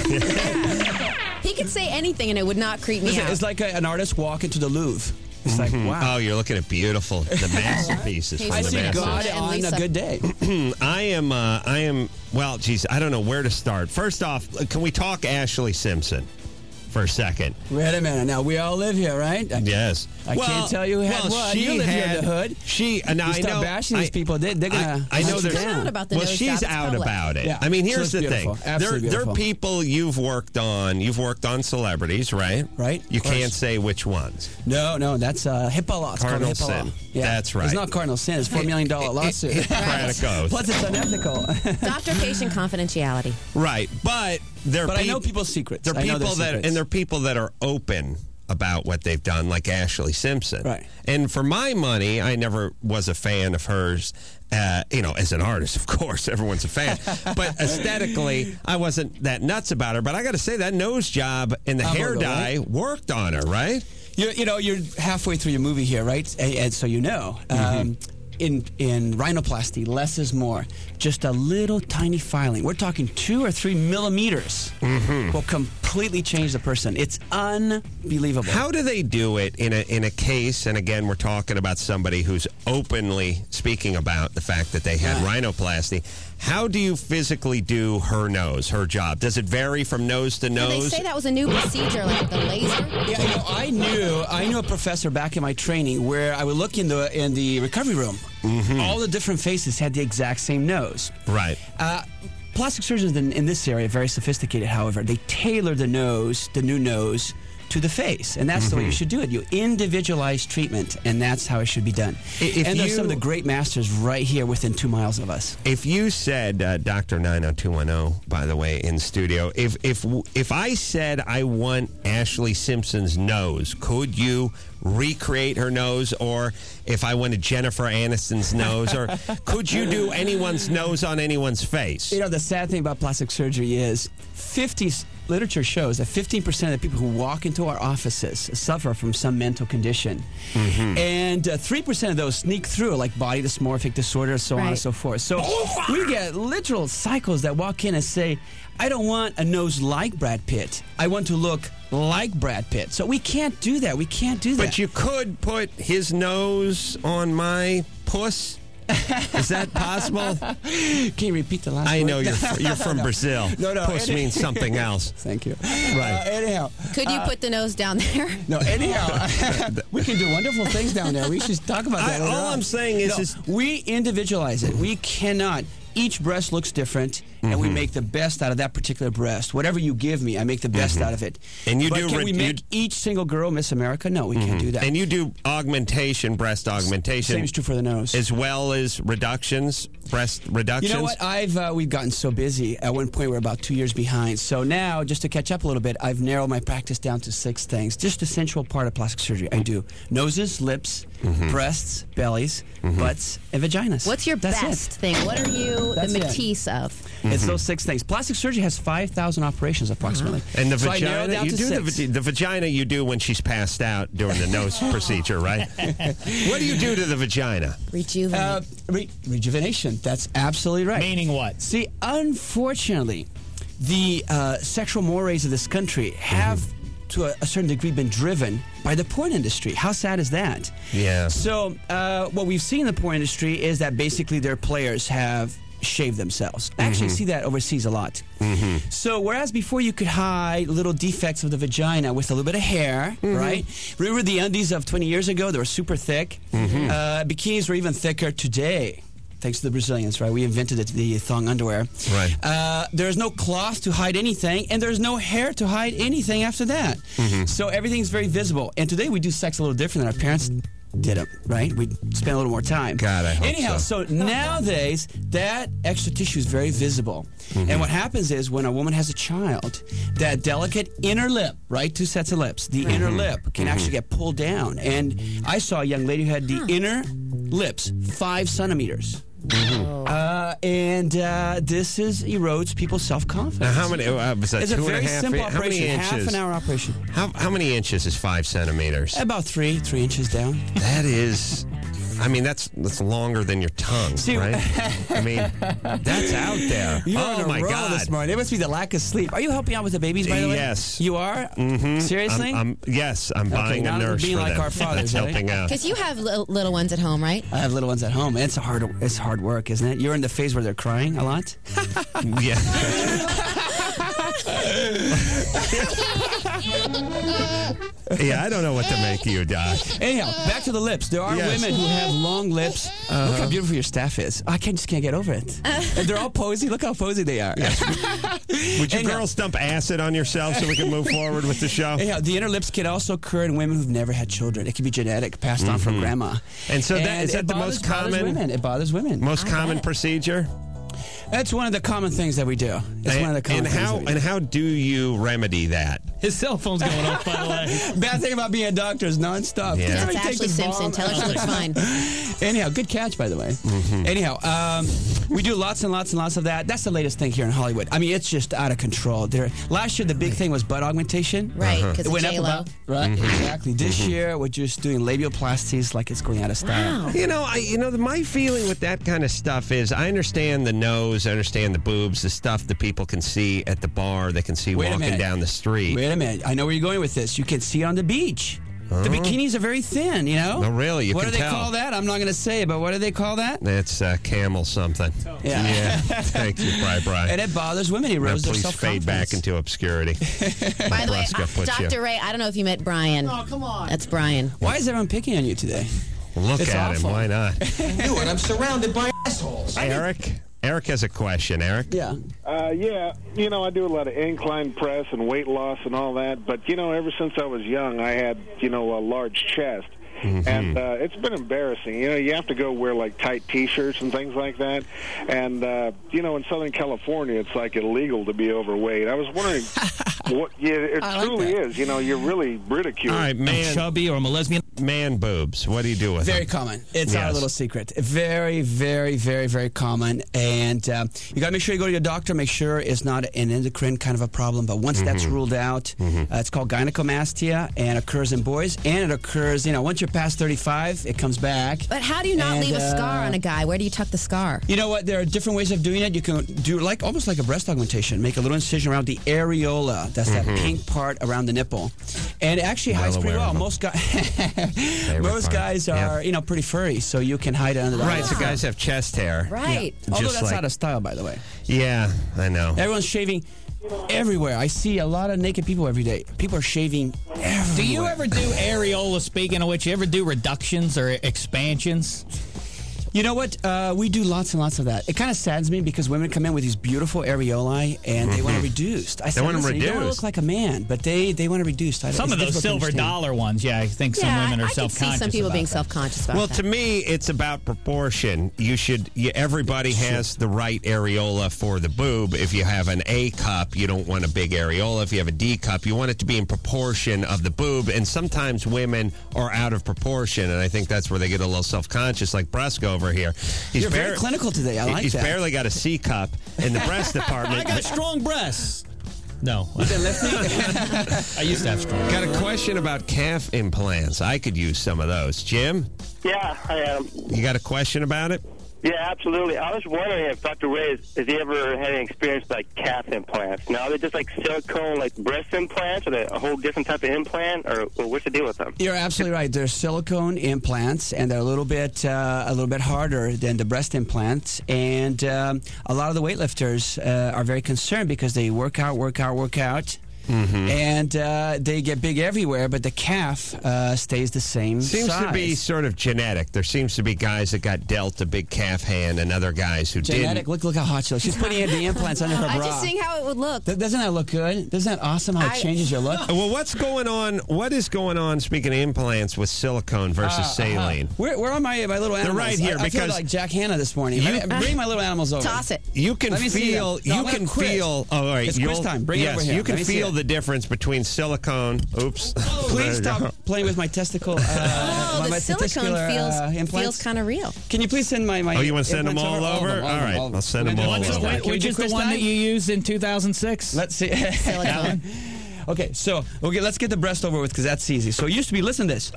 He could say anything and it would not creep me Listen, out. it's like an artist walking to the Louvre. It's like, wow. Oh, you're looking at beautiful, the masterpieces. He's from I the see masters. God and on Lisa. a good day. I am. Well, geez, I don't know where to start. First off, can we talk Ashley Simpson for a second? Wait a minute. Now, we all live here, right? Yes. I can't tell you who had what. You live here in the hood. Now You I start know. bashing these people, they're going to I know hunt you there's Come down. out about the well, nose she's job. It's out public. about it. Yeah. I mean, So here's it's the beautiful. thing. Absolutely They're beautiful. people you've worked on. You've worked on celebrities, right? Right, You of course. can't say which ones. No, that's HIPAA law. It's Cardinal called HIPAA sin. law. Yeah. That's right. It's not cardinal sin. It's $4 million lawsuit. Hippocratic oath. Plus, it's unethical. Doctor-patient confidentiality. Right, but they're. But I know people's secrets. They're I know their people that, secrets. and they're people that are open about what they've done, like Ashley Simpson. Right. And for my money, I never was a fan of hers. As an artist, of course, everyone's a fan. But aesthetically, I wasn't that nuts about her. But I got to say, that nose job and the hair Logo, dye right? worked on her, right? You're halfway through your movie here, right? And so you know. In rhinoplasty, less is more. Just a little tiny filing. We're talking 2 or 3 millimeters will completely change the person. It's unbelievable. How do they do it in a case? And again, we're talking about somebody who's openly speaking about the fact that they had rhinoplasty. How do you physically do her nose, her job? Does it vary from nose to Did nose? they say that was a new procedure, like the laser? Yeah, I knew a professor back in my training where I would look in the recovery room. All the different faces had the exact same nose. Right. Plastic surgeons in this area are very sophisticated, however. They tailor the new nose, to the face. And that's the way you should do it. You individualize treatment, and that's how it should be done. And there's some of the great masters right here within 2 miles of us. If you said, Dr. 90210, by the way, in studio, if I said I want Ashley Simpson's nose, could you recreate her nose? Or if I wanted Jennifer Aniston's nose, or could you do anyone's nose on anyone's face? You know, the sad thing about plastic surgery is literature shows that 15% of the people who walk into our offices suffer from some mental condition. And 3% of those sneak through, like body dysmorphic disorder, so on and so forth. So we get literal cycles that walk in and say, I don't want a nose like Brad Pitt. I want to look like Brad Pitt. So we can't do that. We can't do that. But you could put his nose on my puss. Is that possible? Can you repeat the last I word? know you're from No. Brazil. No. Puss means something else. Thank you. Right. Anyhow. Could you put the nose down there? No, anyhow. We can do wonderful things down there. We should talk about that. All I'm saying is we individualize it. We cannot. Each breast looks different, and we make the best out of that particular breast. Whatever you give me, I make the best out of it. And you but do can we make each single girl Miss America? No, we can't do that. And you do breast augmentation. Same is true for the nose. As well as reductions, breast reductions. You know what? We've gotten so busy. At one point, we're about 2 years behind. So now, just to catch up a little bit, I've narrowed my practice down to 6 things. Just the central part of plastic surgery. I do noses, lips, breasts, bellies, butts, and vaginas. What's your That's best it. thing? What are you That's the it. Matisse of? It's those 6 things. Plastic surgery has 5,000 operations approximately. And the So I narrowed vagina, down you to do 6. the vagina you do when she's passed out during the nose procedure, right? What do you do to the vagina? Rejuvenate. Rejuvenation. That's absolutely right. Meaning what? See, unfortunately, the sexual mores of this country have, to a certain degree, been driven by the porn industry. How sad is that? Yeah. So what we've seen in the porn industry is that basically their players have shave themselves. I actually see that overseas a lot. Mm-hmm. So whereas before you could hide little defects of the vagina with a little bit of hair, right? Remember the undies of 20 years ago? They were super thick. Bikinis were even thicker today. Thanks to the Brazilians, right? We invented it, the thong underwear. Right. There's no cloth to hide anything, and there's no hair to hide anything after that. So everything's very visible. And today we do sex a little different than our parents did it, right? We spend a little more time. God, I hope Anyhow, so. Nowadays, that extra tissue is very visible. And what happens is when a woman has a child, that delicate inner lip, right? 2 sets of lips. The inner lip can actually get pulled down. And I saw a young lady who had the inner lips 5 centimeters. This erodes people's self-confidence. Now, how many? Was that it's a 2.5 very simple How many operation, inches? half an hour operation. How many inches is 5 centimeters? About 3 inches down. That is. I mean, that's longer than your tongue, right? I mean, that's out there. You're oh on a my roll God! this morning. It must be the lack of sleep. Are you helping out with the babies, by the way? Yes. You are? Mm-hmm. Seriously? Yes, I'm buying now a nurse being for like them. our fathers, That's right? helping out. Because you have little ones at home, right? I have little ones at home. It's hard work, isn't it? You're in the phase where they're crying a lot? Yeah. Yeah, I don't know what to make of you, Doc. Anyhow, back to the lips. There are women who have long lips. Look how beautiful your staff is. I just can't get over it. And they're all posy. Look how posy they are. Would you girls dump acid on yourself so we can move forward with the show? Anyhow, the inner lips can also occur in women who've never had children. It can be genetic, passed on from grandma. And so is that the most common? It bothers women. Most common procedure? That's one of the common things that we do. It's one of the common things that we do. And how do you remedy that? His cell phone's going off, by the way. Bad thing about being a doctor is nonstop. Yeah. That's Ashley Simpson. Tell her she looks fine. Anyhow, good catch, by the way. Anyhow, we do lots and lots and lots of that. That's the latest thing here in Hollywood. I mean, it's just out of control. Last year, the big thing was butt augmentation. Right, because It of went up J-Lo. about, right, exactly. This year, we're just doing labioplasties like it's going out of style. Wow. My feeling with that kind of stuff is I understand the nose, I understand the boobs, the stuff that people can see at the bar, they can see Wait a walking minute. down the street. Wait a minute. I know where you're going with this. You can see on the beach. The bikinis are very thin, you know? Oh, really? What can do they tell. call that? I'm not going to say, but what do they call that? It's camel something. Yeah. Thank you, Bri. And it bothers women. It Now erodes their please self-confidence. fade back into obscurity. By the way, Brusca puts Dr. you- Ray, I don't know if you met Brian. Oh, come on. That's Brian. Why is everyone picking on you today? Look It's at awful. him. Why not? Do it. I'm surrounded by assholes. Eric has a question. Eric? Yeah. Yeah, I do a lot of incline press and weight loss and all that, but, ever since I was young, I had, a large chest. And it's been embarrassing. You have to go wear, tight T-shirts and things like that. And, in Southern California, it's, illegal to be overweight. I was wondering what... Yeah, it truly is. You're really ridiculed. All right, man. I'm chubby or I'm a lesbian. Man boobs. What do you do with Very them? common. It's our Yes. little secret. Very, very, very, very common. And you got to make sure you go to your doctor. Make sure it's not an endocrine kind of a problem. But once that's ruled out, it's called gynecomastia and occurs in boys. And it occurs, once you're past 35, it comes back. But how do you not And, leave a scar on a guy? Where do you tuck the scar? You know what? There are different ways of doing it. You can do almost like a breast augmentation. Make a little incision around the areola. That's that pink part around the nipple. And it actually hides pretty well. Most guys are, pretty furry, so you can hide it under the Right, so guys have chest hair. Right. Yeah. Although Just that's like- out of style, by the way. Yeah, I know. Everyone's shaving everywhere. I see a lot of naked people every day. People are shaving everywhere. Do you ever do areola, speaking of which, you ever do reductions or expansions? You know what? We do lots and lots of that. It kind of saddens me because women come in with these beautiful areolae and they want to reduce. I said, want 'em listen, you don't reduced. look like a man, but they want to reduce. Some of those silver dollar ones, I think some women are I could self-conscious see some people about being that. self-conscious about Well, that. to me, it's about proportion. Everybody has the right areola for the boob. If you have an A cup, you don't want a big areola. If you have a D cup, you want it to be in proportion of the boob. And sometimes women are out of proportion, and I think that's where they get a little self-conscious, like Brusca over here. You're very clinical today. I like He's that. barely got a C cup in the breast department. I got strong breasts. No. You've been lifting? I used to have strong. Got a question about calf implants. I could use some of those. Jim? Yeah, I am. You got a question about it? Yeah, absolutely. I was wondering if Dr. Ray has he ever had any experience with, like, calf implants? Now, are they just like silicone, like breast implants, or they a whole different type of implant, or what's the deal with them? You're absolutely right. They're silicone implants, and they're a little bit harder than the breast implants. And a lot of the weightlifters are very concerned because they work out. And they get big everywhere, but the calf stays the same Seems size. to be sort of genetic. There seems to be guys that got dealt a big calf hand and other guys who genetic. didn't. Look how hot she looks. She's putting in the implants under her bra. I'm just seeing how it would look. Doesn't that look good? Isn't that awesome how it changes your look? Well, what's going on? What is going on, speaking of implants, with silicone versus saline? Where are my little animals? They're right here I feel because like Jack Hanna this morning. Bring my little animals over. Toss it. You can feel. No, I'm gonna quit. Oh, all right. It's quiz time. Bring it over here. You can Let me see feel it. the difference between silicone. Oops. Please stop playing with my testicle. The silicone feels kind of real. Can you please send my Oh, you want to send them all over? All right, I'll send them all over. Which is the one that you used in 2006? Let's see. Silicone. Okay, let's get the breast over with because that's easy. So it used to be, listen to this.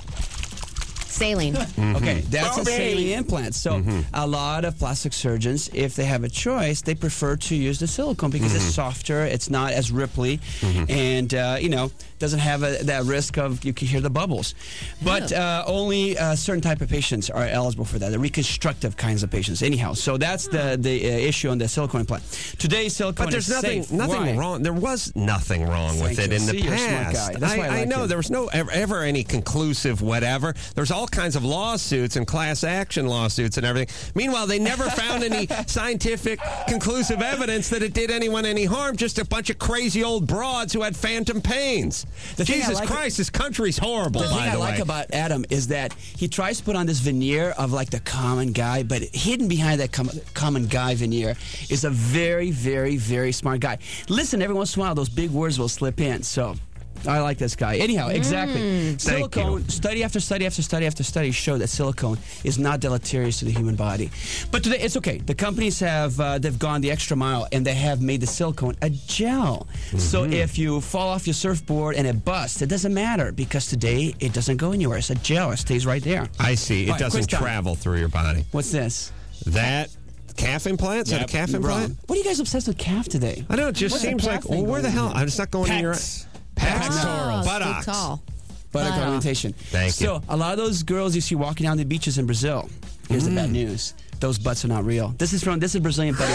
Saline. Okay, that's a saline implant. So a lot of plastic surgeons, if they have a choice, they prefer to use the silicone because it's softer, it's not as ripply, and doesn't have that risk of you can hear the bubbles. But only a certain type of patients are eligible for that. The reconstructive kinds of patients. Anyhow, so that's the issue on the silicone implant. Today, silicone But there's is safe. nothing Why? wrong. There was nothing wrong with Thank it you. in See, the you're a smart past. guy. That's why I like know you. there was no ever any conclusive whatever. There's all kinds of lawsuits and class action lawsuits and everything. Meanwhile, they never found any scientific conclusive evidence that it did anyone any harm. Just a bunch of crazy old broads who had phantom pains. Jesus Christ, this country's horrible. The thing I by the like way. about Adam is that he tries to put on this veneer of like the common guy, but hidden behind that common guy veneer is a very, very, very smart guy. Listen, every once in a while, those big words will slip in. So I like this guy. Anyhow, exactly. Silicone, study after study after study after study show that silicone is not deleterious to the human body. But today, it's okay. The companies have, they've gone the extra mile and they have made the silicone a gel. So if you fall off your surfboard and it busts, it doesn't matter because today it doesn't go anywhere. It's a gel. It stays right there. I see. It All right, doesn't quiz time. travel through your body. What's this? That calf implant? Is that a calf implant? What are you guys obsessed with calf today? I know. It just What's the seems calf like, thing where the going hell? on? I'm just not going in your... Oh, buttocks. good call. Buttock augmentation. Thank you. So a lot of those girls you see walking down the beaches in Brazil, here's the bad news. Those butts are not real. This is Brazilian butt.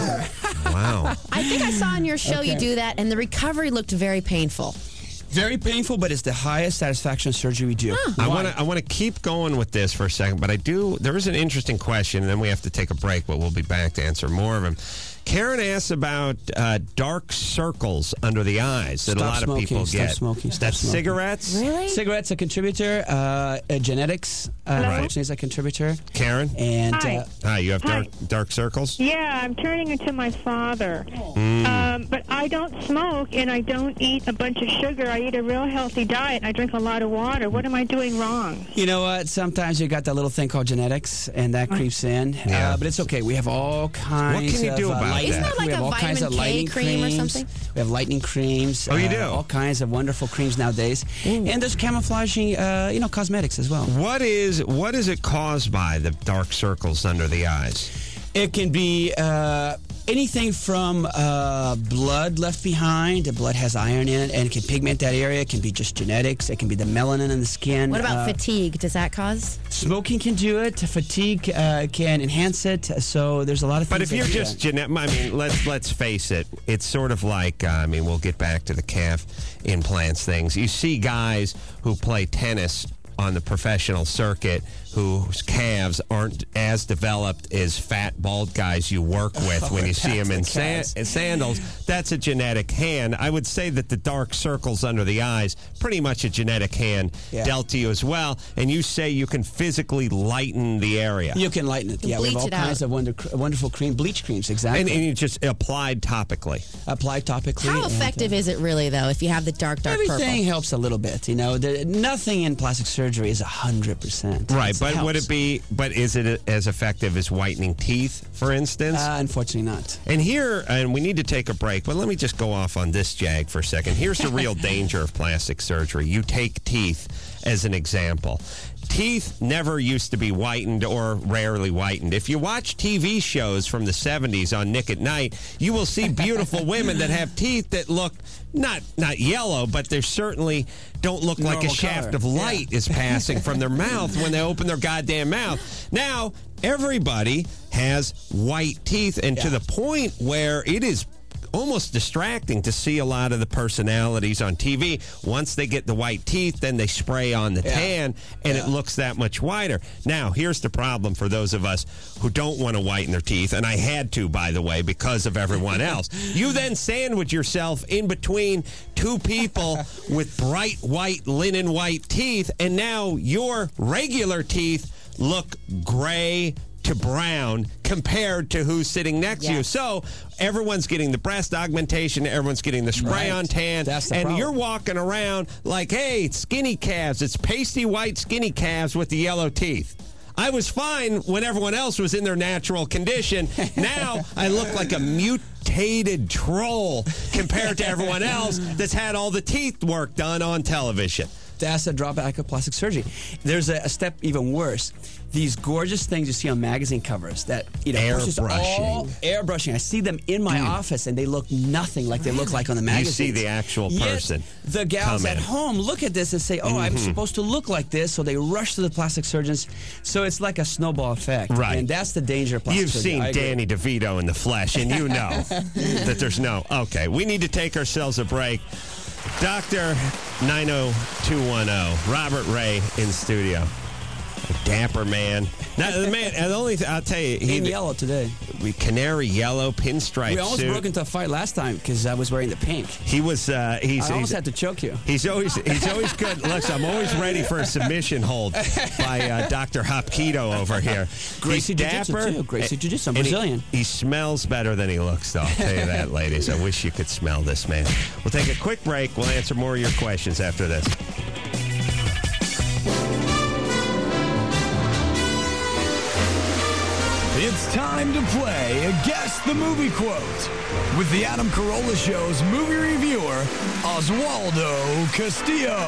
Wow. I think I saw on your show you do that, and the recovery looked very painful. Very painful, but it's the highest satisfaction surgery we do. I want to keep going with this for a second, but there is an interesting question, and then we have to take a break, but we'll be back to answer more of them. Karen asks about dark circles under the eyes that a lot of people get. Stop smoking. That's cigarettes? Really? Cigarettes a contributor. Genetics, unfortunately, is a contributor. Karen? And Hi, you have dark circles? Yeah, I'm turning into my father. But I don't smoke and I don't eat a bunch of sugar. I eat a real healthy diet. I drink a lot of water. What am I doing wrong? You know what? Sometimes you got that little thing called genetics, and that creeps in. Yeah. But it's okay. We have all kinds What can you do about that? Isn't there like we have a all kinds of vitamin K lightning cream or creams. something? We have lightning creams. Oh, you do? All kinds of wonderful creams nowadays. And there's camouflaging, cosmetics as well. What is it caused by, the dark circles under the eyes? It can be anything from blood left behind. The blood has iron in it and it can pigment that area. It can be just genetics. It can be the melanin in the skin. What about fatigue? Does that cause? Smoking can do it. Fatigue can enhance it. So there's a lot of things. But if you're just let's face it. It's sort of like, we'll get back to the calf implants things. You see guys who play tennis on the professional circuit whose calves aren't as developed as fat, bald guys you work with when you see them in sandals. That's a genetic hand. I would say that the dark circles under the eyes, pretty much a genetic hand dealt to you as well. And you say you can physically lighten the area. You can lighten it. Yeah, we have all kinds of wonderful bleach creams, exactly. And you just applied topically. Applied topically. How effective is it really, though, if you have the dark Everything purple? helps a little bit. Nothing in plastic surgery is 100%. Right, but would it be? But is it as effective as whitening teeth, for instance? Unfortunately, not. And we need to take a break. But let me just go off on this, Jag, for a second. Here's the real danger of plastic surgery. You take teeth, as an example. Teeth never used to be whitened or rarely whitened. If you watch TV shows from the 70s on Nick at Night, you will see beautiful women that have teeth that look not yellow, but they certainly don't look like a shaft of light is passing from their mouth when they open their goddamn mouth. Now, everybody has white teeth, and to the point where it is almost distracting to see a lot of the personalities on TV. Once they get the white teeth, then they spray on the tan, and it looks that much whiter. Now, here's the problem for those of us who don't want to whiten their teeth, and I had to, by the way, because of everyone else. You then sandwich yourself in between two people with bright white, linen white teeth, and now your regular teeth look gray to brown compared to who's sitting next to you. So everyone's getting the breast augmentation, everyone's getting the spray on tan, and problem. You're walking around like, hey, it's skinny calves. It's pasty white skinny calves with the yellow teeth. I was fine when everyone else was in their natural condition. Now I look like a mutated troll compared to everyone else that's had all the teeth work done on television. That's a drawback of plastic surgery. There's a step even worse. These gorgeous things you see on magazine covers that airbrushing. I see them in my office, and they look nothing like they look like on the magazine. You see the actual person. Yet the gals at home look at this and say, "Oh, I'm supposed to look like this," so they rush to the plastic surgeons. So it's like a snowball effect, right? And that's the danger of plastic surgery. You've seen Danny DeVito in the flesh, and you know that there's no. Okay, we need to take ourselves a break. Dr. 90210, Robert Ray in studio. A dapper man. Now, the man, the only thing I'll tell you, in yellow today. Canary yellow pinstripe We almost suit. broke into a fight last time because I was wearing the pink. He was. I almost had to choke you. He's always good. Look, I'm always ready for a submission hold by Dr. Hopkito over here. Gracie Jiu-Jitsu too. Gracie Jiu-Jitsu. I'm Brazilian. He smells better than he looks, though. I'll tell you that, ladies. I wish you could smell this man. We'll take a quick break. We'll answer more of your questions after this. It's time to play Guess the Movie Quote with the Adam Carolla Show's movie reviewer, Oswaldo Castillo.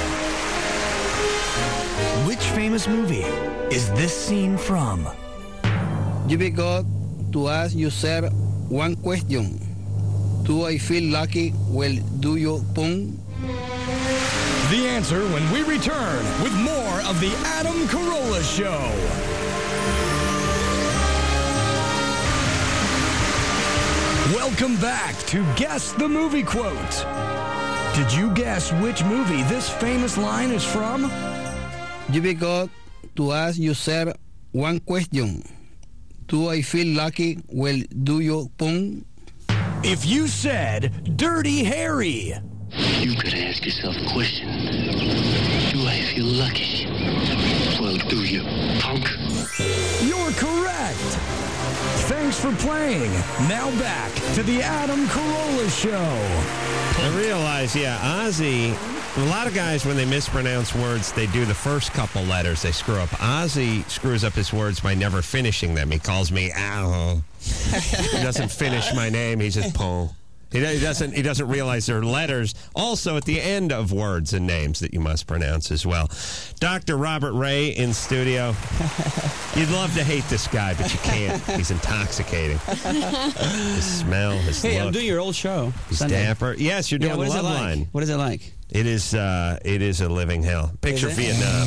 Which famous movie is this scene from? You be got to ask yourself one question. Do I feel lucky? Well, do you pong? The answer when we return with more of the Adam Carolla Show. Welcome back to Guess the Movie Quote. Did you guess which movie this famous line is from? You be got to ask yourself one question. Do I feel lucky? Well, do you pong? If you said Dirty Harry. You gotta ask yourself a question. Do I feel lucky? Well, do you, punk? You're correct. Thanks for playing. Now back to the Adam Carolla Show. I realize, Ozzy, a lot of guys, when they mispronounce words, they do the first couple letters. They screw up. Ozzy screws up his words by never finishing them. He calls me Al. He doesn't finish my name. He just Paul. He doesn't realize there are letters also at the end of words and names that you must pronounce as well. Dr. Robert Ray in studio. You'd love to hate this guy, but you can't. He's intoxicating. His smell, his look. Hey, I'm doing your old show. He's dapper. Yes, you're doing Love Line. What is it like? It is a living hell. Picture Vietnam.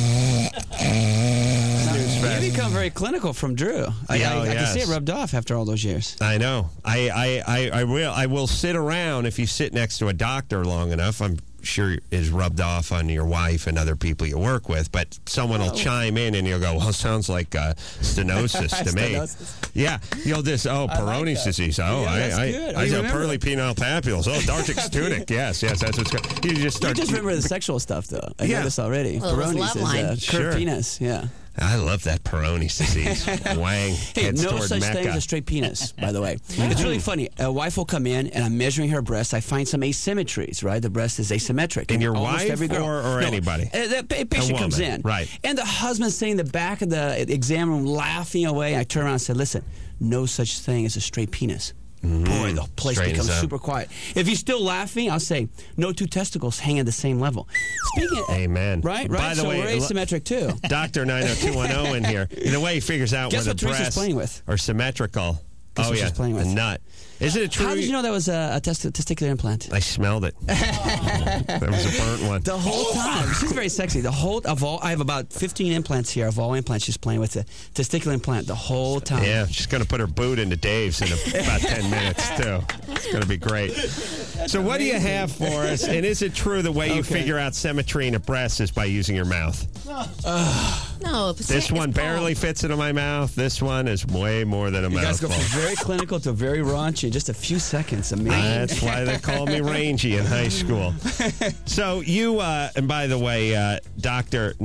You become very clinical from Drew. I can see it rubbed off after all those years. I know. I will sit around if you sit next to a doctor long enough. I'm sure is rubbed off on your wife and other people you work with, but someone will chime in and you'll go, well, sounds like stenosis to me. Yeah, you'll just, Peyronie's disease. I have pearly penile papules. Dartic's tunic. Yes, that's what's good. You just remember the sexual stuff, though. I know this already. Well, Peyronie's is curved penis. Yeah. I love that Peyronie's disease. Wang. Hey, heads no toward such Mecca. thing as a straight penis, by the way. It's really funny. A wife will come in, and I'm measuring her breasts. I find some asymmetries, right? The breast is asymmetric. In your almost wife every girl. or anybody? The patient comes in. Right. And the husband's sitting in the back of the exam room laughing away. I turn around and said, listen, no such thing as a straight penis. boy, the place Straightens becomes up. super quiet. If he's still laughing, I'll say no two testicles hang at the same level. Speaking of, Amen. right? By the so way, we're asymmetric too. Dr. 90210 in here. The way he figures out Guess whether what Teresa's breasts playing with? are symmetrical. Guess what she's playing with? a nut. Isn't it true? How did you know that was a testicular implant? I smelled it. There was a burnt one. The whole time. She's very sexy. I have about 15 implants here of all implants she's playing with the testicular implant the whole time. Yeah, she's going to put her boot into Dave's in about 10 minutes, too. It's going to be great. So what do you have for us? And is it true the way you figure out symmetry in a breast is by using your mouth? No. This one barely fits into my mouth. This one is way more than a You guys mouthful. go from very clinical to very raunchy in just a few seconds. Amazing. That's why they called me Rangy in high school. So you, and by the way, Dr.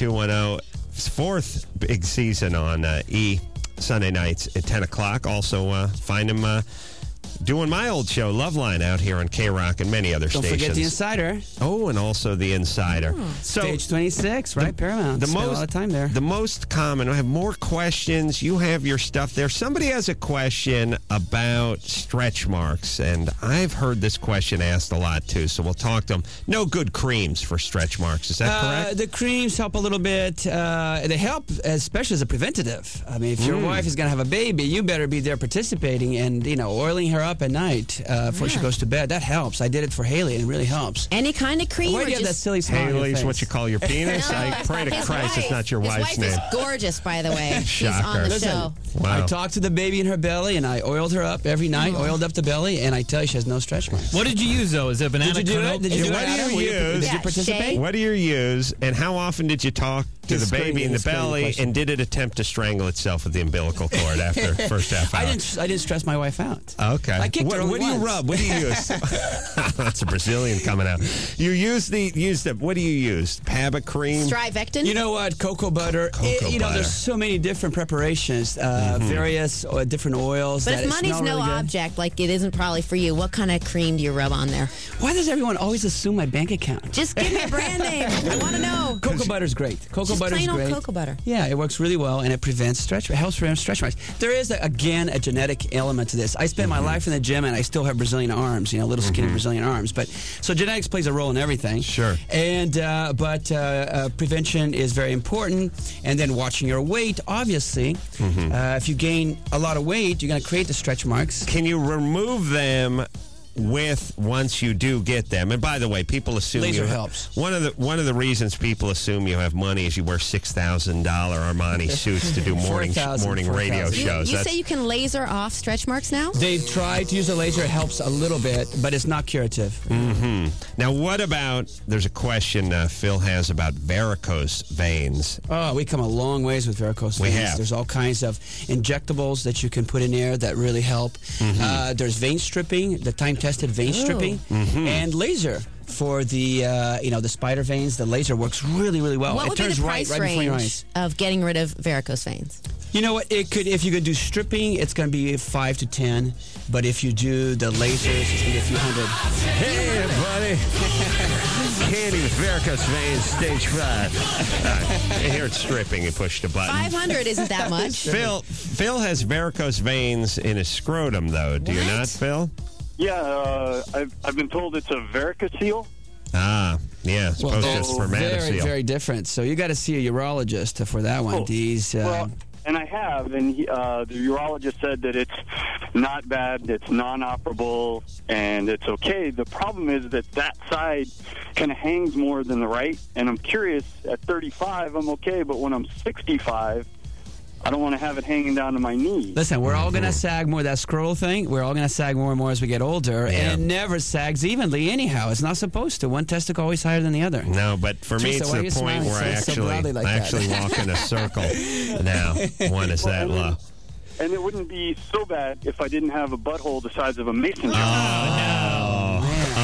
90210's fourth big season on E! Sunday nights at 10 o'clock. Also, find him doing my old show, Loveline, out here on K-Rock and many other Don't stations. forget The Insider. Oh, and also The Insider. So Stage 26, right? Paramount. Spent a lot of time there. The most common, I have more questions. You have your stuff there. Somebody has a question about stretch marks, and I've heard this question asked a lot, too, so we'll talk to them. No good creams for stretch marks. Is that correct? The creams help a little bit. They help, especially as a preventative. I mean, if your wife is going to have a baby, you better be there participating and, oiling her up at night before she goes to bed. That helps. I did it for Haley, and it really helps. Any kind of cream? Why or do you have that just... silly smile on your Haley's face? what you call your penis? No, I pray to his Christ wife. it's not your His wife's wife name. is gorgeous, by the way. She's on Shocker. the Listen, show. Wow. I talked to the baby in her belly, and I oiled her up every night, oiled up the belly, and I tell you, she has no stretch marks. What did you use, though? Is it banana Did you do canola? it? Did you do What it, do Adam? you Did use? you participate? What do you use, and how often did you talk to It's the baby in the it's a great belly, question. and did it attempt to strangle itself with the umbilical cord after the first half hour? I didn't stress my wife out. Okay. I kicked her what do you once. rub? What do you use? That's a Brazilian coming out. You use the what do you use? Paba cream? Strivectin? You know what? Cocoa butter. Cocoa butter. There's so many different preparations, various different oils. But that if money's smell no really good. object, like it isn't probably for you, what kind of cream do you rub on there? Why does everyone always assume my bank account? Just give me a brand name. I want to know. Cocoa butter's great. Cocoa Just butter's plain old great. cocoa butter. Yeah, it works really well, and it prevents helps prevent stretch marks. There is, again, a genetic element to this. I spent my life in the gym, and I still have Brazilian arms, little skinny Brazilian arms. But so genetics plays a role in everything. Sure. And but prevention is very important, and then watching your weight. Obviously, if you gain a lot of weight, you're going to create the stretch marks. Can you remove them once you do get them? And by the way, people assume Laser you helps. One of the reasons people assume you have money is you wear $6,000 Armani suits to do morning 4,000. radio You- shows. You That's- say you can laser off stretch marks now? They've tried to use a laser. It helps a little bit, but it's not curative. Now, what about? There's a question Phil has about varicose veins. Oh, we come a long ways with varicose veins. We have. There's all kinds of injectables that you can put in there that really help. There's vein stripping, the time-tested vein stripping, and laser for the the spider veins. The laser works really, really well. What it would be turns the right price before your range eyes. of getting rid of varicose veins? You know what? If you could do stripping, it's going to be 5 to 10. But if you do the lasers, it's going to be a few hundred. Hey, buddy. Candy with varicose veins, stage 5. Here it's stripping. You push the button. 500 isn't that much. Phil has varicose veins in his scrotum, though. Do you not, Phil? Yeah, I've been told it's a varicocele. Ah, yeah. Supposed to That's spermatocele. very, very different. So you got to see a urologist for that one. Oh, These. And I have, and the urologist said that it's not bad, it's non-operable, and it's okay. The problem is that side kind of hangs more than the right, and I'm curious, at 35, I'm okay, but when I'm 65, I don't want to have it hanging down to my knee. Listen, we're all going to sag more. That scroll thing, we're all going to sag more and more as we get older. Yeah. And it never sags evenly anyhow. It's not supposed to. One testicle always higher than the other. No, but for me, Teresa, it's why are the you point smiling where so proudly like I that? actually walk in a circle now. One is that low. And it wouldn't be so bad if I didn't have a butthole the size of a mason jar.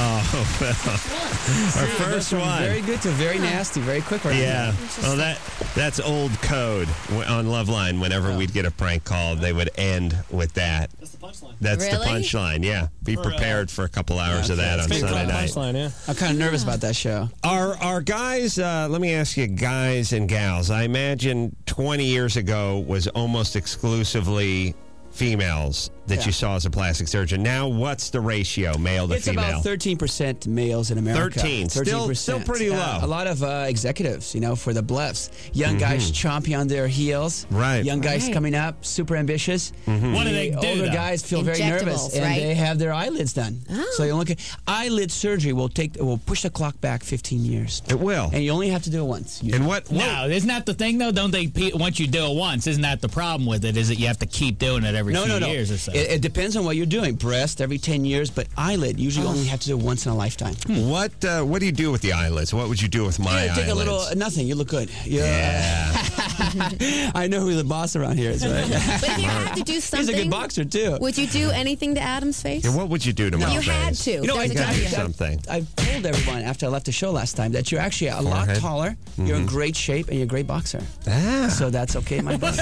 Our first one. Very good to very nasty, very quick. Right Yeah. now. Well, that's old code on Loveline. Whenever we'd get a prank call, they would end with that. That's the punchline. That's the Really? punchline, yeah. Be prepared for a couple hours of that on Sunday night. Yeah. I'm kind of nervous about that show. Our guys, let me ask you, guys and gals, I imagine 20 years ago was almost exclusively females that you saw as a plastic surgeon. Now, what's the ratio, male to It's female? about 13% males in America. 13. Still pretty low. A lot of executives, for the bluffs. Young guys chomping on their heels. Right. Young guys coming up, super ambitious. What do they do, Older though? guys feel very nervous, and they have their eyelids done. So you look at eyelid surgery will push the clock back 15 years. It will. And you only have to do it once. And what? No, isn't that the thing, though? Don't they, once you do it once, isn't that the problem with it? Is that you have to keep doing it every few years or so? It depends on what you're doing. Breast every 10 years, but eyelid usually only have to do it once in a lifetime. What do you do with the eyelids? What would you do with my eyelids? Take a little, nothing. You look good. Yeah. I know who the boss around here is, right? But if you had to do something, he's a good boxer too. Would you do anything to Adam's face? Yeah, what would you do to my You face? had to. I got to do something. I told everyone after I left the show last time that you're actually a lot taller, you're in great shape, and you're a great boxer. So that's okay, my boy.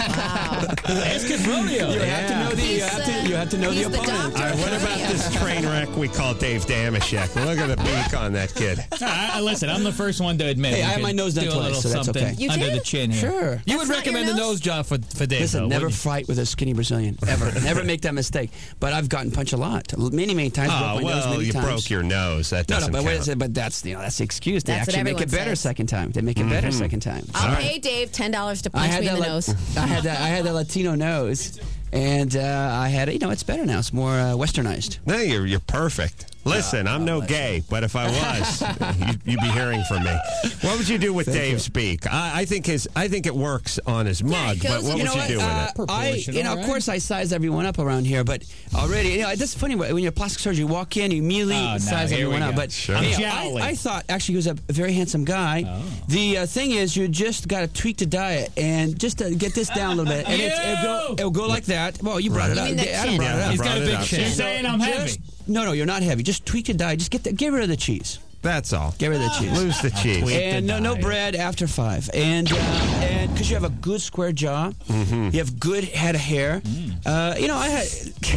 It's good rodeo. You have to know the you have to know the opponent. All right, what about this train wreck we call Dave Damashek? Look at the beak on that kid. Listen, I'm the first one to admit. Hey, I have my nose done do a twice, little so that's something okay. You under did? the chin here. Sure. You would recommend the nose job for Dave. Listen, though, never wouldn't fight with a skinny Brazilian. Ever. Never make that mistake. But I've gotten punched a lot. Many times. Oh, broke my nose many you times. broke your nose. That doesn't but count. but that's that's the excuse. They That's what actually make it everyone better says. second time. They make it better second time. I'll pay Dave $10 to I punch had me in that the nose. I had the Latino nose, and I had it's better now. It's more westernized. No, you're perfect. Listen, I'm no gay, but if I was, you'd be hearing from me. What would you do with Dave's beak? I think it works on his mug, but what would you do with it? Of course, I size everyone up around here, but already, it's funny when you're plastic surgery, you walk in, you immediately size everyone up. But I thought actually he was a very handsome guy. The thing is, you just got to tweak the diet and just get this down a little bit, and it'll go like that. Well, you brought it up. Adam brought it up. He's got a big chin. You're saying I'm heavy. No, you're not heavy. Just tweak your diet. Just get rid of the cheese. That's all. Get rid of the cheese. Lose the cheese. And no bread after 5. And because you have a good square jaw, you have good head of hair. I had.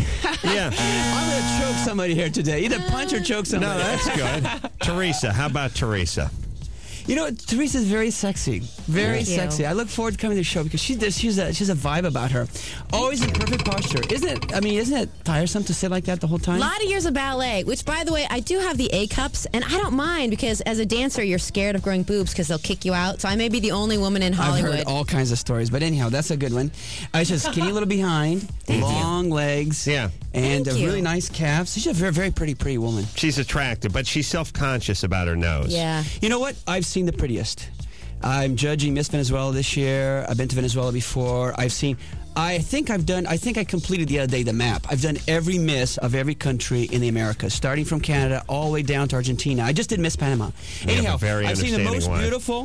I'm going to choke somebody here today. Either punch or choke somebody. No, that's good. Teresa, how about Teresa? Teresa's very sexy. Very Thank you. sexy. I look forward to coming to the show because she's a vibe about her. Always in perfect posture. Isn't it tiresome to sit like that the whole time? A lot of years of ballet, which, by the way, I do have the A cups, and I don't mind because as a dancer, you're scared of growing boobs because they'll kick you out. So I may be the only woman in Hollywood. I've heard all kinds of stories, but anyhow, that's a good one. She's just skinny little behind, long legs, and really nice calves. She's a very, very pretty woman. She's attractive, but she's self-conscious about her nose. Yeah. You know what? I've seen the prettiest. I'm judging Miss Venezuela this year. I've been to Venezuela before. I think I completed the other day the map. I've done every Miss of every country in the Americas, starting from Canada all the way down to Argentina. I just did Miss Panama. Anyhow, I've seen the most beautiful.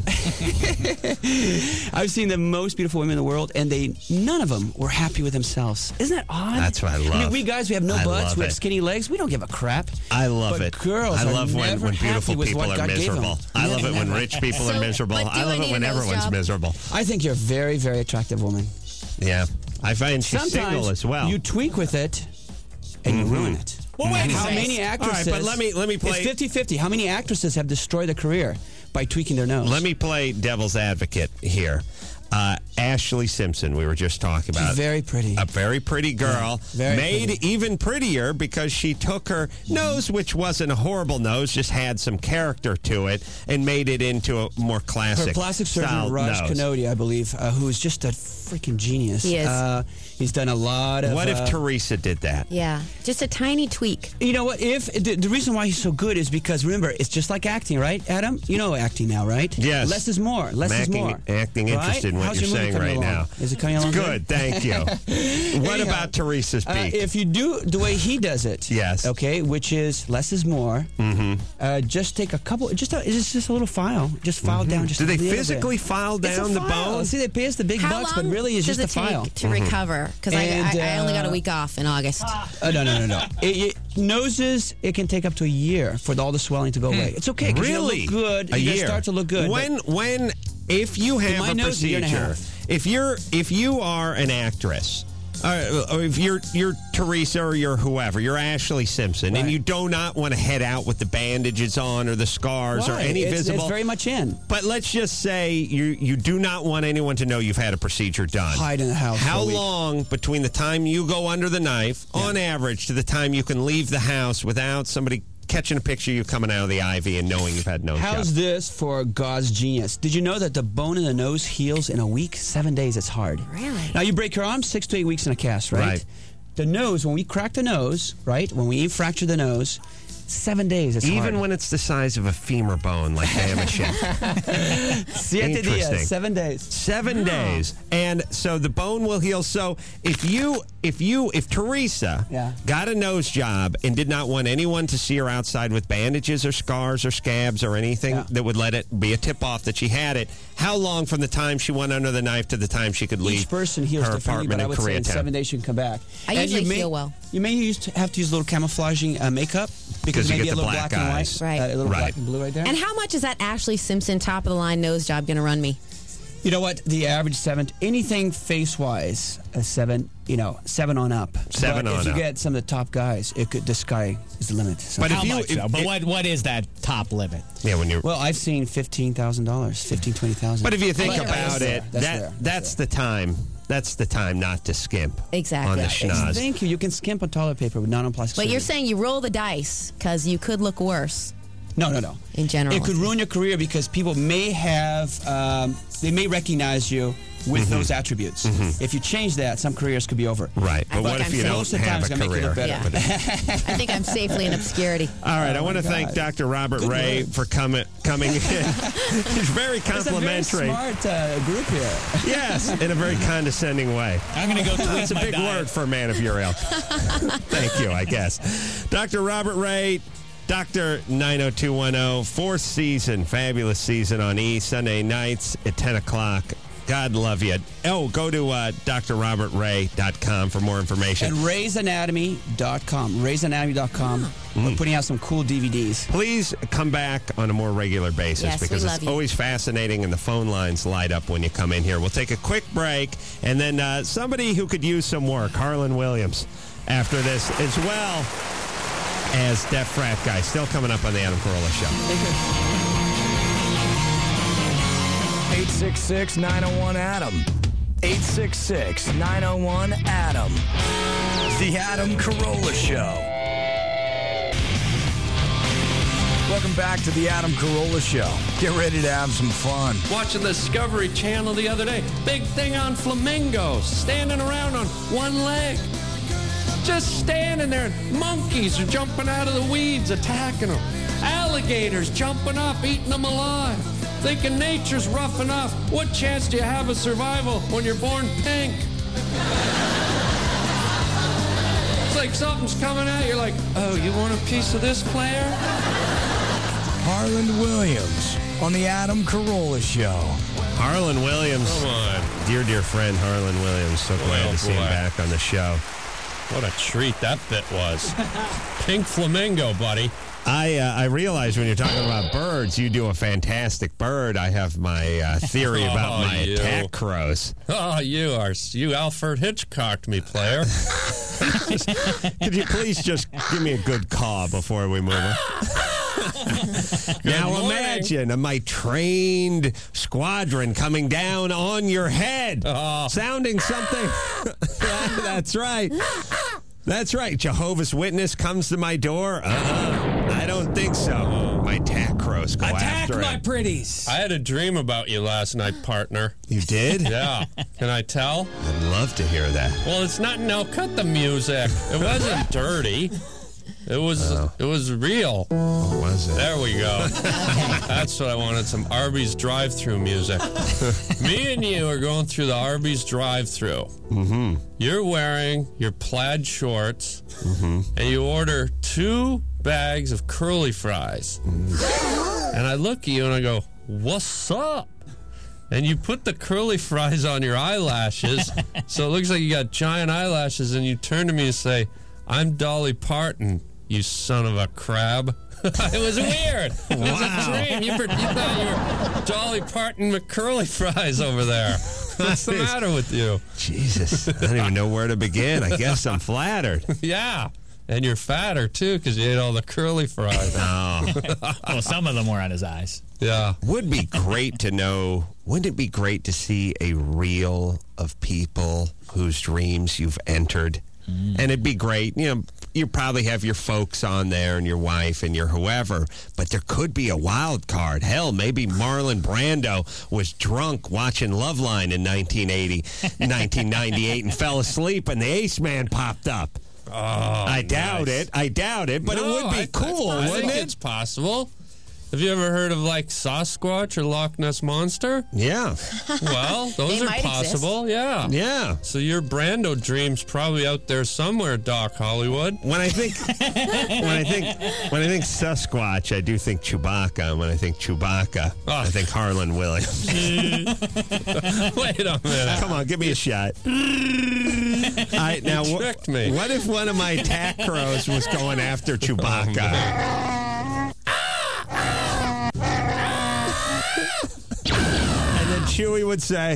I've seen the most beautiful women in the world, and none of them were happy with themselves. Isn't that odd? That's what I love. We guys, we have no butts, we have skinny legs. We don't give a crap. I love it. Girls, I love when beautiful with people what are God gave miserable. them. I love it when rich people are miserable. I love it when everyone's miserable. I think you're a very, very attractive woman. Yeah. I find she's single as well. You tweak with it, and you ruin it. Well, wait. How many actresses? All right, but let me play. It's 50-50. How many actresses have destroyed their career by tweaking their nose? Let me play devil's advocate here. Ashley Simpson, we were just talking about. She's very pretty. A very pretty girl. Yeah, made even prettier because she took her nose, which wasn't a horrible nose, just had some character to it, and made it into a more classic Her plastic surgeon, Raj Kanodi, I believe, who is just a freaking genius. He is. He's done a lot of... What if Teresa did that? Yeah, just a tiny tweak. You know what? If the reason why he's so good is because, remember, it's just like acting, right, Adam? You know acting now, right? Yes. Less is more. Less is more. Acting interested in what How's you're your movie saying coming right along? now. Is it coming along good? Thank you. What Anyhow, about Teresa's beak? If you do the way he does it, yes, okay, which is less is more. Just take a couple. It's just a little file. Just file down. Just do they a little physically bit. file It's down a the file. bone? See, they pay us the big bucks, but really it's just a file to recover? Because I only got a week off in August. No. Noses, it can take up to a year for all the swelling to go away. It's okay. Really? You look good. A you year. start to look good. If you have my a nose, a year and a procedure, half. if you are an actress or if you're Teresa or you're whoever, you're Ashley Simpson, and you do not want to head out with the bandages on or the scars or any visible. It's very much in. But let's just say you do not want anyone to know you've had a procedure done. Hide in the house. How long between the time you go under the knife, on average, to the time you can leave the house without somebody catching a picture of you coming out of the IV and knowing you've had nose job? How's this for God's genius? Did you know that the bone in the nose heals in a week? 7 days, it's hard. Really? Now, you break your arm, 6 to 8 weeks in a cast, right? Right. The nose, when we crack the nose, right, when we fracture the nose, 7 days, it's hard. Even when it's the size of a femur bone, like Damashek. 7 días, 7 days. 7 days. And so the bone will heal. So if Teresa got a nose job and did not want anyone to see her outside with bandages or scars or scabs or anything that would let it be a tip-off that she had it, how long from the time she went under the knife to the time she could leave Each person heals her differently, apartment but I in would say in Koreatown? 7 days she can come back. I usually heal well. You may have to use a little camouflaging makeup because you maybe get a the little black black and eyes. white. Right. A little black and blue right there. And how much is that Ashley Simpson top-of-the-line nose job going to run me? You know what? The average 7, anything face-wise, a 7, 7 on up. 7 but on if you up. get some of the top guys, the sky is the limit. So. But how much, though? But what is that top limit? Yeah, when you're. Well, I've seen $15,000, $20,000. But if you think about it, that's the time. That's the time not to skimp. Exactly. On the schnoz. Thank you. You can skimp on toilet paper, but not on plastic But surgery. you're saying you roll the dice because you could look worse. No. In general. It could ruin your career because people may have, they may recognize you with those attributes. If you change that, some careers could be over. Right. But what if you don't Most of the time, have it's a going to make you career? look better. I think I'm safely in obscurity. All right, I want to thank Dr. Robert Ray for coming in. He's very complimentary. It's a very smart group here. Yes, in a very condescending way. I'm going to go tweet It's a my big diet. word for a man of your ilk. Thank you, I guess. Dr. Robert Ray, Dr. 90210, fourth season, fabulous season on E! Sunday nights at 10 o'clock. God love you. Oh, go to drrobertray.com for more information. And raysanatomy.com. Raysanatomy.com. We're putting out some cool DVDs. Please come back on a more regular basis Yes, because we it's love you. always fascinating and the phone lines light up when you come in here. We'll take a quick break and then somebody who could use some work, Harlan Williams, after this as well as Deaf Frat Guy. Still coming up on the Adam Carolla Show. 866-901-ADAM. 866-901-ADAM. The Adam Carolla Show. Welcome back to the Adam Carolla Show. Get ready to have some fun. Watching the Discovery Channel the other day. Big thing on flamingos standing around on one leg. Just standing there. Monkeys are jumping out of the weeds, attacking them. Alligators jumping up, eating them alive. Thinking nature's rough enough. What chance do you have of survival when you're born pink? It's like something's coming out. You're like, oh, you want a piece of this, player? Harlan Williams on the Adam Carolla Show. Harlan Williams. Come on. Dear friend Harlan Williams. So glad to see him back on the show. What a treat that bit was. Pink flamingo, buddy. I realize when you're talking about birds, you do a fantastic bird. I have my theory about my attack crows. Oh, you Alfred Hitchcocked me, player. Could you please just give me a good caw before we move on? Now morning. imagine my trained squadron coming down on your head, sounding something. That's right. That's right. Jehovah's Witness comes to my door. I don't think so. My attack crows go after my it. pretties. I had a dream about you last night, partner. You did? Yeah. Can I tell? I'd love to hear that. Well, it's not. No, cut the music. It wasn't dirty. It was. It was real. What was it? There we go. That's what I wanted. Some Arby's drive-through music. Me and you are going through the Arby's drive-through. Mm-hmm. You're wearing your plaid shorts, and you order 2 bags of curly fries. And I look at you and I go, "What's up?" And you put the curly fries on your eyelashes, so it looks like you got giant eyelashes, and you turn to me and say, "I'm Dolly Parton, you son of a crab." It was weird. It was a dream. You thought you were Dolly Parton with curly fries over there. What's the matter with you? Jesus, I don't even know where to begin. I guess I'm flattered. Yeah. And you're fatter, too, because you ate all the curly fries. Oh. Well, some of them were on his eyes. Yeah. Would be great to know. Wouldn't it be great to see a reel of people whose dreams you've entered? And it'd be great. You know, you probably have your folks on there and your wife and your whoever, but there could be a wild card. Hell, maybe Marlon Brando was drunk watching Loveline in 1998 and fell asleep and the Ace Man popped up. Oh, I doubt it, but it would be cool, I wouldn't think it? it's possible. Have you ever heard of, like, Sasquatch or Loch Ness Monster? Yeah. Well, those They are might possible, yeah. Yeah. So your Brando dream's probably out there somewhere, Doc Hollywood. When I think Sasquatch, I do think Chewbacca. And when I think Chewbacca, I think Harlan Williams. Wait a minute. Come on, give me a shot. All right, now You tricked me. What if one of my attack crows was going after Chewbacca? And then Chewie would say,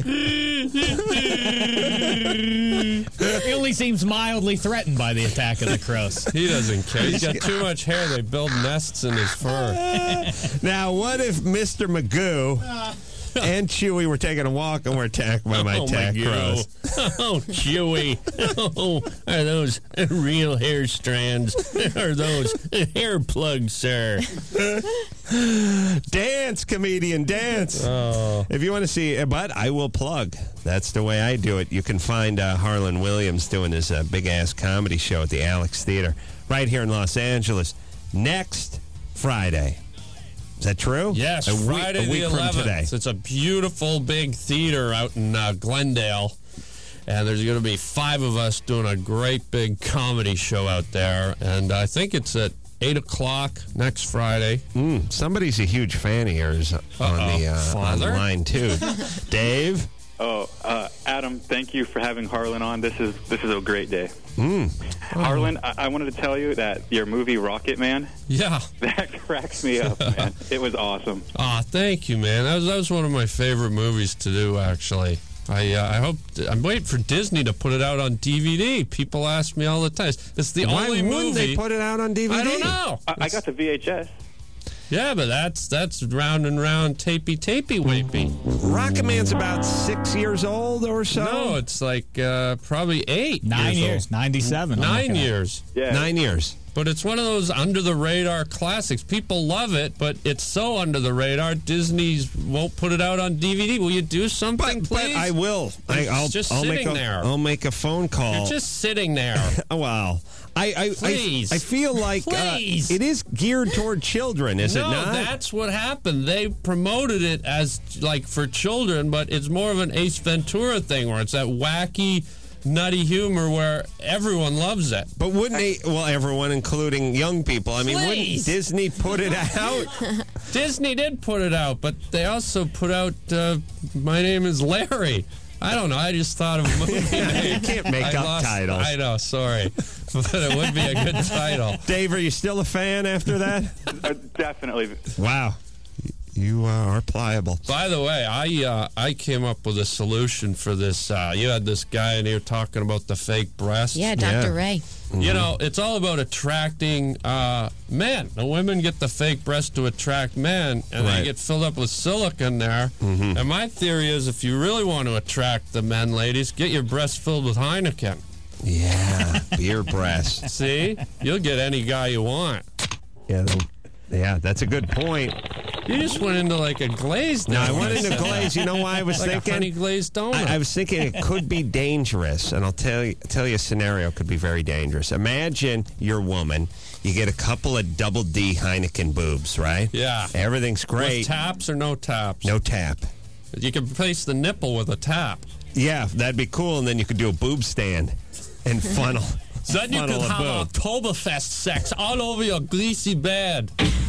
He only seems mildly threatened by the attack of the crows. He doesn't care. He's got too much hair. They build nests in his fur. now what if Mr. Magoo and Chewie were taking a walk and were attacked by my attack crows? Oh, Chewie. Oh, are those real hair strands? Are those hair plugs, sir? Dance, comedian, dance. Oh. If you want to see, but I will plug. That's the way I do it. You can find Harlan Williams doing his big-ass comedy show at the Alex Theater right here in Los Angeles next Friday. Is that true? Yes, Friday a week the from 11th. today. It's a beautiful big theater out in Glendale. And there's going to be 5 of us doing a great big comedy show out there. And I think it's at 8 o'clock next Friday. Somebody's a huge fan of yours on the online, too. Dave? Oh, Adam, thank you for having Harlan on. This is a great day. Harlan, I wanted to tell you that your movie Rocket Man, yeah, that cracks me up, man. It was awesome. Oh, thank you, man. That was one of my favorite movies to do, actually. I'm waiting for Disney to put it out on DVD. People ask me all the time. It's the only movie. Why wouldn't they put it out on DVD? I don't know. I got the VHS. Yeah, but that's round and round, tapey, wapey. Rocket Man's about 6 years old or so? No, it's like probably 8 9 years. old. 97. 9 years. Yeah. 9 years. But it's one of those under-the-radar classics. People love it, but it's so under the radar, Disney won't put it out on DVD. Will you do something, please? But I will. It's just sitting there. I'll make a phone call. You're just sitting there. Wow. Please. I feel like it is geared toward children, is it not? No, that's what happened. They promoted it as, like, for children, but it's more of an Ace Ventura thing where it's that wacky, nutty humor where everyone loves it. But wouldn't everyone, including young people, wouldn't Disney put it out? Disney did put it out, but they also put out My Name is Larry. I don't know. I just thought of a movie name. You can't make up titles. I know, sorry. But it would be a good title. Dave, are you still a fan after that? Definitely. Wow. You are pliable. By the way, I came up with a solution for this. You had this guy in here talking about the fake breasts. Yeah, Dr. Ray. Mm-hmm. You know, it's all about attracting men. The women get the fake breast to attract men, and they get filled up with silicone there. Mm-hmm. And my theory is if you really want to attract the men, ladies, get your breasts filled with Heineken. Yeah, beer breast. See? You'll get any guy you want. Yeah, that's a good point. You just went into like a glaze. No, I went into glaze. You know why I was like thinking? A honey glazed donut. I was thinking it could be dangerous, and I'll tell you a scenario could be very dangerous. Imagine you're a woman. You get a couple of double D Heineken boobs, right? Yeah. Everything's great. With taps or no taps? No tap. You can replace the nipple with a tap. Yeah, that'd be cool, and then you could do a boob stand and funnel. Then you could have Oktoberfest sex all over your greasy bed.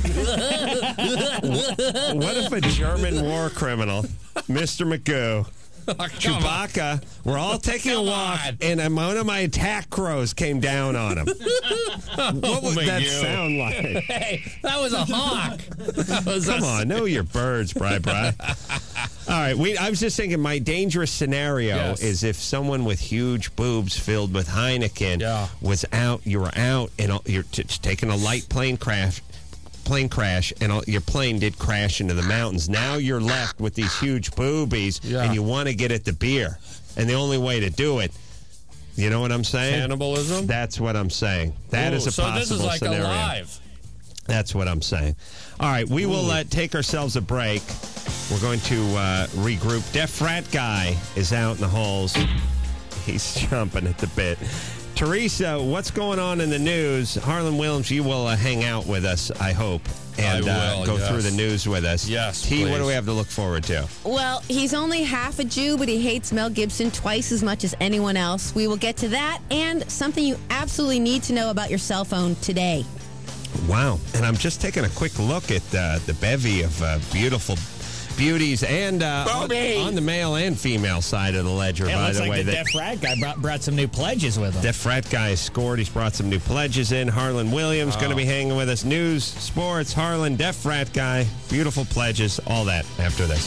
What if a German war criminal, Mr. Magoo, Chewbacca, we're all taking a walk, and one of my attack crows came down on him? What would that sound like? Hey, that was a hawk. Come on, know your birds, Bri. All All right, I was just thinking my dangerous scenario is if someone with huge boobs filled with Heineken was out, you were out, and you're taking a light plane crash, and your plane did crash into the mountains. Now you're left with these huge boobies, and you want to get at the beer. And the only way to do it, you know what I'm saying? Cannibalism? That's what I'm saying. That is a possible this is like scenario. alive. That's what I'm saying. All right, we will take ourselves a break. We're going to regroup. Deaf Frat Guy is out in the halls. He's chomping at the bit. Teresa, what's going on in the news? Harlan Williams, you will hang out with us, I hope, and go through the news with us. Yes, T, what do we have to look forward to? Well, he's only half a Jew, but he hates Mel Gibson twice as much as anyone else. We will get to that and something you absolutely need to know about your cell phone today. Wow. And I'm just taking a quick look at the bevy of beautiful beauties and on the male and female side of the ledger, by the way. The Deaf Frat Guy brought some new pledges with him. Deaf Frat Guy has scored. He's brought some new pledges in. Harlan Williams going to be hanging with us. News, sports, Harlan, Deaf Frat Guy, beautiful pledges, all that after this.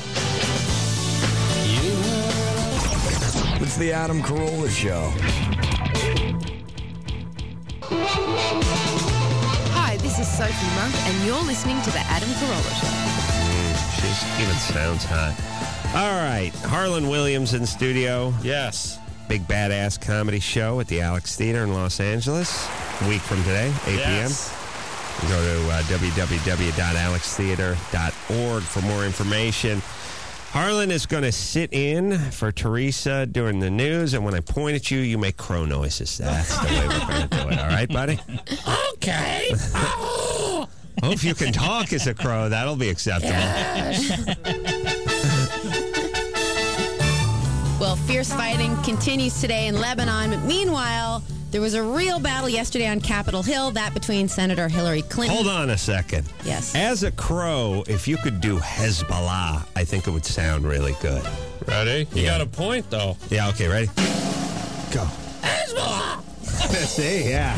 It's the Adam Carolla Show. Hi, this is Sophie Monk, and you're listening to the Adam Carolla Show. She even sounds hot. All right, Harlan Williams in studio. Yes. Big Badass Comedy Show at the Alex Theater in Los Angeles. A week from today, 8 p.m. You go to www.alextheater.org for more information. Harlan is going to sit in for Teresa during the news, and when I point at you, you make crow noises. That's the way we're going to do it. All right, buddy? Okay. Oh, if you can talk as a crow, that'll be acceptable. Well, fierce fighting continues today in Lebanon. But meanwhile, there was a real battle yesterday on Capitol Hill, that between Senator Hillary Clinton. Hold on a second. Yes. As a crow, if you could do Hezbollah, I think it would sound really good. Ready? You got a point, though. Yeah, okay, ready? Go. Hezbollah! See, yeah.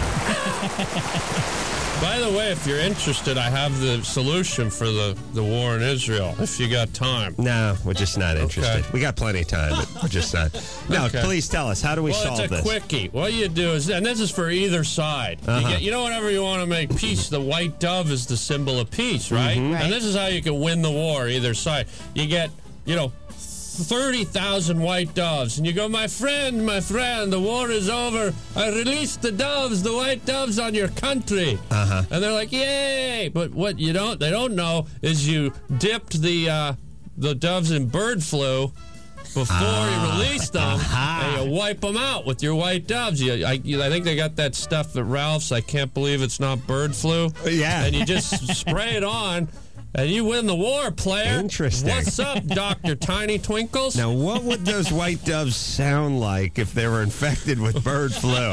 By the way, if you're interested, I have the solution for the war in Israel, if you got time. No, we're just not interested. We got plenty of time, but we're just not. No, please tell us. How do we solve this? Well, it's a quickie. What you do is, and this is for either side. You know, whenever you want to make peace, the white dove is the symbol of peace, right? Right. And this is how you can win the war, either side. You get, 30,000 white doves, and you go, my friend, the war is over. I released the doves, the white doves on your country. And they're like, yay! But what they don't know is you dipped the doves in bird flu before you release them, and you wipe them out with your white doves. I think they got that stuff at Ralph's. I can't believe it's not bird flu. Yeah. And you just spray it on. And you win the war, player. Interesting. What's up, Dr. Tiny Twinkles? Now, what would those white doves sound like if they were infected with bird flu?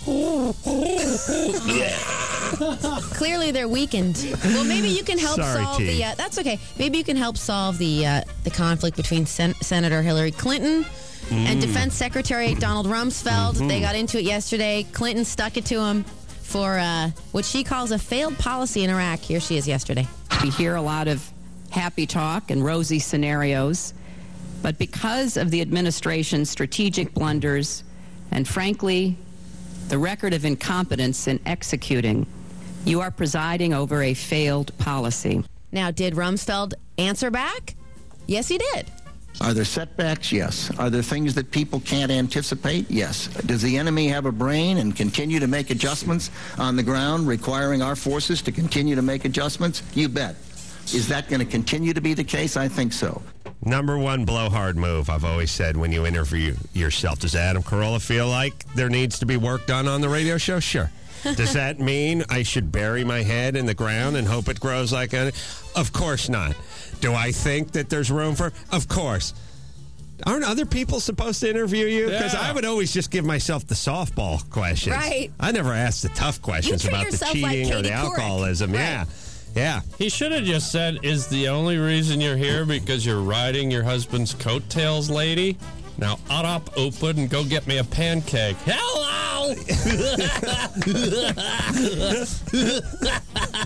Clearly, they're weakened. Well, maybe you can help solve T. the. That's okay. Maybe you can help solve the conflict between Senator Hillary Clinton and Defense Secretary Donald Rumsfeld. They got into it yesterday. Clinton stuck it to him for what she calls a failed policy in Iraq. Here she is yesterday. We hear a lot of happy talk and rosy scenarios, but because of the administration's strategic blunders and, frankly, the record of incompetence in executing, you are presiding over a failed policy. Now, did Rumsfeld answer back? Yes, he did. Are there setbacks? Yes. Are there things that people can't anticipate? Yes. Does the enemy have a brain and continue to make adjustments on the ground, requiring our forces to continue to make adjustments? You bet. Is that going to continue to be the case? I think so. Number one blowhard move, I've always said when you interview yourself. Does Adam Carolla feel like there needs to be work done on the radio show? Sure. Does that mean I should bury my head in the ground and hope it grows like a... Of course not. Do I think that there's room for... Of course. Aren't other people supposed to interview you? Because I would always just give myself the softball questions. Right. I never asked the tough questions about the cheating or the alcoholism. Right. Yeah. He should have just said, is the only reason you're here because you're riding your husband's coattails, lady? Now, up, open, and go get me a pancake. Hello!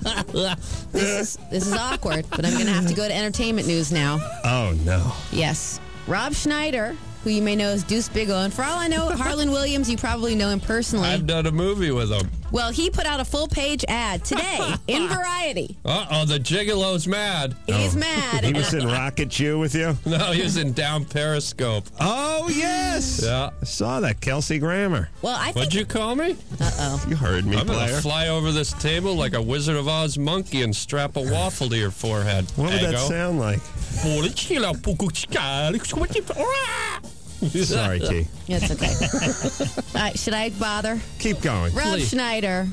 This is awkward, but I'm going to have to go to entertainment news now. Oh, no. Yes. Rob Schneider, who you may know as Deuce Bigelow, and for all I know, Harlan Williams, you probably know him personally. I've done a movie with him. Well, he put out a full-page ad today in Variety. Uh-oh, the Gigolo's mad. He's mad. He was in Rocket Jew with you? No, he was in Down Periscope. Oh, yes. Yeah. I saw that. Kelsey Grammer. Well, I think... What'd you call me? Uh-oh. You heard me, I'm going player. to fly over this table like a Wizard of Oz monkey and strap a waffle to your forehead. What would that Eggo. sound like? Sorry, T. It's okay. All right, should I bother? Keep going. Rob Please. Schneider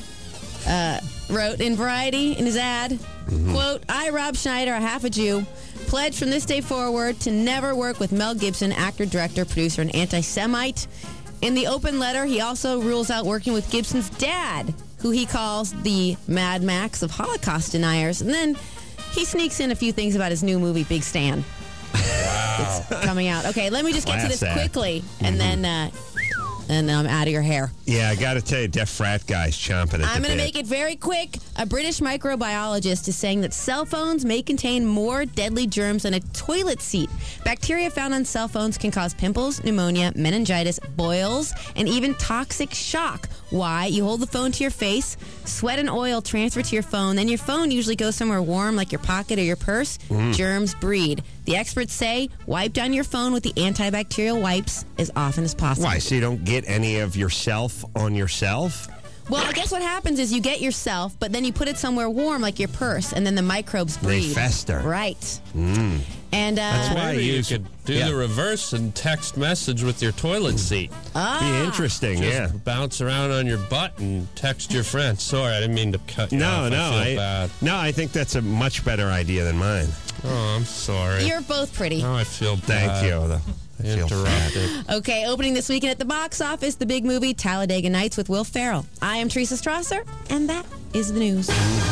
wrote in Variety in his ad, quote, I, Rob Schneider, a half a Jew, pledge from this day forward to never work with Mel Gibson, actor, director, producer, and anti-Semite. In the open letter, he also rules out working with Gibson's dad, who he calls the Mad Max of Holocaust deniers. And then he sneaks in a few things about his new movie, Big Stan. Wow. It's coming out. Okay, let me just get to this Class act. quickly, and then I'm out of your hair. Yeah, I got to tell you, deaf frat guy's chomping at I'm the going to bit. make it very quick. A British microbiologist is saying that cell phones may contain more deadly germs than a toilet seat. Bacteria found on cell phones can cause pimples, pneumonia, meningitis, boils, and even toxic shock. Why? You hold the phone to your face, sweat and oil transfer to your phone, then your phone usually goes somewhere warm like your pocket or your purse. Germs breed. The experts say wipe down your phone with the antibacterial wipes as often as possible. Why? So you don't get any of yourself on yourself? Well, I guess what happens is you get yourself, but then you put it somewhere warm like your purse, and then the microbes breed. They fester. Right. That's And why Maybe I you use could do the reverse and text message with your toilet seat. Be interesting, Just yeah. bounce around on your butt and text your friend. Sorry, I didn't mean to cut you No, off. no. I feel bad. No, I think that's a much better idea than mine. Oh, I'm sorry. You're both pretty. Now I feel bad. Thank you. I feel Interrupted. Okay, opening this weekend at the box office, the big movie Talladega Nights with Will Ferrell. I am Teresa Strasser, and that is the news.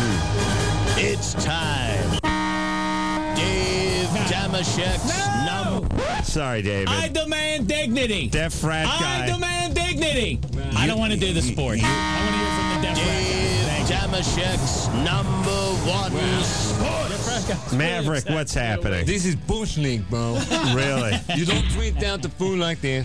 It's time. Dave Damashek's Sorry, David. I demand dignity. Deaf frat guy. I demand dignity. I don't want to do the sport. I want to hear from the deaf frat guy. Damashek's number one sport. Maverick, what's happening? This is Bush League, bro. Really? You don't treat Delta Fu like that.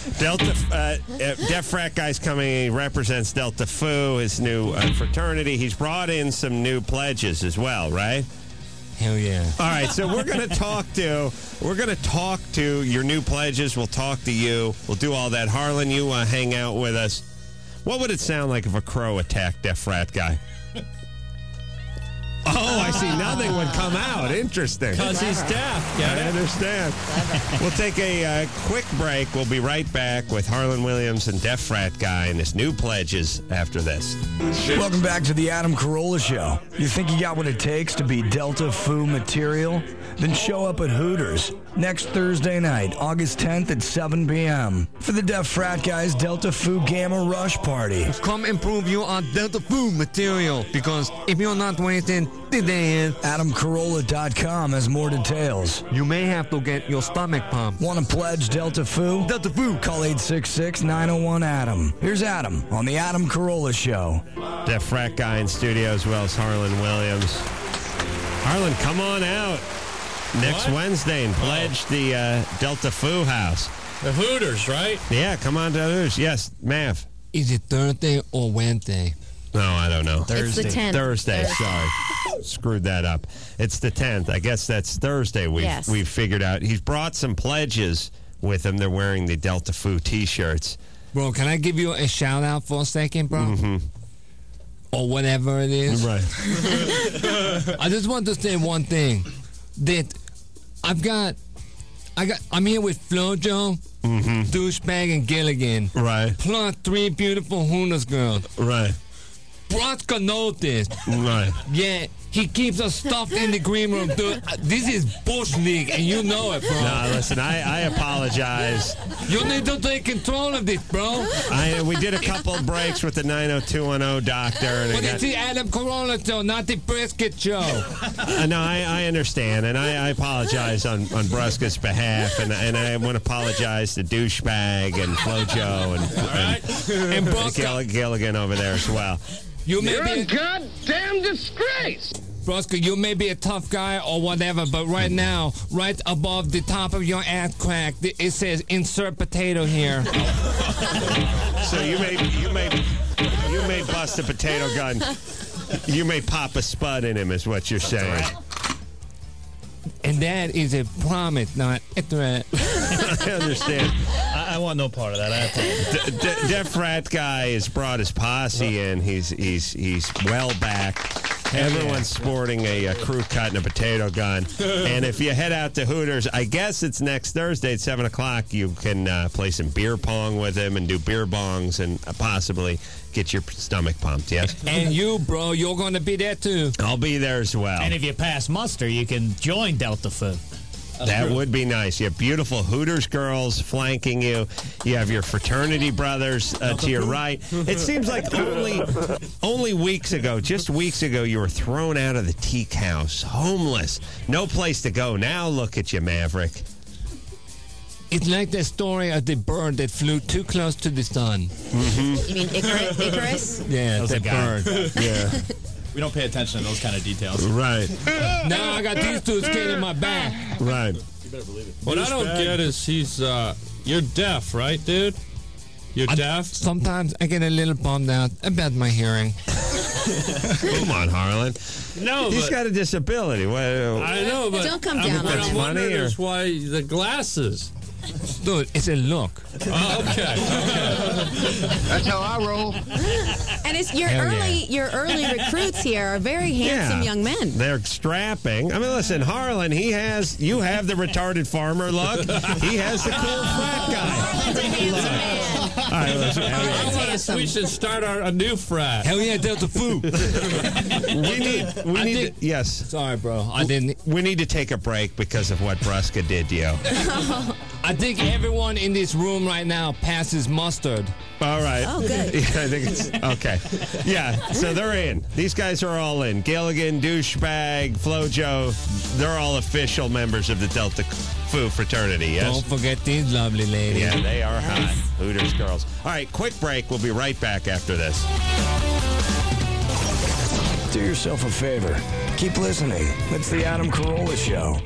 Deaf frat guy's coming. He represents Delta Fu, his new fraternity. He's brought in some new pledges as well, right? Hell yeah. All right, so we're going to talk to your new pledges. We'll talk to you. We'll do all that. Harlan, you hang out with us. What would it sound like if a crow attacked Deaf frat guy? Oh, I see. Nothing would come out. Interesting. Because he's deaf. I understand. We'll take a quick break. We'll be right back with Harlan Williams and Deaf Frat Guy and his new pledges after this. Welcome back to the Adam Carolla Show. You think you got what it takes to be Delta Fu material? Then show up at Hooters next Thursday night, August 10th at 7 p.m. for the Deaf Frat Guys Delta Fu Gamma Rush Party. Come and prove you are Delta Fu material, because if you're not wasting the day, AdamCarolla.com has more details. you may have to get your stomach pumped. Want to pledge Delta Fu? Delta Fu. Call 866-901-ADAM. Here's Adam on the Adam Carolla Show. Deaf Frat Guy in studio as well as Harlan Williams. Harlan, come on out next Wednesday and pledge the Delta Fu house. The Hooters, right? Yeah, come on to Hooters. Yes, Mav. Is it Thursday or Wednesday? No, I don't know. It's the 10th. Thursday, sorry. Screwed that up. It's the 10th. I guess that's Thursday we've figured out. He's brought some pledges with him. They're wearing the Delta Fu T-shirts. Bro, can I give you a shout out for a second, bro? Mm-hmm. Or whatever it is. Right. I just want to say one thing. That I'm here with Flojo, Douchebag, and Gilligan. Right. Plus 3 beautiful Hooters girls. Right. Bronska noticed. Right. Yeah, He keeps us stuffed in the green room, dude. This is Bush League, and you know it, bro. No, listen, I apologize. You need to take control of this, bro. We did a couple of breaks with the 90210 doctor. And But it's the Adam Carolla show, not the Brisket show. No, I understand, and I apologize on Brusca's behalf, and I want to apologize to Douchebag and Flojo and Brusca. Gilligan over there as well. You're a goddamn disgrace. Brusca, you may be a tough guy or whatever, but right now, right above the top of your ass crack, it says "insert potato" here. So you may bust a potato gun. You may pop a spud in him, is what you're saying. And that is a promise, not a threat. I understand. I want no part of that. I have to. Deaf Rat Guy has brought his posse in. He's well back. Everyone's sporting a crew cut and a potato gun. And if you head out to Hooters, I guess it's next Thursday at 7 o'clock, you can play some beer pong with him and do beer bongs and possibly get your stomach pumped, yes? And you, bro, you're going to be there too. I'll be there as well. And if you pass muster, you can join Delta Food. That would be nice. You have beautiful Hooters girls flanking you. You have your fraternity brothers to your right. It seems like only weeks ago, just weeks ago, you were thrown out of the teak house, homeless, no place to go. Now look at you, Maverick. It's like the story of the bird that flew too close to the sun. Mm-hmm. You mean Icarus? Yeah, That was the a guy. bird. Yeah. We don't pay attention to those kind of details. Right. Now I got these two skin in my back. Right. You better believe it. What I don't get is you're deaf, right, dude? You're deaf? Sometimes I get a little bummed out about my hearing. Come on, Harlan. No, He's got a disability. What, I know, but Don't come down what on I'm him. wondering Funny, or- is why the glasses. Dude, it's a look. Oh, okay. That's how I roll. And it's your Hell your early recruits here are very handsome young men. They're strapping. I mean, listen, Harlan, you have the retarded farmer look. He has the cool frat guy. Harlan's a handsome man. All right, listen. We should start a new frat. Hell yeah, Delta Fu. We need yes. Sorry, bro. I didn't. We need to take a break because of what Brusca did to you. I think everyone in this room right now passes mustard. All right. Oh, good. Yeah, I think it's okay. Yeah, so they're in. These guys are all in. Gilligan, Douchebag, Flojo, they're all official members of the Delta Fu fraternity, yes? Don't forget these lovely ladies. Yeah, they are hot. Hooters girls. All right, quick break. We'll be right back after this. Do yourself a favor. Keep listening. It's the Adam Carolla Show.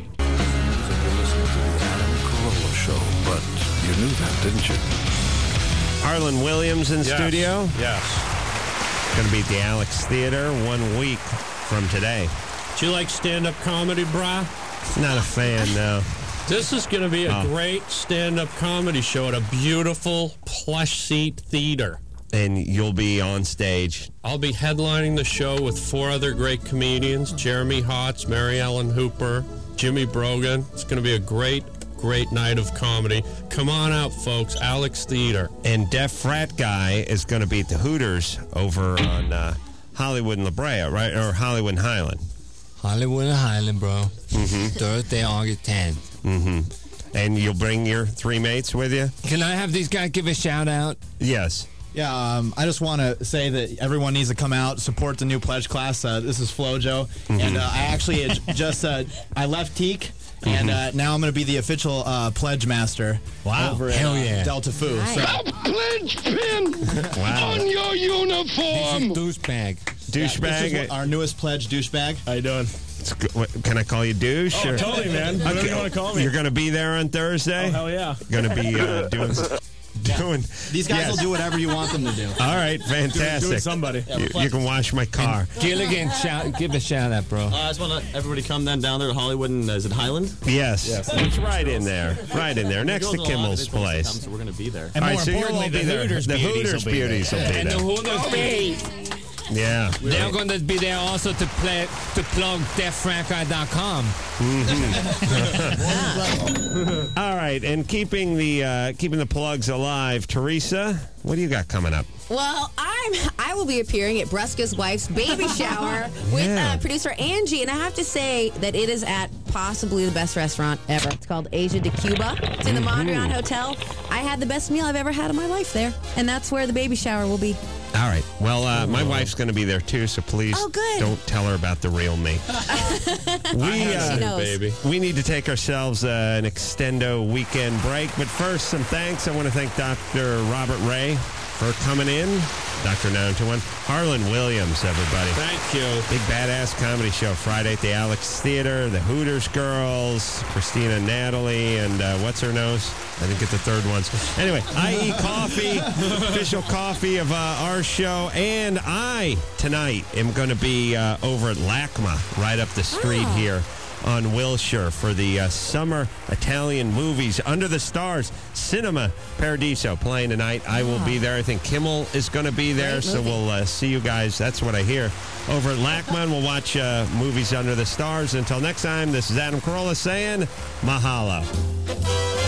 Show, but you knew that, didn't you? Harlan Williams in studio. Yes. Going to be at the Alex Theater 1 week from today. Do you like stand-up comedy, brah? Not a fan, no. This is going to be a great stand-up comedy show at a beautiful plush seat theater. And you'll be on stage. I'll be headlining the show with 4 other great comedians, Jeremy Hotz, Mary Ellen Hooper, Jimmy Brogan. It's going to be a great night of comedy. Come on out, folks. Alex Theater. And Deaf Frat Guy is going to be at the Hooters over on Hollywood and La Brea, right? Or Hollywood and Highland. Hollywood and Highland, bro. Mm-hmm. Thursday, August 10th. Mm-hmm. And you'll bring your 3 mates with you? Can I have these guys give a shout-out? Yes. Yeah, I just want to say that everyone needs to come out, support the new pledge class. This is Flojo. And I actually just I left Teak. And now I'm going to be the official pledge master over at Delta Fu. Nice. So. A pledge pin on your uniform. Douchebag. Douchebag. This is our newest pledge, Douchebag. How you doing? It's good. Can I call you Douche? Oh, totally, man. Whatever you want to call me. You're going to be there on Thursday? Oh, hell yeah. Going to be doing... These guys will do whatever you want them to do. All right, fantastic. Doing somebody. You can wash my car. Gilligan, give a shout out, bro. I just want everybody come then down there to Hollywood and is it Highland? Yes. It's right in there. Right in there, next to Kimmel's place. So we're going to be there. And All more right, so you'll all importantly, be the there. Hooters The Hooters beauties will be And the there. Hooters beauties. Yeah. They're going to be there also to plug DeafFrankGuy.com. All right, and keeping the plugs alive, Teresa, what do you got coming up? Well, I time, I will be appearing at Brusca's wife's baby shower with producer Angie. And I have to say that it is at possibly the best restaurant ever. It's called Asia de Cuba. It's in the Mondrian Hotel. I had the best meal I've ever had in my life there. And that's where the baby shower will be. All right. Well, my wife's going to be there too, so please don't tell her about the real me. She knows. Baby. We need to take ourselves an extendo weekend break. But first, some thanks. I want to thank Dr. Robert Ray for coming in. Dr. 921. Harlan Williams, everybody. Thank you. Big Badass Comedy Show Friday at the Alex Theater. The Hooters Girls, Christina Natalie, and what's her nose? I didn't get the third ones. Anyway, IE Coffee, official coffee of our show. And I, tonight, am going to be over at LACMA, right up the street here on Wilshire for the summer Italian movies. Under the Stars, Cinema Paradiso playing tonight. I will be there. I think Kimmel is going to be there, so we'll see you guys. That's what I hear. Over at LACMA, and we'll watch movies Under the Stars. Until next time, this is Adam Carolla saying mahalo.